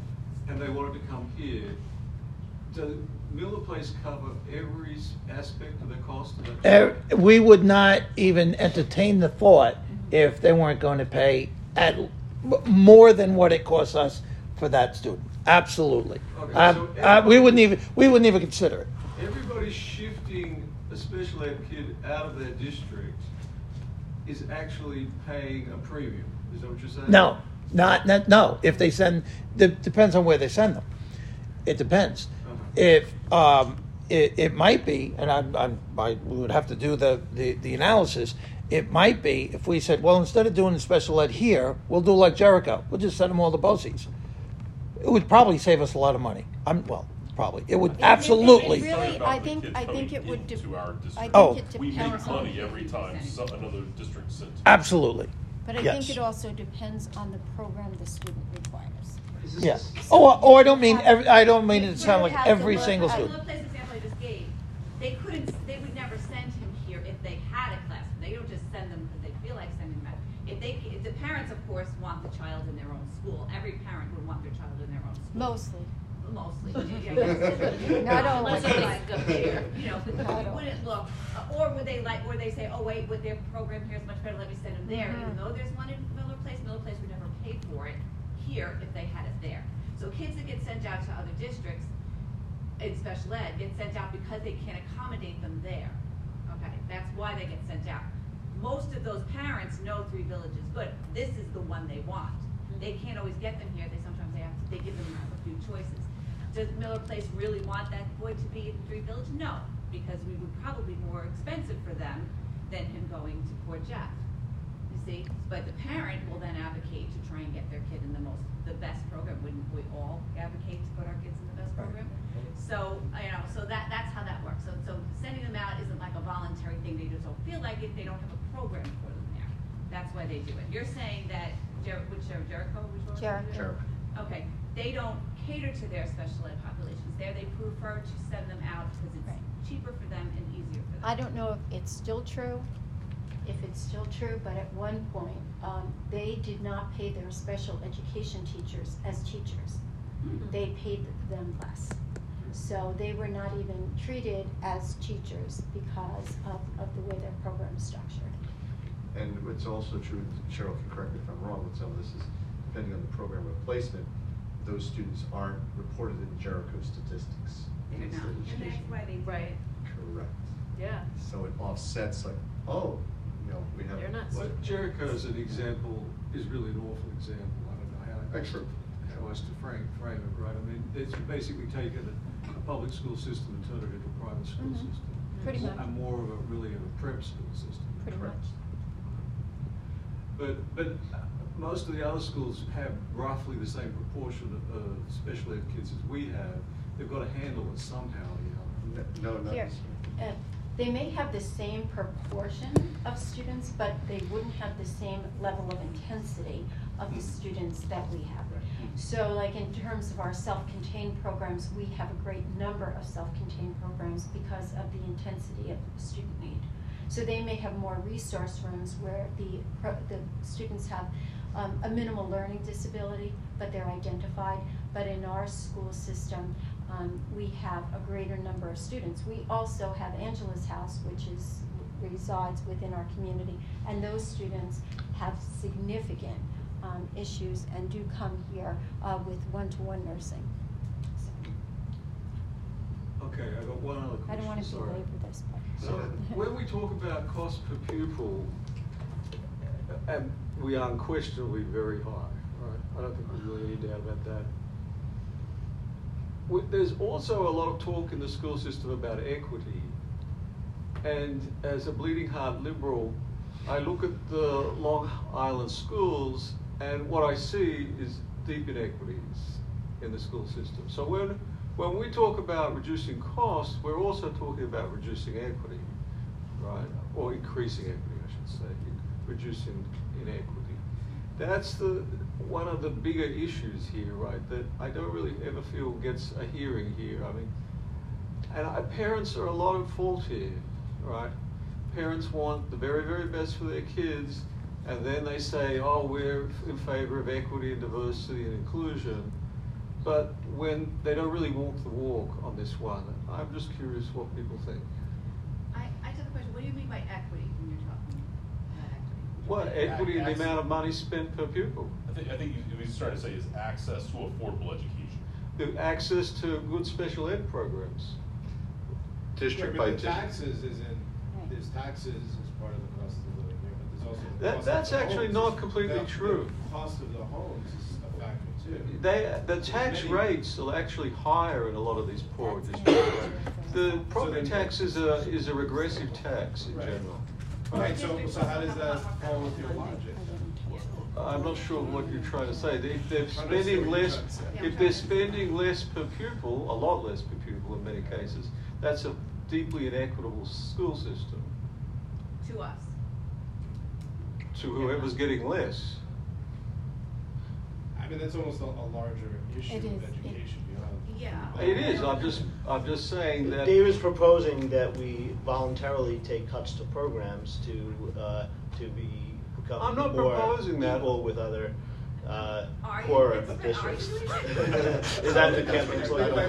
And they wanted to come here. Does Miller Place cover every aspect of the cost of that? Uh, we would not even entertain the thought if they weren't going to pay at more than what it costs us for that student. Absolutely. Okay, uh, so uh, we wouldn't even we wouldn't even consider it. Everybody shifting a special ed kid out of their district is actually paying a premium. Is that what you're saying? No, not, not no. If they send, it depends on where they send them. It depends. If um, it, it might be, and I'm, I'm, I we would have to do the, the, the analysis. It might be if we said, well, instead of doing the special ed here, we'll do like Jericho. We'll just send them all to BOCES. It would probably save us a lot of money. I'm well, probably. It would It- absolutely. It, it really, I think, I think it would. De- I think Oh. it We make depends on. money every time some, another district sends. Absolutely. But I yes. think it also depends on the program the student requires. Yes. Oh, oh, I don't mean every, I don't mean it to sound like Have to every look single at the student. Place example I just gave, they couldn't, they would never send him here if they had a class. They don't just send them because they feel like sending them. If they, if the parents, of course, want the child in their own school. Every parent would want their child in their own school. Mostly. Mostly. exactly. Yeah, Not only. Unless they like up here, you know, Not you only. wouldn't look, uh, or would they like, or they say, oh wait, with their program here is much better, let me send them there, Mhm. even though there's one in Miller Place, Miller Place would never pay for it here if they had it there. So kids that get sent out to other districts in special ed get sent out because they can't accommodate them there. Okay, that's why they get sent out. Most of those parents know Three Villages, but this is the one they want. They can't always get them here, they sometimes they have to, they give them a few choices. Does Miller Place really want that boy to be in Three Villages? No, because we would probably be more expensive for them than him going to Port Jeff. You see, but the parent will then advocate to try and get their kid in the most, the best program. Wouldn't we all advocate to put our kids in the best program? So, you know, so that, that's how that works. So, so sending them out isn't like a voluntary thing. They just don't feel like it. They don't have a program for them there. That's why they do it. You're saying that, Jer- which, Jer- Jericho? Which one? Jericho. Jericho. Okay, they don't cater to their special ed populations. There, they prefer to send them out because it's Right. cheaper for them and easier for them. I don't know if it's still true, if it's still true, but at one point, um, they did not pay their special education teachers as teachers. Mhm. They paid them less. So they were not even treated as teachers because of, of the way their program is structured. And it's also true, Cheryl can correct me if I'm wrong, but some of this is, depending on the program of placement, those students aren't reported in Jericho statistics. They're It's not. the And that's education. why they. Right. Correct. Yeah. So it offsets like, oh, you know, we have. They're not. Well, Jericho as an example is really an awful example. I don't know how, Excellent. how else to frame, frame it, right? I mean, it's basically taken a, a public school system and turned it into a private school Mhm. system. Pretty much. And more of a, really of a prep school system. Pretty much. But, but most of the other schools have roughly the same proportion of, of special ed kids as we have. They've got to handle it somehow, you know. No, not Here, necessarily. uh, they may have the same proportion of students, but they wouldn't have the same level of intensity of the students that we have. So like in terms of our self-contained programs, we have a great number of self-contained programs because of the intensity of the student need. So they may have more resource rooms where the, pro- the students have um, a minimal learning disability, but they're identified. But in our school system, um, we have a greater number of students. We also have Angela's House, which is resides within our community, and those students have significant um, issues and do come here uh, with one-to-one nursing. So, Okay, I got one other question. I don't want to sorry. belabor this, but. So when we talk about cost per pupil, and we are unquestionably very high, right? I don't think there's really any doubt about that. We- There's also a lot of talk in the school system about equity. And as a bleeding heart liberal, I look at the Long Island schools and what I see is deep inequities in the school system. So when When we talk about reducing costs, we're also talking about reducing equity, right? Or increasing equity, I should say, reducing inequity. That's the one of the bigger issues here, right? That I don't really ever feel gets a hearing here. I mean, and I, parents are a lot at fault here, right? Parents want the very, very best for their kids, and then they say, oh, we're in favor of equity and diversity and inclusion. But when they don't really walk the walk on this one, I'm just curious what people think. I, I just have a question. What do you mean by equity when you're talking about equity? What, equity in the amount of money spent per pupil? I think, I think what he's trying to say is access to affordable education. The access to good special ed programs. District Yeah, by but the district. taxes is in, there's taxes as part of the cost of the living here, but there's also the That- cost that's of the actually homes. not completely The- true. The cost of the homes is a factor too. They, the tax Many- rates are actually higher in a lot of these poorer districts. The property then- tax is a, is a regressive tax in Right. general. Right, so, so how does that fall with your logic then? I'm not sure what you're trying to say. They- If they're I'm not sure spending what you're less, trying to say. if they're spending less per pupil, a lot less per pupil in many cases, that's a deeply inequitable school system To us. to whoever's getting less. I mean, that's almost a, a larger issue It of is. education beyond. Yeah. It is, I'm just, I'm just saying that. Dave is proposing that we voluntarily take cuts to programs to, uh, to be, become I'm not more proposing that. equal with other, uh, Are you? core It's- are districts. you? Is that the camping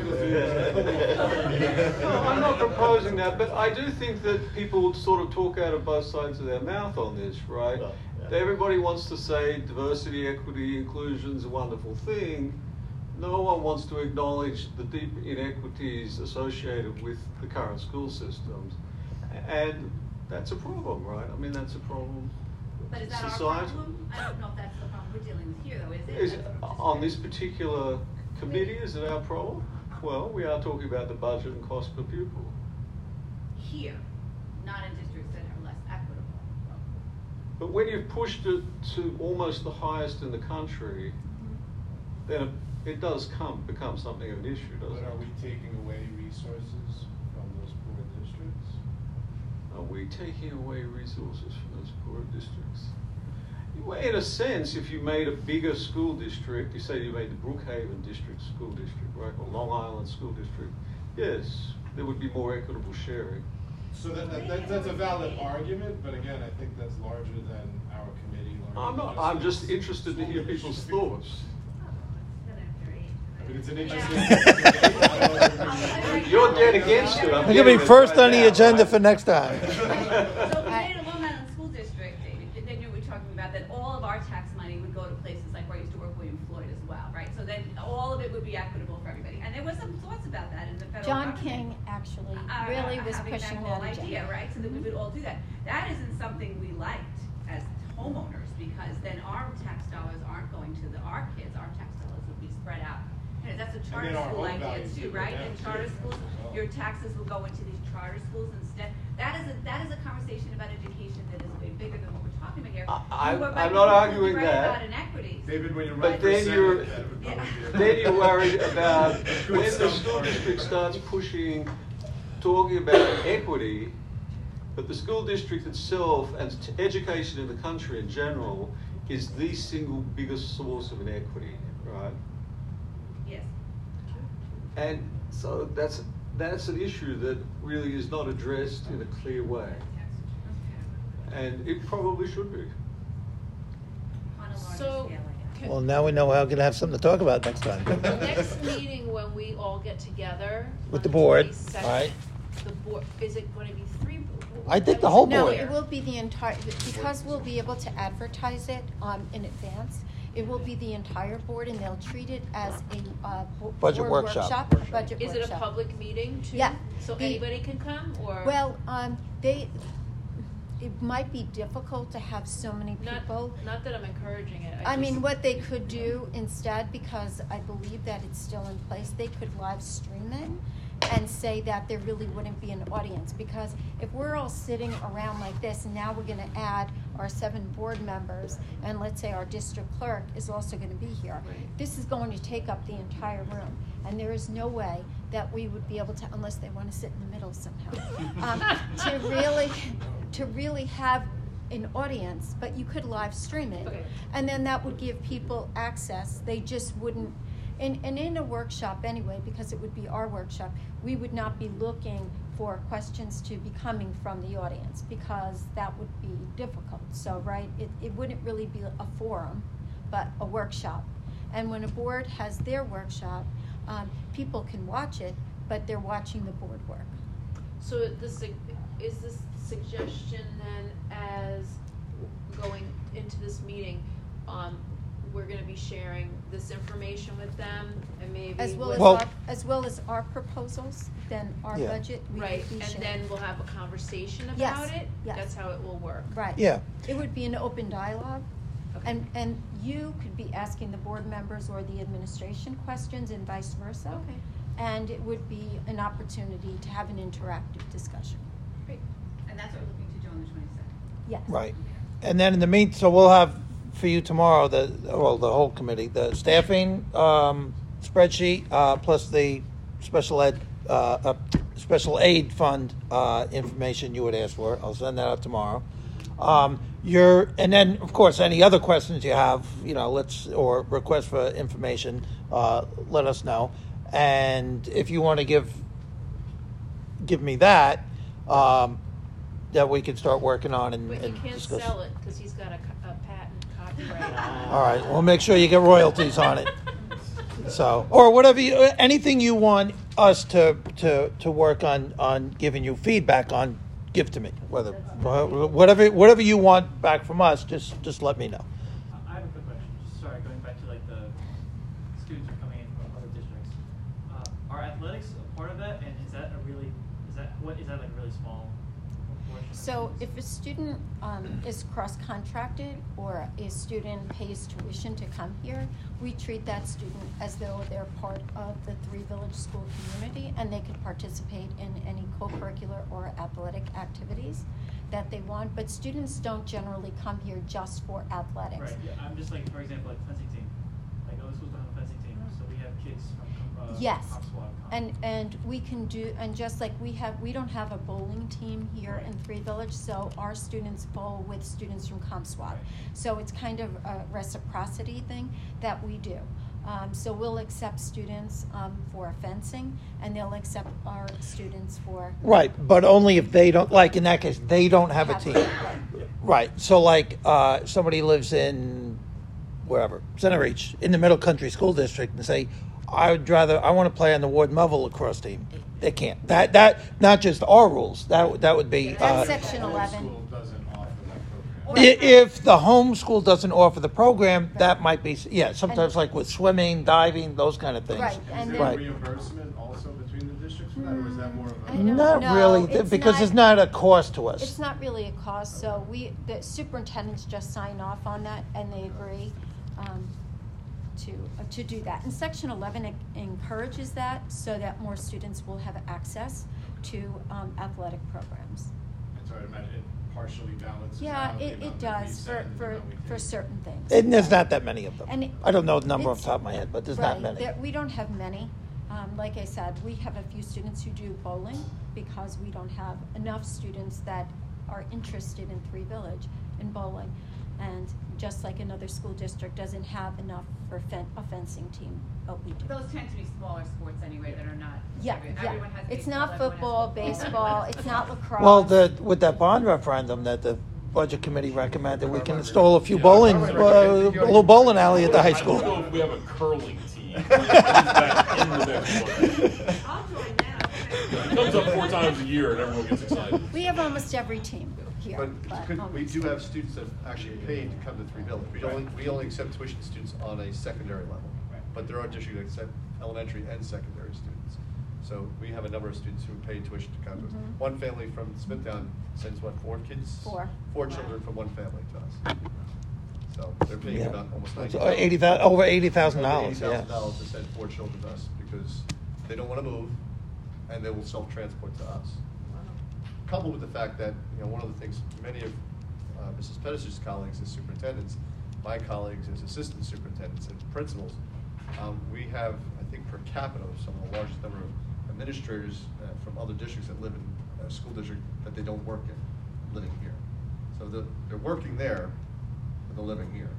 No, I'm not proposing that, but I do think that people sort of talk out of both sides of their mouth on this, right? Well, yeah. Everybody wants to say diversity, equity, inclusion is a wonderful thing. No one wants to acknowledge the deep inequities associated with the current school systems. And that's a problem, right? I mean, that's a problem. But is that our Society. problem? I don't know if that's the problem we're dealing with here, though, is it? Is, That's what we're just- on this particular committee, is it our problem? Well, we are talking about the budget and cost per pupil. Here, not in districts that are less equitable. But when you've pushed it to almost the highest in the country, then it, it does come become something of an issue, doesn't But it? are we taking away resources from those poor districts? Are we taking away resources from those poor districts? Well, in a sense, if you made a bigger school district, you say you made the Brookhaven District School District, right, or Long Island School District, yes, there would be more equitable sharing. So that, that, that that's a valid argument, but again, I think that's larger than our committee. larger I'm than not, just I'm the just interested to school hear people's district. thoughts. I mean, it's an interesting. You're dead against it. I'm We're gonna be getting it first right on the now, agenda right? So for next time. if we made a Long Island School District, David, then you were talking about that all of our tax money would go to places like where I used to work, William Floyd as well, right? So then all of it would be equitable for everybody. And there was some thoughts about that in the federal John government. King actually Uh, really was having pushing that whole that idea, agenda. right? So that we would all do that. That isn't something we liked as homeowners, because then our tax dollars aren't going to the, our kids, our tax dollars would be spread out. You know, that's a charter then our school home idea values too, would go right? down In too, charter as schools, well. your taxes will go into these charter schools instead. That is a, that is a conversation about education that is way bigger than what we're talking about here. I- You were right- I'm not you were arguing right that. about inequities. David, when you're But right for then Senate, you're, that would probably be a- then you're worried about Good when the stuff, school Mark. district starts pushing, talking about equity, but the school district itself and t- education in the country in general is the single biggest source of inequity, right? Yes. And so that's that's an issue that really is not addressed in a clear way, and it probably should be. On a larger So, scale, I guess. Well, now we know we're going to have something to talk about next time. next meeting when we all get together. With on the board, twenty-second, right. The board, is it going to be three? I think the whole No, board. it will be the entire, because we'll be able to advertise it um, in advance, it will be the entire board, and they'll treat it as a uh, bo- Budget board workshop. budget Is it a workshop. public meeting too? Yeah. So The- anybody can come, or? Well, um, they, it might be difficult to have so many Not, people. not that I'm encouraging it. I mean, just- what they could do instead, because I believe that it's still in place, they could live stream it and say that there really wouldn't be an audience. Because if we're all sitting around like this, and now we're gonna add our seven board members, and let's say our district clerk is also gonna be here, this is going to take up the entire room. And there is no way that we would be able to, unless they wanna sit in the middle somehow, um, to really, to really have an audience, but you could live stream it. Okay. And then that would give people access. They just wouldn't, and, and in a workshop anyway, because it would be our workshop, we would not be looking for questions to be coming from the audience, because that would be difficult. So, right, it, it wouldn't really be a forum, but a workshop. And when a board has their workshop, um, people can watch it, but they're watching the board work. So the sug- is this suggestion then, as going into this meeting, um, we're gonna be sharing this information with them, and maybe As well with- as Well- our, as well as our proposals, then our Yeah. budget, we right, would be and sharing. then we'll have a conversation Yes, about it. yes. That's how it will work. Right. Yeah. It would be an open dialogue. Okay. And, and you could be asking the board members or the administration questions and vice versa. Okay. And it would be an opportunity to have an interactive discussion. Great. And that's what we're looking to do on the twenty-second. Yes. Right. And then in the mean, so we'll have for you tomorrow, the, well, the whole committee, the staffing um, spreadsheet, uh, plus the special ed, uh, uh, special aid fund uh, information you would ask for. I'll send that out tomorrow. Um, you're, and then, of course, any other questions you have, you know, let's, or requests for information, uh, let us know. And if you want to give, give me that, um, that we can start working on and, But you and can't discuss. sell it, because he's got a, co- a patent copy. All right, we'll make sure you get royalties on it. So, or whatever, you, anything you want us to to to work on on giving you feedback on, give to me. Whether whatever whatever you want back from us, just just let me know. I have a quick question. Sorry, going back to like the students who are coming in from other districts. Uh, are athletics a part of that, and is that a really is that what is that like a really small proportion? So if a student um, is cross-contracted or a student pays tuition to come here, we treat that student as though they're part of the Three Village School community, and they could participate in any co-curricular or athletic activities that they want. But students don't generally come here just for athletics. Right. Yeah. I'm just like, for example, like fencing team. Like other schools don't have a fencing team, so we have kids from uh, Yes, Comp Squad. and and we can do, and just like we have, we don't have a bowling team here Right. in Three Village, so our students bowl with students from Comp Squad. Right. So it's kind of a reciprocity thing that we do. Um, so we'll accept students um, for fencing, and they'll accept our students for Right, but only if they don't, like in that case, they don't have a Have- team. right. Right, so like uh, somebody lives in wherever, Center Reach, in the Middle Country School District, and say, I would rather, I want to play on the Ward Melville lacrosse team. They can't. That, that, not just our rules, that, would- that would be. That's uh, section eleven. School doesn't offer that program. I- If the home school doesn't offer the program, that might be, yeah, sometimes like with swimming, diving, those kind of things. Right, Is and there then- reimbursement also between the districts for that, or is that more of a? I don't Not know. really, It's because not- it's not a cost to us. It's not really a cost, so we, the superintendents just sign off on that, and they agree um, to, uh, to do that. And section eleven en- encourages that, so that more students will have access to um, athletic programs. And so I imagine it partially balances Yeah, out the it, amount it that we does for, send and the for, amount we for take. certain things. And there's not that many of them. And it- I don't know the number off it's- the top of my head, but there's right, not many. there- we don't have many. Um, like I said, we have a few students who do bowling because we don't have enough students that are interested in Three Village in bowling. And just like another school district doesn't have enough for fen- a fencing team, but we do. Those tend to be smaller sports anyway that are not. Yeah, every- yeah. everyone has It's baseball, not everyone has football, baseball, it's not lacrosse. Well, the, with that bond referendum that the budget committee recommended, we can install a few bowling, uh, a little bowling alley at the high I don't know school. if we have a curling team. Is that in the next one? I'll join that. It comes up four times a year and everyone gets excited. We have almost every team here. But but could, we almost. do have students that actually paid to come to Three Village. We only, we only accept tuition students on a secondary level. But there are districts that accept elementary and secondary students. So we have a number of students who pay tuition to come to us. Mhm. One family from Smithtown sends, what, four kids? Four. Four children from one family to us. So they're paying Yeah. about almost It's ninety. eighty thou- over eighty thousand dollars, Eighty thousand yeah. dollars to send four children to us because they don't want to move and they will self-transport to us. Coupled with the fact that, you know, one of the things, many of uh, Missus Pettis's colleagues as superintendents, my colleagues as assistant superintendents and principals, um, we have, I think per capita, some of the largest number of administrators uh, from other districts that live in a school district that they don't work in, living here. So the, they're working there, but they're living here.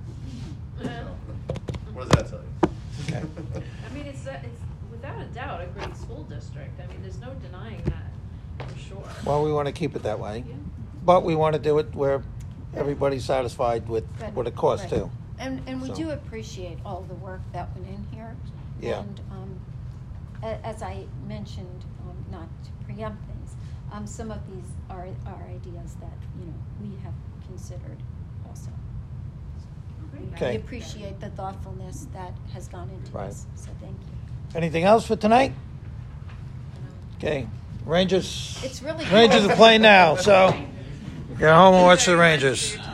So, what does that tell you? Okay. I mean, it's, a- it's without a doubt a great school district. I mean, there's no denying that, for sure. Well, we want to keep it that way. Yeah. But we want to do it where everybody's satisfied with Right, what it costs right. too. And, and we So. do appreciate all the work that went in here. Yeah. And um, a- as I mentioned, um, not to preempt things, um, some of these are, are ideas that, you know, we have considered also. We- Okay. We appreciate the thoughtfulness that has gone into Right. this, so thank you. Anything else for tonight? Okay, Rangers. It's really Rangers cool. are playing now, so get home and watch the Rangers.